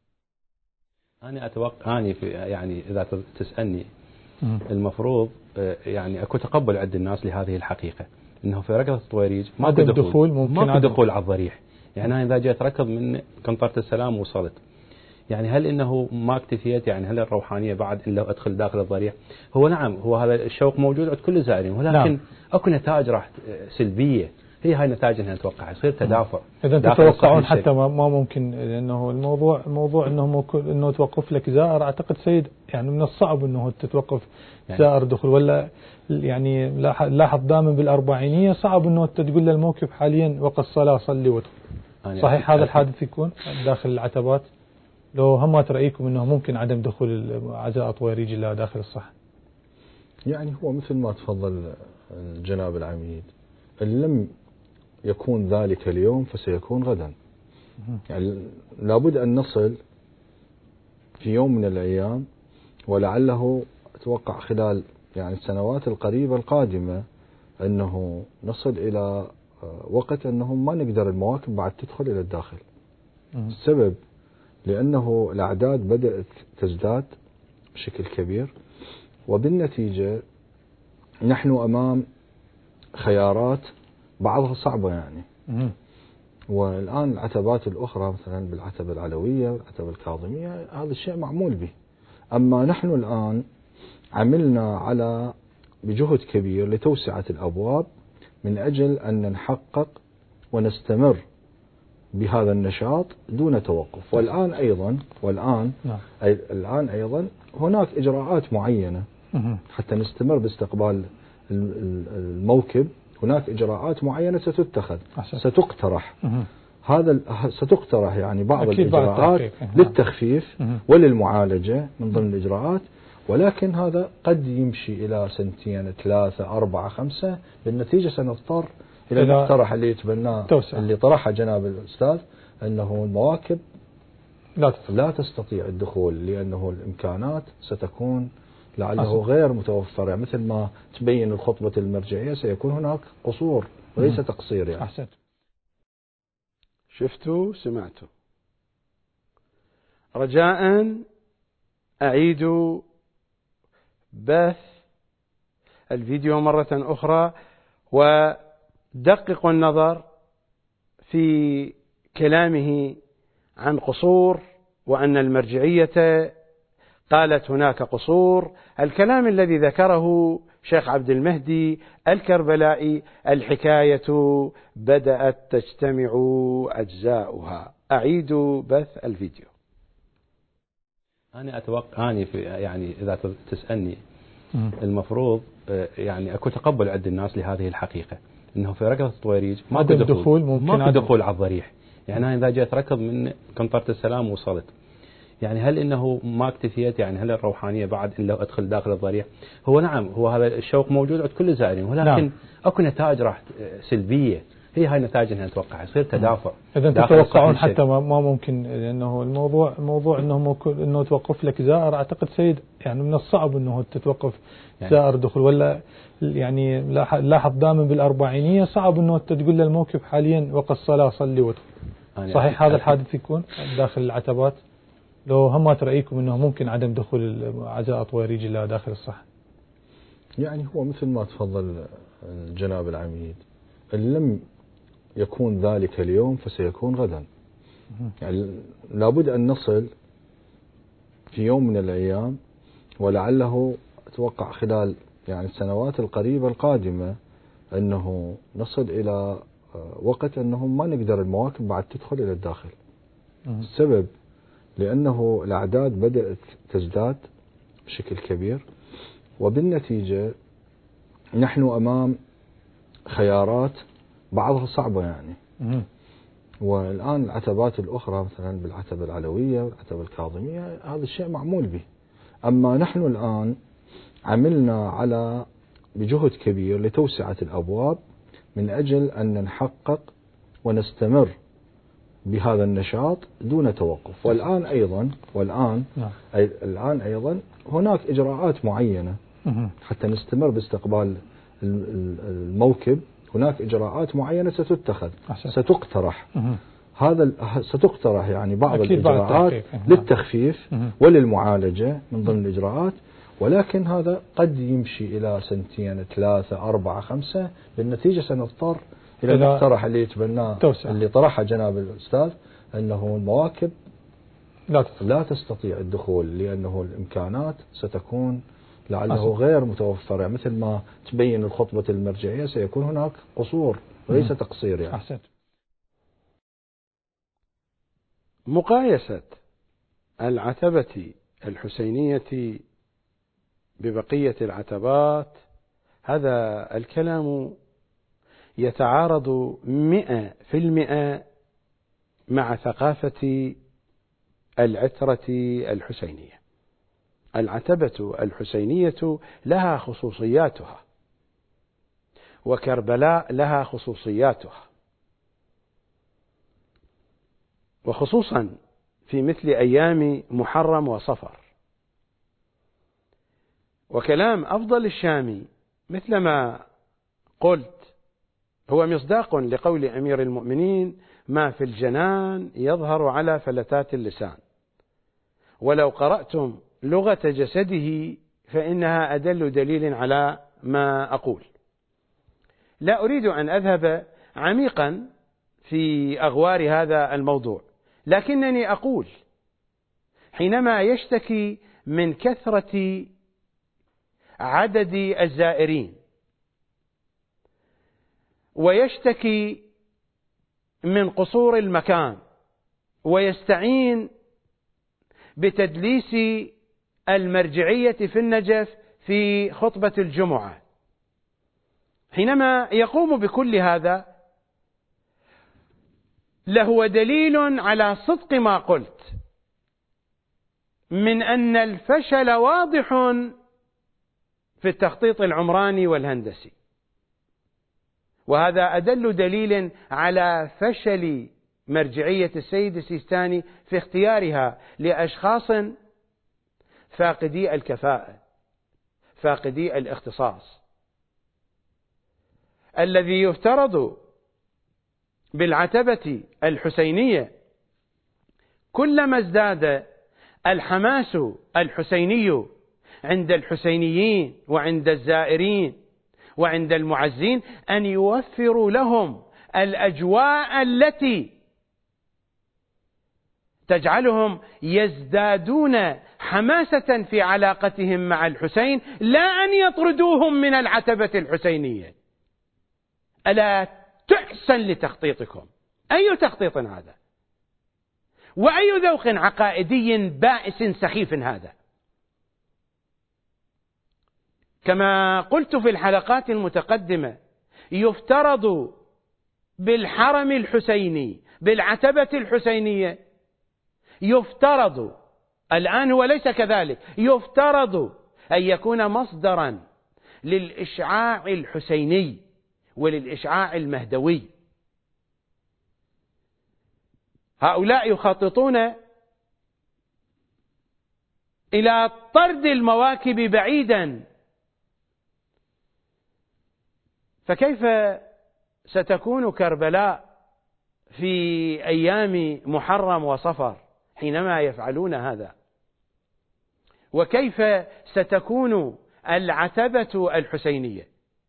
Speaker 13: أنا أتوقع يعني إذا تسألني المفروض يعني أكو تقبل عند الناس لهذه الحقيقة، أنه في ركض الطويريج ماكو دخول على الضريح. يعني أنا إذا جيت ركض من قنطرة السلام وصلت، يعني هل إنه ما اكتفيت؟ يعني هل الروحانية بعد إلا أدخل داخل الضريح؟ هو نعم، هو هذا الشوق موجود عند كل الزائرين، ولكن نعم. أكو نتائج راح سلبية، هي هاي النتائج انها نتوقع يصير تدافع.
Speaker 14: اذا تتوقعون حتى ما ممكن، لانه الموضوع انه توقف لك زائر، اعتقد سيد يعني من الصعب انه تتوقف زائر دخول، ولا يعني لاحظ دائما بالاربعينيه صعب انه تقول للموكب حاليا وقت الصلاه صلي وادخل. صحيح هذا الحادث يكون داخل العتبات؟ لو هم رايكم انه ممكن عدم دخول عزاء طويريج الى داخل الصحن؟
Speaker 15: يعني هو مثل ما تفضل الجناب العميد، ان لم يكون ذلك اليوم فسيكون غدا. يعني لابد أن نصل في يوم من الأيام، ولعله أتوقع خلال يعني السنوات القريبة القادمة، أنه نصل إلى وقت أنه ما نقدر المواكب بعد تدخل إلى الداخل. السبب لأنه الأعداد بدأت تزداد بشكل كبير، وبالنتيجة نحن أمام خيارات بعضها صعبة يعني. والآن العتبات الأخرى مثلا بالعتبة العلوية والعتبة الكاظمية هذا الشيء معمول به. أما نحن الآن عملنا على بجهد كبير لتوسعة الأبواب من أجل أن نحقق ونستمر بهذا النشاط دون توقف. والآن أيضا هناك إجراءات معينة حتى نستمر باستقبال الموكب. هناك إجراءات معينة ستتخذ، ستقترح يعني بعض الإجراءات للتخفيف وللمعالجة من ضمن الإجراءات، ولكن هذا قد يمشي إلى 2 3 4 5. بالنتيجة سنضطر إلى المقترح اللي يتبناه اللي طرحه جناب الأستاذ، أنه المواكب لا تستطيع الدخول لأنه الإمكانات ستكون لعله غير متوفرة. مثل ما تبين الخطبة المرجعية سيكون هناك قصور وليس تقصير يعني.
Speaker 1: أحسنت. شفتوا سمعتوا. رجاء أعيدوا بث الفيديو مرة أخرى ودققوا النظر في كلامه عن قصور وأن المرجعية قالت هناك قصور. الكلام الذي ذكره شيخ عبد المهدي الكربلائي الحكاية بدأت تجتمع أجزاؤها. أعيدوا بث الفيديو.
Speaker 13: أنا أتوقع يعني إذا تسألني المفروض يعني أكو تقبل عند الناس لهذه الحقيقة، أنه في ركضة الطويريج ما في دخول على الضريح. يعني أنا إذا جيت ركض من قنطرة السلام وصلت، يعني هل إنه ما اكتفيت؟ يعني هل الروحانية بعد إن لو أدخل داخل الضريح؟ هو نعم، هو هذا الشوق موجود عند كل الزائرين، ولكن أكو نتائج راح سلبية. هي هاي النتائج اللي نتوقعها، يصير تدافع.
Speaker 14: إذا تتوقعون حتى ما ممكن، لأنه موضوع إنه توقف لك زائر، أعتقد سيد يعني من الصعب إنه تتوقف زائر دخول، ولا يعني لاحظ دائما بالأربعينية صعب إنه تقول للموكب حاليا وقت الصلاة صلي وادخل. صحيح هذا الحادث يكون داخل العتبات؟ لو هم رأيكم أنه ممكن عدم دخول عزاء طويريج إلى داخل الصحن؟
Speaker 15: يعني هو مثل ما تفضل الجناب العميد، إن لم يكون ذلك اليوم فسيكون غدا. يعني لابد أن نصل في يوم من الأيام، ولعله أتوقع خلال يعني السنوات القريبة القادمة، أنه نصل إلى وقت أنه ما نقدر المواكب بعد تدخل إلى الداخل. السبب لأنه الأعداد بدأت تزداد بشكل كبير، وبالنتيجة نحن أمام خيارات بعضها صعبة يعني. والآن العتبات الأخرى مثلا بالعتبة العلوية والعتبة الكاظمية هذا الشيء معمول به. أما نحن الآن عملنا على بجهد كبير لتوسعة الأبواب من أجل أن نحقق ونستمر بهذا النشاط دون توقف. والآن أيضا هناك إجراءات معينة حتى نستمر باستقبال الموكب. هناك إجراءات معينة ستتخذ، ستقترح يعني بعض الإجراءات للتخفيف وللمعالجة من ضمن الإجراءات، ولكن هذا قد يمشي إلى 2 3 4 5. بالنتيجة سنضطر إلى المقترح اللي يتبناه اللي طرحه جناب الأستاذ، أنه المواكب لا تستطيع الدخول لأنه الإمكانات ستكون لعله غير متوفرة. مثل ما تبين الخطبة المرجعية سيكون هناك قصور وليس تقصير يعني.
Speaker 1: أحسنت. مقايسة العتبة الحسينية ببقية العتبات، هذا الكلام يتعارض 100% مع ثقافة العترة الحسينية. العتبة الحسينية لها خصوصياتها، وكربلاء لها خصوصياتها، وخصوصا في مثل أيام محرم وصفر. وكلام أفضل الشامي مثلما قلت هو مصداق لقول أمير المؤمنين: ما في الجنان يظهر على فلتات اللسان، ولو قرأتم لغة جسده فإنها أدل دليل على ما أقول. لا أريد أن أذهب عميقا في أغوار هذا الموضوع، لكنني أقول حينما يشتكي من كثرة عدد الزائرين ويشتكي من قصور المكان ويستعين بتدليس المرجعية في النجف في خطبة الجمعة، حينما يقوم بكل هذا لهو دليل على صدق ما قلت من أن الفشل واضح في التخطيط العمراني والهندسي، وهذا أدل دليل على فشل مرجعية السيد السيستاني في اختيارها لأشخاص فاقدي الكفاءة فاقدي الاختصاص. الذي يفترض بالعتبة الحسينية كلما ازداد الحماس الحسيني عند الحسينيين وعند الزائرين وعند المعزين أن يوفروا لهم الأجواء التي تجعلهم يزدادون حماسة في علاقتهم مع الحسين، لا أن يطردوهم من العتبة الحسينية. ألا تحسن لتخطيطكم؟ أي تخطيط هذا؟ وأي ذوق عقائدي بائس سخيف هذا؟ كما قلت في الحلقات المتقدمة، يفترض بالحرم الحسيني بالعتبة الحسينية، يفترض الآن هو ليس كذلك، يفترض أن يكون مصدرا للإشعاع الحسيني وللإشعاع المهدوي. هؤلاء يخططون إلى طرد المواكب بعيدا، فكيف ستكون كربلاء في أيام محرم وصفر حينما يفعلون هذا؟ وكيف ستكون العتبة الحسينية؟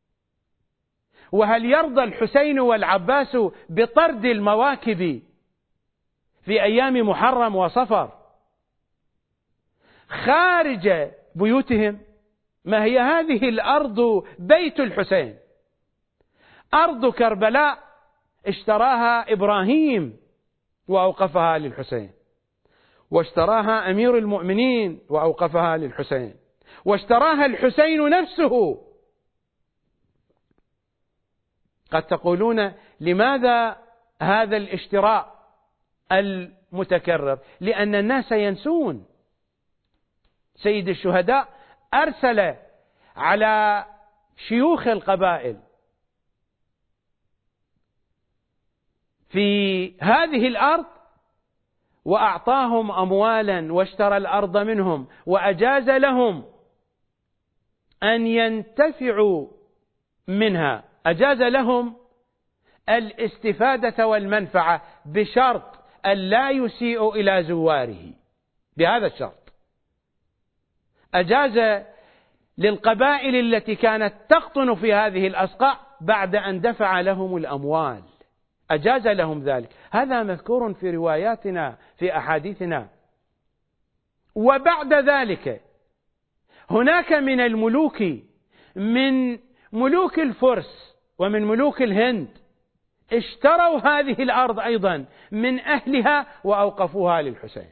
Speaker 1: وهل يرضى الحسين والعباس بطرد المواكب في أيام محرم وصفر خارج بيوتهم؟ ما هي هذه الأرض بيت الحسين، أرض كربلاء اشتراها إبراهيم وأوقفها للحسين، واشتراها أمير المؤمنين وأوقفها للحسين، واشتراها الحسين نفسه. قد تقولون لماذا هذا الاشتراء المتكرر؟ لأن الناس ينسون. سيد الشهداء أرسل على شيوخ القبائل في هذه الأرض وأعطاهم أموالا واشترى الأرض منهم، وأجاز لهم أن ينتفعوا منها، أجاز لهم الاستفادة والمنفعة بشرط أن لا يسيء إلى زواره. بهذا الشرط أجاز للقبائل التي كانت تقطن في هذه الأصقاع بعد أن دفع لهم الأموال، أجاز لهم ذلك. هذا مذكور في رواياتنا في أحاديثنا. وبعد ذلك هناك من الملوك، من ملوك الفرس ومن ملوك الهند، اشتروا هذه الأرض أيضا من أهلها وأوقفوها للحسين.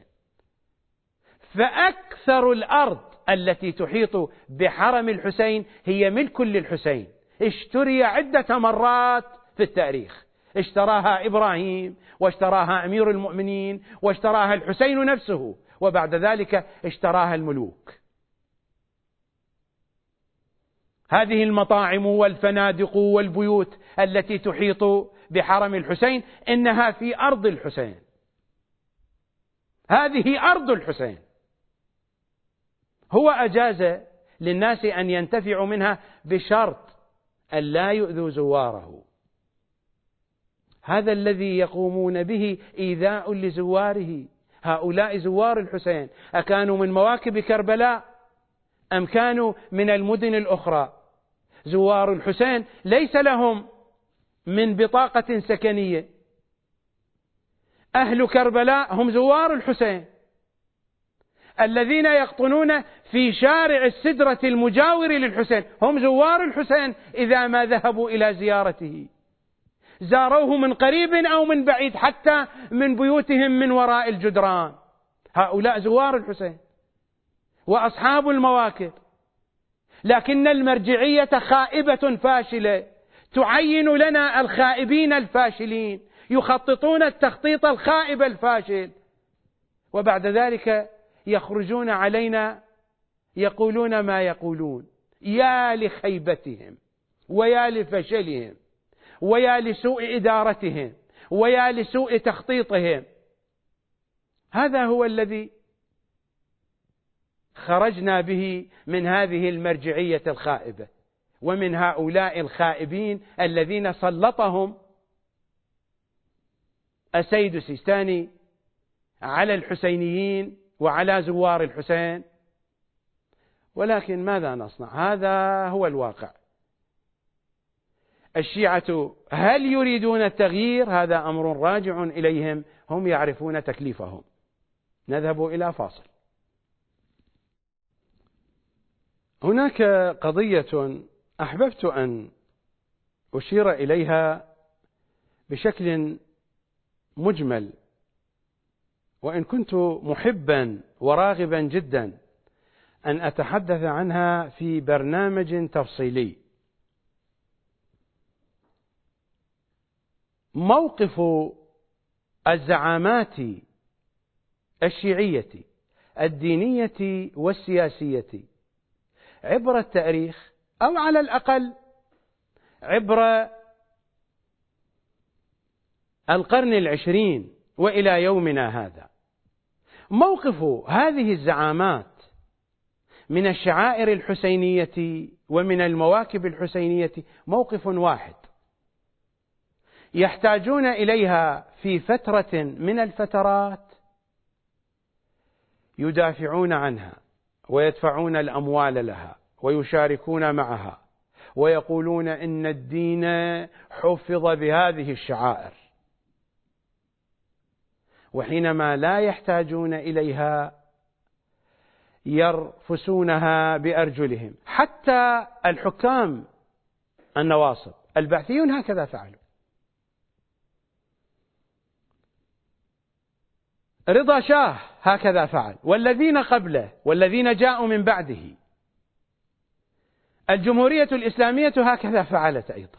Speaker 1: فأكثر الأرض التي تحيط بحرم الحسين هي ملك للحسين، اشتري عدة مرات في التاريخ، اشتراها إبراهيم واشتراها أمير المؤمنين واشتراها الحسين نفسه، وبعد ذلك اشتراها الملوك. هذه المطاعم والفنادق والبيوت التي تحيط بحرم الحسين إنها في أرض الحسين، هذه أرض الحسين. هو أجاز للناس أن ينتفعوا منها بشرط أن لا يؤذوا زواره. هذا الذي يقومون به إيذاء لزواره. هؤلاء زوار الحسين أكانوا من مواكب كربلاء أم كانوا من المدن الأخرى؟ زوار الحسين ليس لهم من بطاقة سكنية. أهل كربلاء هم زوار الحسين الذين يقطنون في شارع السدرة المجاور للحسين، هم زوار الحسين إذا ما ذهبوا إلى زيارته. زاروه من قريب أو من بعيد، حتى من بيوتهم من وراء الجدران. هؤلاء زوار الحسين وأصحاب المواكب، لكن المرجعية خائبة فاشلة، تعين لنا الخائبين الفاشلين، يخططون التخطيط الخائب الفاشل، وبعد ذلك يخرجون علينا يقولون ما يقولون. يا لخيبتهم ويا لفشلهم ويا لسوء إدارتهم ويا لسوء تخطيطهم. هذا هو الذي خرجنا به من هذه المرجعية الخائبة، ومن هؤلاء الخائبين الذين سلطهم السيد السيستاني على الحسينيين وعلى زوار الحسين. ولكن ماذا نصنع؟ هذا هو الواقع. الشيعة هل يريدون التغيير؟ هذا أمر راجع إليهم، هم يعرفون تكليفهم. نذهب إلى فاصل. هناك قضية أحببت أن أشير إليها بشكل مجمل، وإن كنت محبا وراغبا جدا أن أتحدث عنها في برنامج تفصيلي. موقف الزعامات الشيعية الدينية والسياسية عبر التاريخ، أو على الأقل عبر القرن العشرين وإلى يومنا هذا. موقف هذه الزعامات من الشعائر الحسينية ومن المواكب الحسينية موقف واحد، يحتاجون إليها في فترة من الفترات، يدافعون عنها ويدفعون الأموال لها ويشاركون معها ويقولون إن الدين حفظ بهذه الشعائر، وحينما لا يحتاجون إليها يرفسونها بأرجلهم. حتى الحكام النواصب البعثيون هكذا فعلوا. رضا شاه هكذا فعل، والذين قبله والذين جاءوا من بعده. الجمهورية الإسلامية هكذا فعلت أيضا.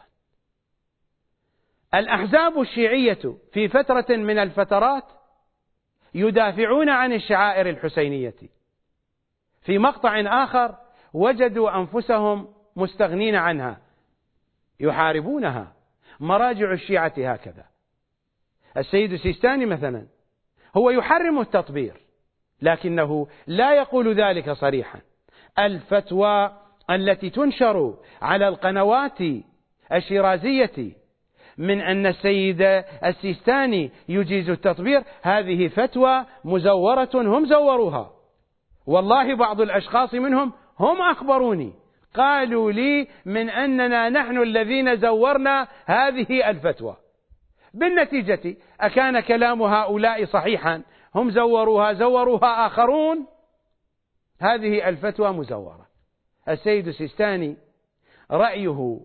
Speaker 1: الأحزاب الشيعية في فترة من الفترات يدافعون عن الشعائر الحسينية، في مقطع آخر وجدوا أنفسهم مستغنين عنها يحاربونها. مراجع الشيعة هكذا. السيد السيستاني مثلا هو يحرم التطبير، لكنه لا يقول ذلك صريحا. الفتوى التي تنشر على القنوات الشيرازية من أن السيد السيستاني يجيز التطبير، هذه فتوى مزورة، هم زوروها. والله بعض الأشخاص منهم هم أخبروني، قالوا لي من أننا نحن الذين زورنا هذه الفتوى. بالنتيجة أكان كلام هؤلاء صحيحا؟ هم زوروها آخرون، هذه الفتوى مزورة. السيد السيستاني رأيه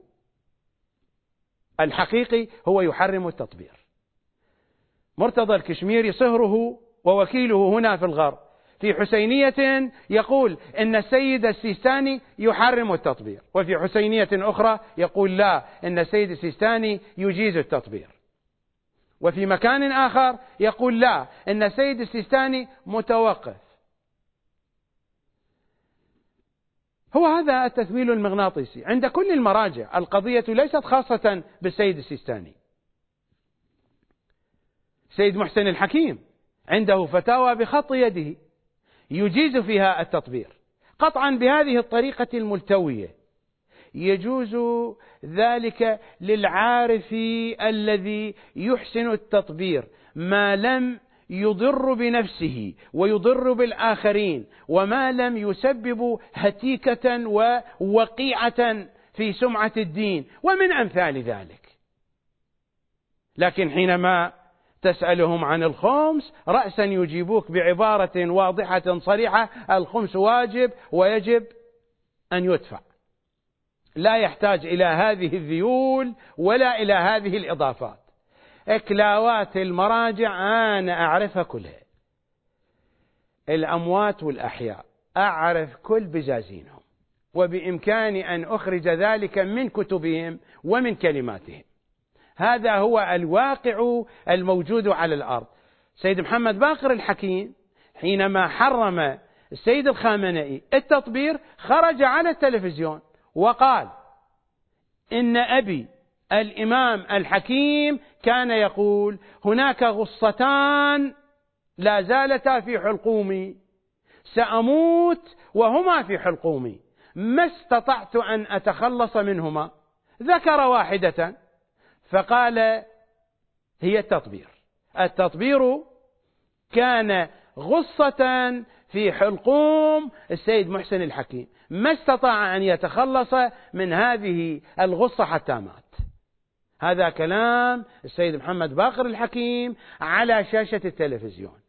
Speaker 1: الحقيقي هو يحرم التطبير. مرتضى الكشميري صهره ووكيله هنا في الغرب في حسينية يقول إن السيد السيستاني يحرم التطبير، وفي حسينية أخرى يقول لا، إن السيد السيستاني يجيز التطبير، وفي مكان آخر يقول لا، إن السيد السيستاني متوقف. هو هذا التثويل المغناطيسي عند كل المراجع. القضية ليست خاصة بالسيد السيستاني. سيد محسن الحكيم عنده فتاوى بخط يده يجيز فيها التطبير قطعا بهذه الطريقة الملتوية. يجوز ذلك للعارف الذي يحسن التطبير ما لم يضر بنفسه ويضر بالآخرين، وما لم يسبب هتيكة ووقيعة في سمعة الدين ومن أمثال ذلك. لكن حينما تسألهم عن الخمس رأسا يجيبوك بعبارة واضحة صريحة: الخمس واجب ويجب أن يدفع. لا يحتاج إلى هذه الذيول ولا إلى هذه الإضافات. إكلاوات المراجع أنا أعرفها كلها، الأموات والأحياء أعرف كل بجازينهم، وبإمكاني أن أخرج ذلك من كتبهم ومن كلماتهم. هذا هو الواقع الموجود على الأرض. سيد محمد باقر الحكيم حينما حرم السيد الخامنئي التطبير خرج على التلفزيون وقال إن أبي الإمام الحكيم كان يقول هناك غصتان لا زالتا في حلقومي، سأموت وهما في حلقومي، ما استطعت أن أتخلص منهما. ذكر واحدة فقال هي التطبير. التطبير كان غصة في حلقوم السيد محسن الحكيم، ما استطاع أن يتخلص من هذه الغصة حتى مات. هذا كلام السيد محمد باقر الحكيم على شاشة التلفزيون،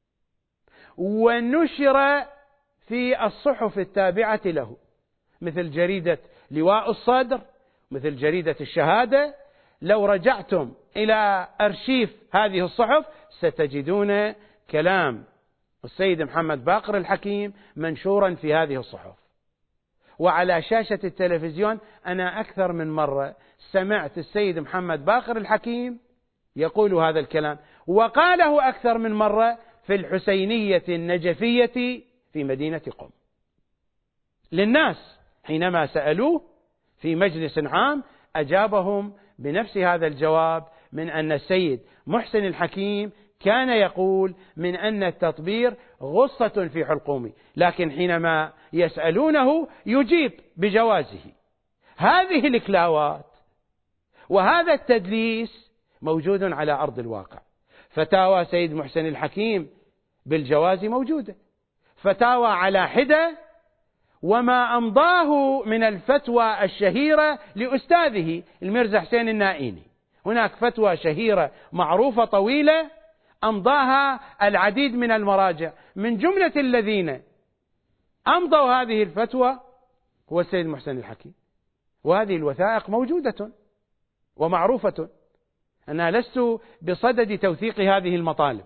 Speaker 1: ونشر في الصحف التابعة له مثل جريدة لواء الصدر، مثل جريدة الشهادة. لو رجعتم إلى أرشيف هذه الصحف ستجدون كلام السيد محمد باقر الحكيم منشورا في هذه الصحف. وعلى شاشة التلفزيون أنا أكثر من مرة سمعت السيد محمد باقر الحكيم يقول هذا الكلام، وقاله أكثر من مرة في الحسينية النجفية في مدينة قم للناس. حينما سألوه في مجلس عام أجابهم بنفس هذا الجواب، من أن السيد محسن الحكيم كان يقول من أن التطبير غصة في حلقومي، لكن حينما يسألونه يجيب بجوازه. هذه الإكلاوات وهذا التدليس موجود على أرض الواقع. فتاوى سيد محسن الحكيم بالجواز موجودة، فتاوى على حدة، وما أمضاه من الفتوى الشهيرة لأستاذه الميرزا حسين النائيني. هناك فتوى شهيرة معروفة طويلة أمضاها العديد من المراجع، من جملة الذين أمضوا هذه الفتوى هو السيد محسن الحكيم. وهذه الوثائق موجودة ومعروفة، أنا لست بصدد توثيق هذه المطالب.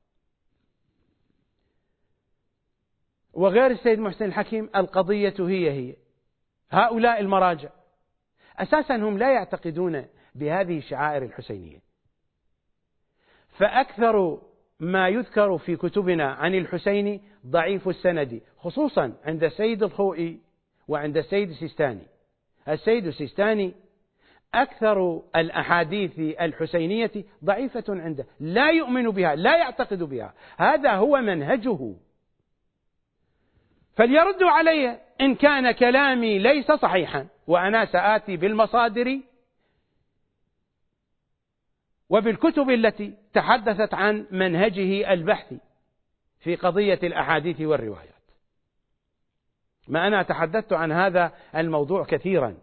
Speaker 1: وغير السيد محسن الحكيم القضية هي هؤلاء المراجع أساسا هم لا يعتقدون بهذه الشعائر الحسينية. فأكثر ما يذكر في كتبنا عن الحسيني ضعيف السند، خصوصا عند السيد الخوئي وعند السيد السيستاني. السيد السيستاني أكثر الأحاديث الحسينية ضعيفة عنده، لا يؤمن بها، لا يعتقد بها، هذا هو منهجه. فليردوا علي إن كان كلامي ليس صحيحا، وأنا سآتي بالمصادر وبالكتب التي تحدثت عن منهجه البحثي في قضية الأحاديث والروايات. ما أنا تحدثت عن هذا الموضوع كثيرا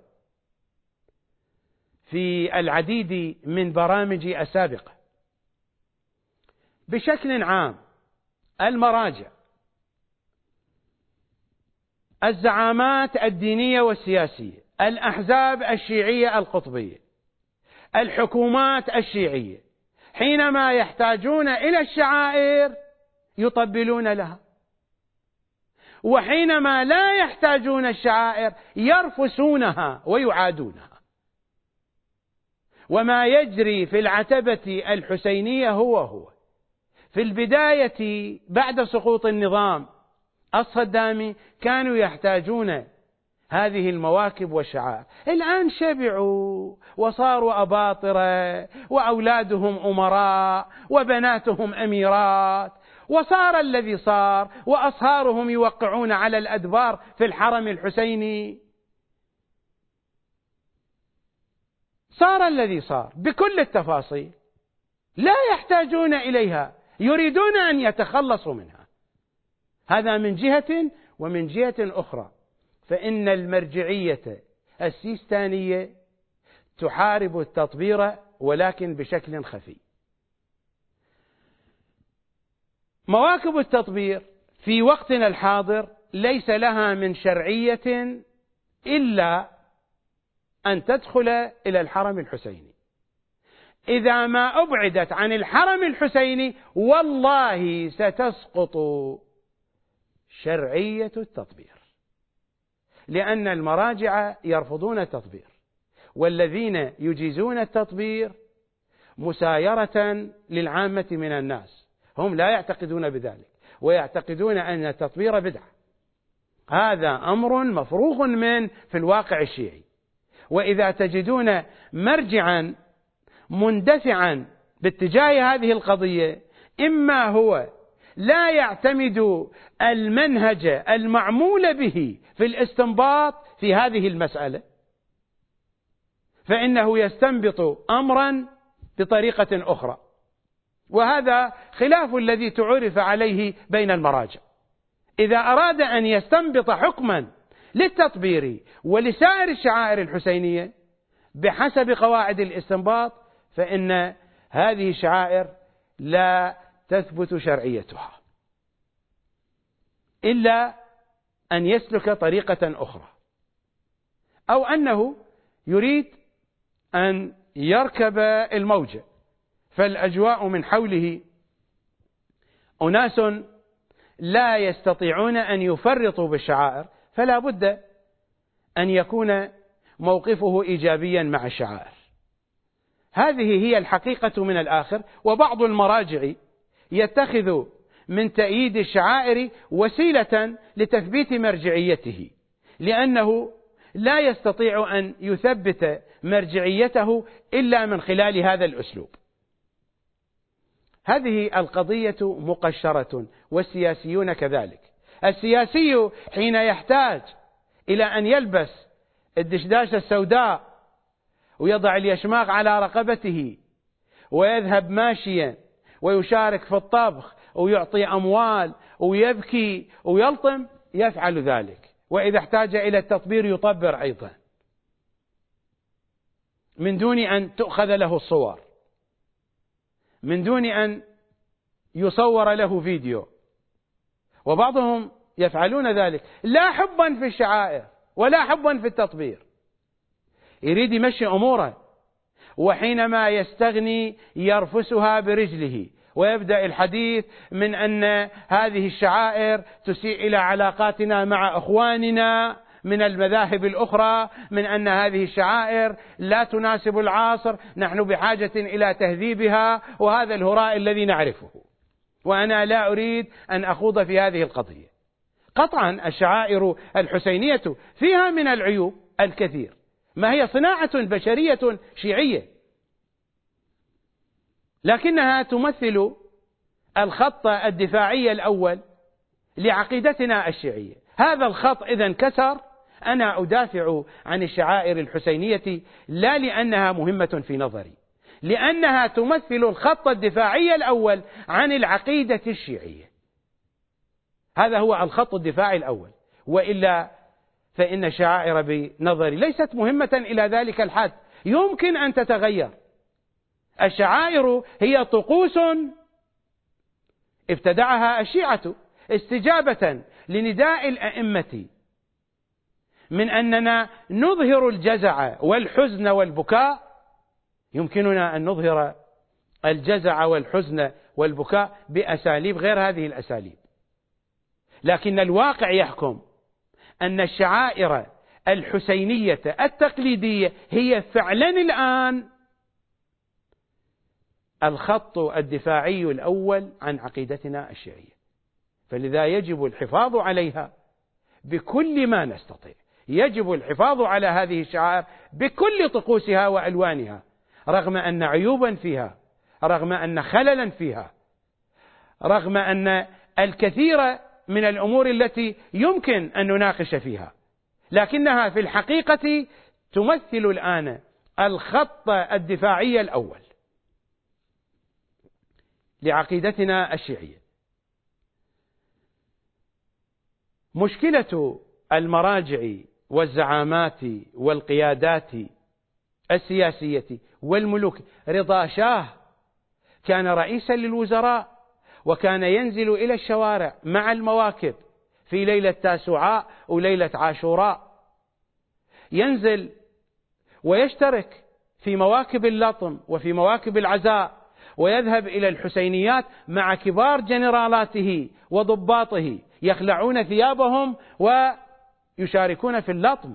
Speaker 1: في العديد من برامجي السابقة. بشكل عام المراجع، الزعامات الدينية والسياسية، الأحزاب الشيعية القطبية، الحكومات الشيعية، حينما يحتاجون إلى الشعائر يطبلون لها، وحينما لا يحتاجون الشعائر يرفسونها ويعادونها. وما يجري في العتبة الحسينية هو في البداية بعد سقوط النظام الصدامي كانوا يحتاجون هذه المواكب والشعائر. الآن شبعوا وصاروا أباطرة، وأولادهم أمراء، وبناتهم أميرات، وصار الذي صار، وأصهارهم يوقعون على الأدبار في الحرم الحسيني. صار الذي صار بكل التفاصيل، لا يحتاجون إليها، يريدون أن يتخلصوا منها. هذا من جهة. ومن جهة أخرى فإن المرجعية السيستانية تحارب التطبير ولكن بشكل خفي. مواكب التطبير في وقتنا الحاضر ليس لها من شرعية إلا أن تدخل إلى الحرم الحسيني. إذا ما أبعدت عن الحرم الحسيني والله ستسقط شرعية التطبير، لأن المراجع يرفضون التطبير، والذين يجيزون التطبير مسايرة للعامة من الناس، هم لا يعتقدون بذلك ويعتقدون أن التطبير بدعة. هذا أمر مفروغ من في الواقع الشيعي. وإذا تجدون مرجعا مندفعا باتجاه هذه القضية، إما هو لا يعتمد المنهج المعمول به في الاستنباط في هذه المسألة، فإنه يستنبط أمرا بطريقة أخرى، وهذا خلاف الذي تعرف عليه بين المراجع. إذا أراد أن يستنبط حكما للتطبير ولسائر الشعائر الحسينية بحسب قواعد الاستنباط، فإن هذه الشعائر لا تثبت شرعيتها إلا أن يسلك طريقة أخرى، أو أنه يريد أن يركب الموجة، فالأجواء من حوله أناس لا يستطيعون أن يفرطوا بالشعائر، فلا بد أن يكون موقفه إيجابيا مع الشعائر. هذه هي الحقيقة من الآخر. وبعض المراجع يتخذ من تأييد الشعائر وسيلة لتثبيت مرجعيته، لأنه لا يستطيع أن يثبت مرجعيته إلا من خلال هذا الأسلوب. هذه القضية مقشرة، والسياسيون كذلك. السياسي حين يحتاج إلى أن يلبس الدشداشة السوداء ويضع اليشماغ على رقبته ويذهب ماشيا ويشارك في الطبخ ويعطي أموال ويبكي ويلطم، يفعل ذلك. وإذا احتاج إلى التطبير يطبر أيضا من دون أن تؤخذ له الصور، من دون أن يصور له فيديو. وبعضهم يفعلون ذلك لا حبا في الشعائر ولا حبا في التطبير، يريد يمشي أموره، وحينما يستغني يرفسها برجله ويبدأ الحديث من أن هذه الشعائر تسيء إلى علاقاتنا مع أخواننا من المذاهب الأخرى، من أن هذه الشعائر لا تناسب العصر، نحن بحاجة إلى تهذيبها، وهذا الهراء الذي نعرفه. وأنا لا أريد أن أخوض في هذه القضية. قطعا الشعائر الحسينية فيها من العيوب الكثير، ما هي صناعة بشرية شيعية، لكنها تمثل الخط الدفاعي الأول لعقيدتنا الشيعية. هذا الخط إذا انكسر أنا أدافع عن الشعائر الحسينية، لا لأنها مهمة في نظري، لأنها تمثل الخط الدفاعي الأول عن العقيدة الشيعية. هذا هو الخط الدفاعي الأول، وإلا فإن الشعائر بنظري ليست مهمة إلى ذلك الحد، يمكن أن تتغير. الشعائر هي طقوس ابتدعها الشيعة استجابة لنداء الأئمة من أننا نظهر الجزع والحزن والبكاء. يمكننا أن نظهر الجزع والحزن والبكاء بأساليب غير هذه الأساليب، لكن الواقع يحكم أن الشعائر الحسينية التقليدية هي فعلا الآن الخط الدفاعي الأول عن عقيدتنا الشيعية، فلذا يجب الحفاظ عليها بكل ما نستطيع. يجب الحفاظ على هذه الشعائر بكل طقوسها وألوانها، رغم أن عيوبا فيها، رغم أن خللا فيها، رغم أن الكثير من الأمور التي يمكن أن نناقش فيها، لكنها في الحقيقة تمثل الآن الخط الدفاعي الأول لعقيدتنا الشيعية. مشكلة المراجع والزعامات والقيادات السياسية والملوك، رضا شاه كان رئيسا للوزراء وكان ينزل إلى الشوارع مع المواكب في ليلة تاسوعاء وليلة عاشوراء، ينزل ويشترك في مواكب اللطم وفي مواكب العزاء، ويذهب إلى الحسينيات مع كبار جنرالاته وضباطه يخلعون ثيابهم ويشاركون في اللطم.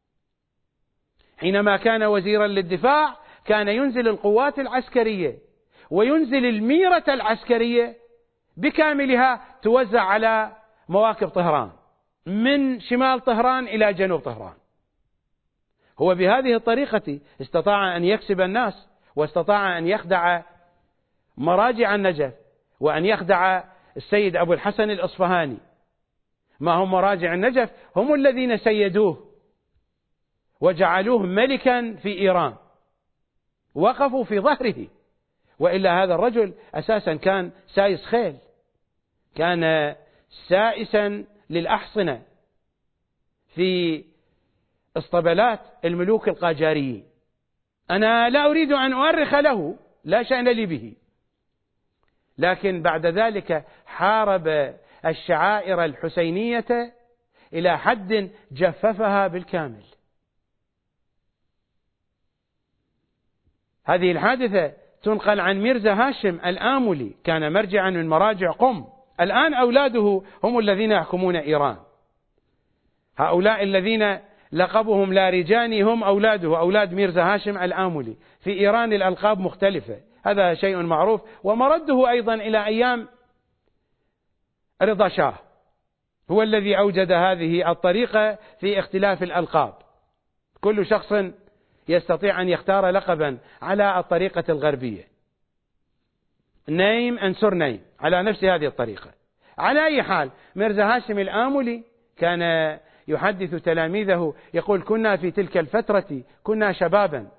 Speaker 1: حينما كان وزيرا للدفاع كان ينزل القوات العسكرية وينزل الميرة العسكرية بكاملها توزع على مواكب طهران من شمال طهران إلى جنوب طهران. هو بهذه الطريقة استطاع أن يكسب الناس، واستطاع أن يخدع مراجع النجف، وأن يخدع السيد أبو الحسن الأصفهاني. ما هم مراجع النجف؟ هم الذين سيدوه وجعلوه ملكا في إيران، وقفوا في ظهره. وإلا هذا الرجل أساسا كان سايس خيل، كان سائسا للأحصنة في اسطبلات الملوك القاجاريين. أنا لا أريد أن أؤرخ له، لا شأن لي به، لكن بعد ذلك حارب الشعائر الحسينية إلى حد جففها بالكامل. هذه الحادثة تنقل عن ميرزا هاشم الآملي، كان مرجعا من مراجع قم، الآن أولاده هم الذين يحكمون إيران. هؤلاء الذين لقبهم لارجاني هم أولاده، أولاد ميرزا هاشم الآملي. في إيران الألقاب مختلفة، هذا شيء معروف، ومرده أيضا إلى أيام رضا شاه، هو الذي أوجد هذه الطريقة في اختلاف الألقاب. كل شخص يستطيع أن يختار لقبا على الطريقة الغربية، name and surname، على نفس هذه الطريقة. على أي حال، ميرزا هاشم الآملي كان يحدث تلاميذه يقول: كنا في تلك الفترة كنا شبابا،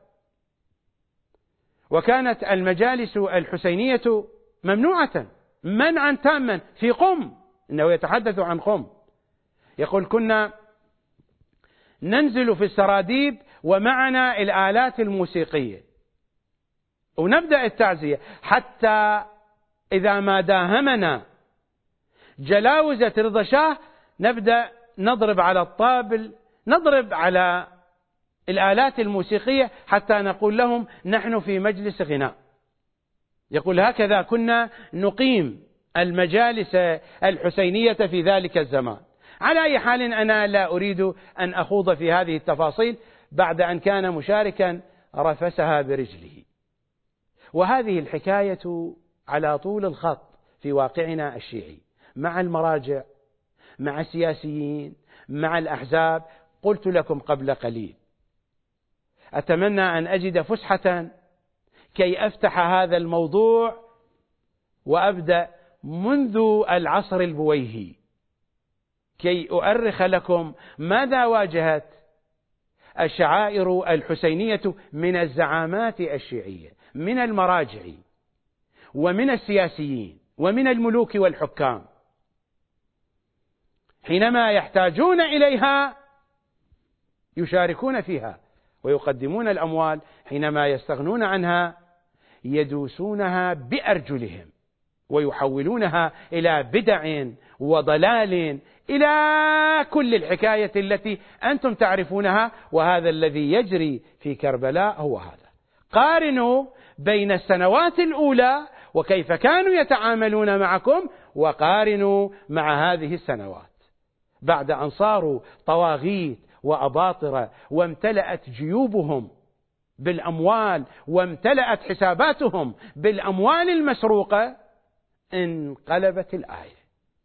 Speaker 1: وكانت المجالس الحسينية ممنوعة منعا تاما في قم. إنه يتحدث عن قم، يقول: كنا ننزل في السراديب ومعنا الآلات الموسيقية ونبدأ التعزية، حتى إذا ما داهمنا جلاوزة رضا شاه نبدأ نضرب على الطابل، نضرب على الآلات الموسيقية حتى نقول لهم نحن في مجلس غناء. يقول: هكذا كنا نقيم المجالس الحسينية في ذلك الزمان. على أي حال، أنا لا أريد أن أخوض في هذه التفاصيل بعد أن كان مشاركا رفسها برجله. وهذه الحكاية على طول الخط في واقعنا الشيعي، مع المراجع، مع السياسيين، مع الأحزاب. قلت لكم قبل قليل أتمنى أن أجد فسحة كي أفتح هذا الموضوع وأبدأ منذ العصر البويهي، كي أؤرخ لكم ماذا واجهت الشعائر الحسينية من الزعامات الشيعية، من المراجع ومن السياسيين ومن الملوك والحكام. حينما يحتاجون إليها يشاركون فيها ويقدمون الأموال، حينما يستغنون عنها يدوسونها بأرجلهم ويحولونها إلى بدع وضلال، إلى كل الحكاية التي أنتم تعرفونها. وهذا الذي يجري في كربلاء هو هذا. قارنوا بين السنوات الأولى وكيف كانوا يتعاملون معكم، وقارنوا مع هذه السنوات بعد أن صاروا طواغيت وأباطرة وامتلأت جيوبهم بالأموال وامتلأت حساباتهم بالأموال المسروقة. انقلبت الآية.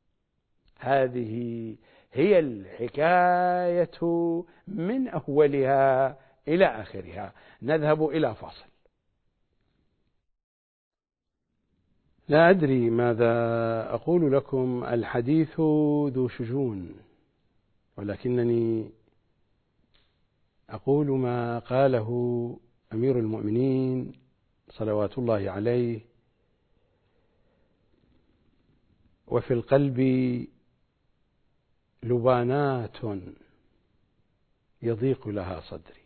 Speaker 1: هذه هي الحكاية من أولها إلى آخرها. نذهب إلى فاصل. لا أدري ماذا أقول لكم، الحديث ذو شجون، ولكنني أقول ما قاله أمير المؤمنين صلوات الله عليه: وفي القلب لبانات يضيق لها صدري.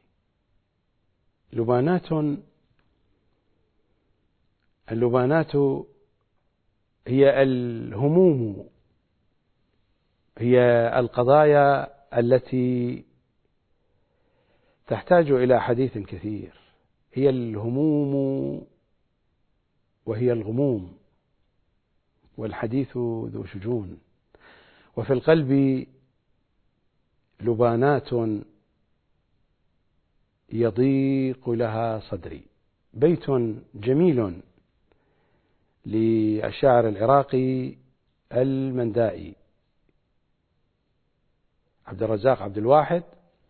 Speaker 1: اللبانات هي الهموم، هي القضايا التي تحتاج إلى حديث كثير. هي الهموم وهي الغموم، والحديث ذو شجون، وفي القلب لبانات يضيق لها صدري. بيت جميل للشاعر العراقي المندائي عبد الرزاق عبد الواحد،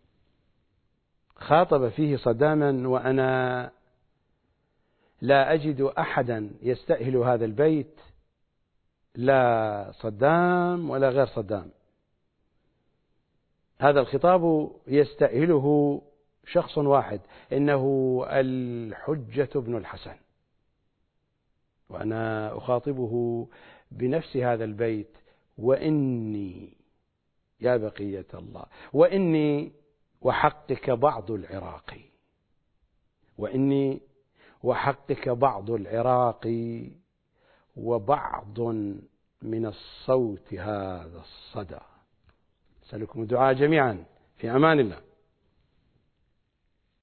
Speaker 1: خاطب فيه صداما، وأنا لا أجد أحدا يستأهل هذا البيت، لا صدام ولا غير صدام. هذا الخطاب يستأهله شخص واحد، إنه الحجة بن الحسن، وأنا أخاطبه بنفس هذا البيت: وإني يا بقية الله، وإني وحقك بعض العراق، وإني وحقك بعض العراق، وبعض من الصوت هذا الصدى. أسألكم الدعاء جميعا، في أمان الله.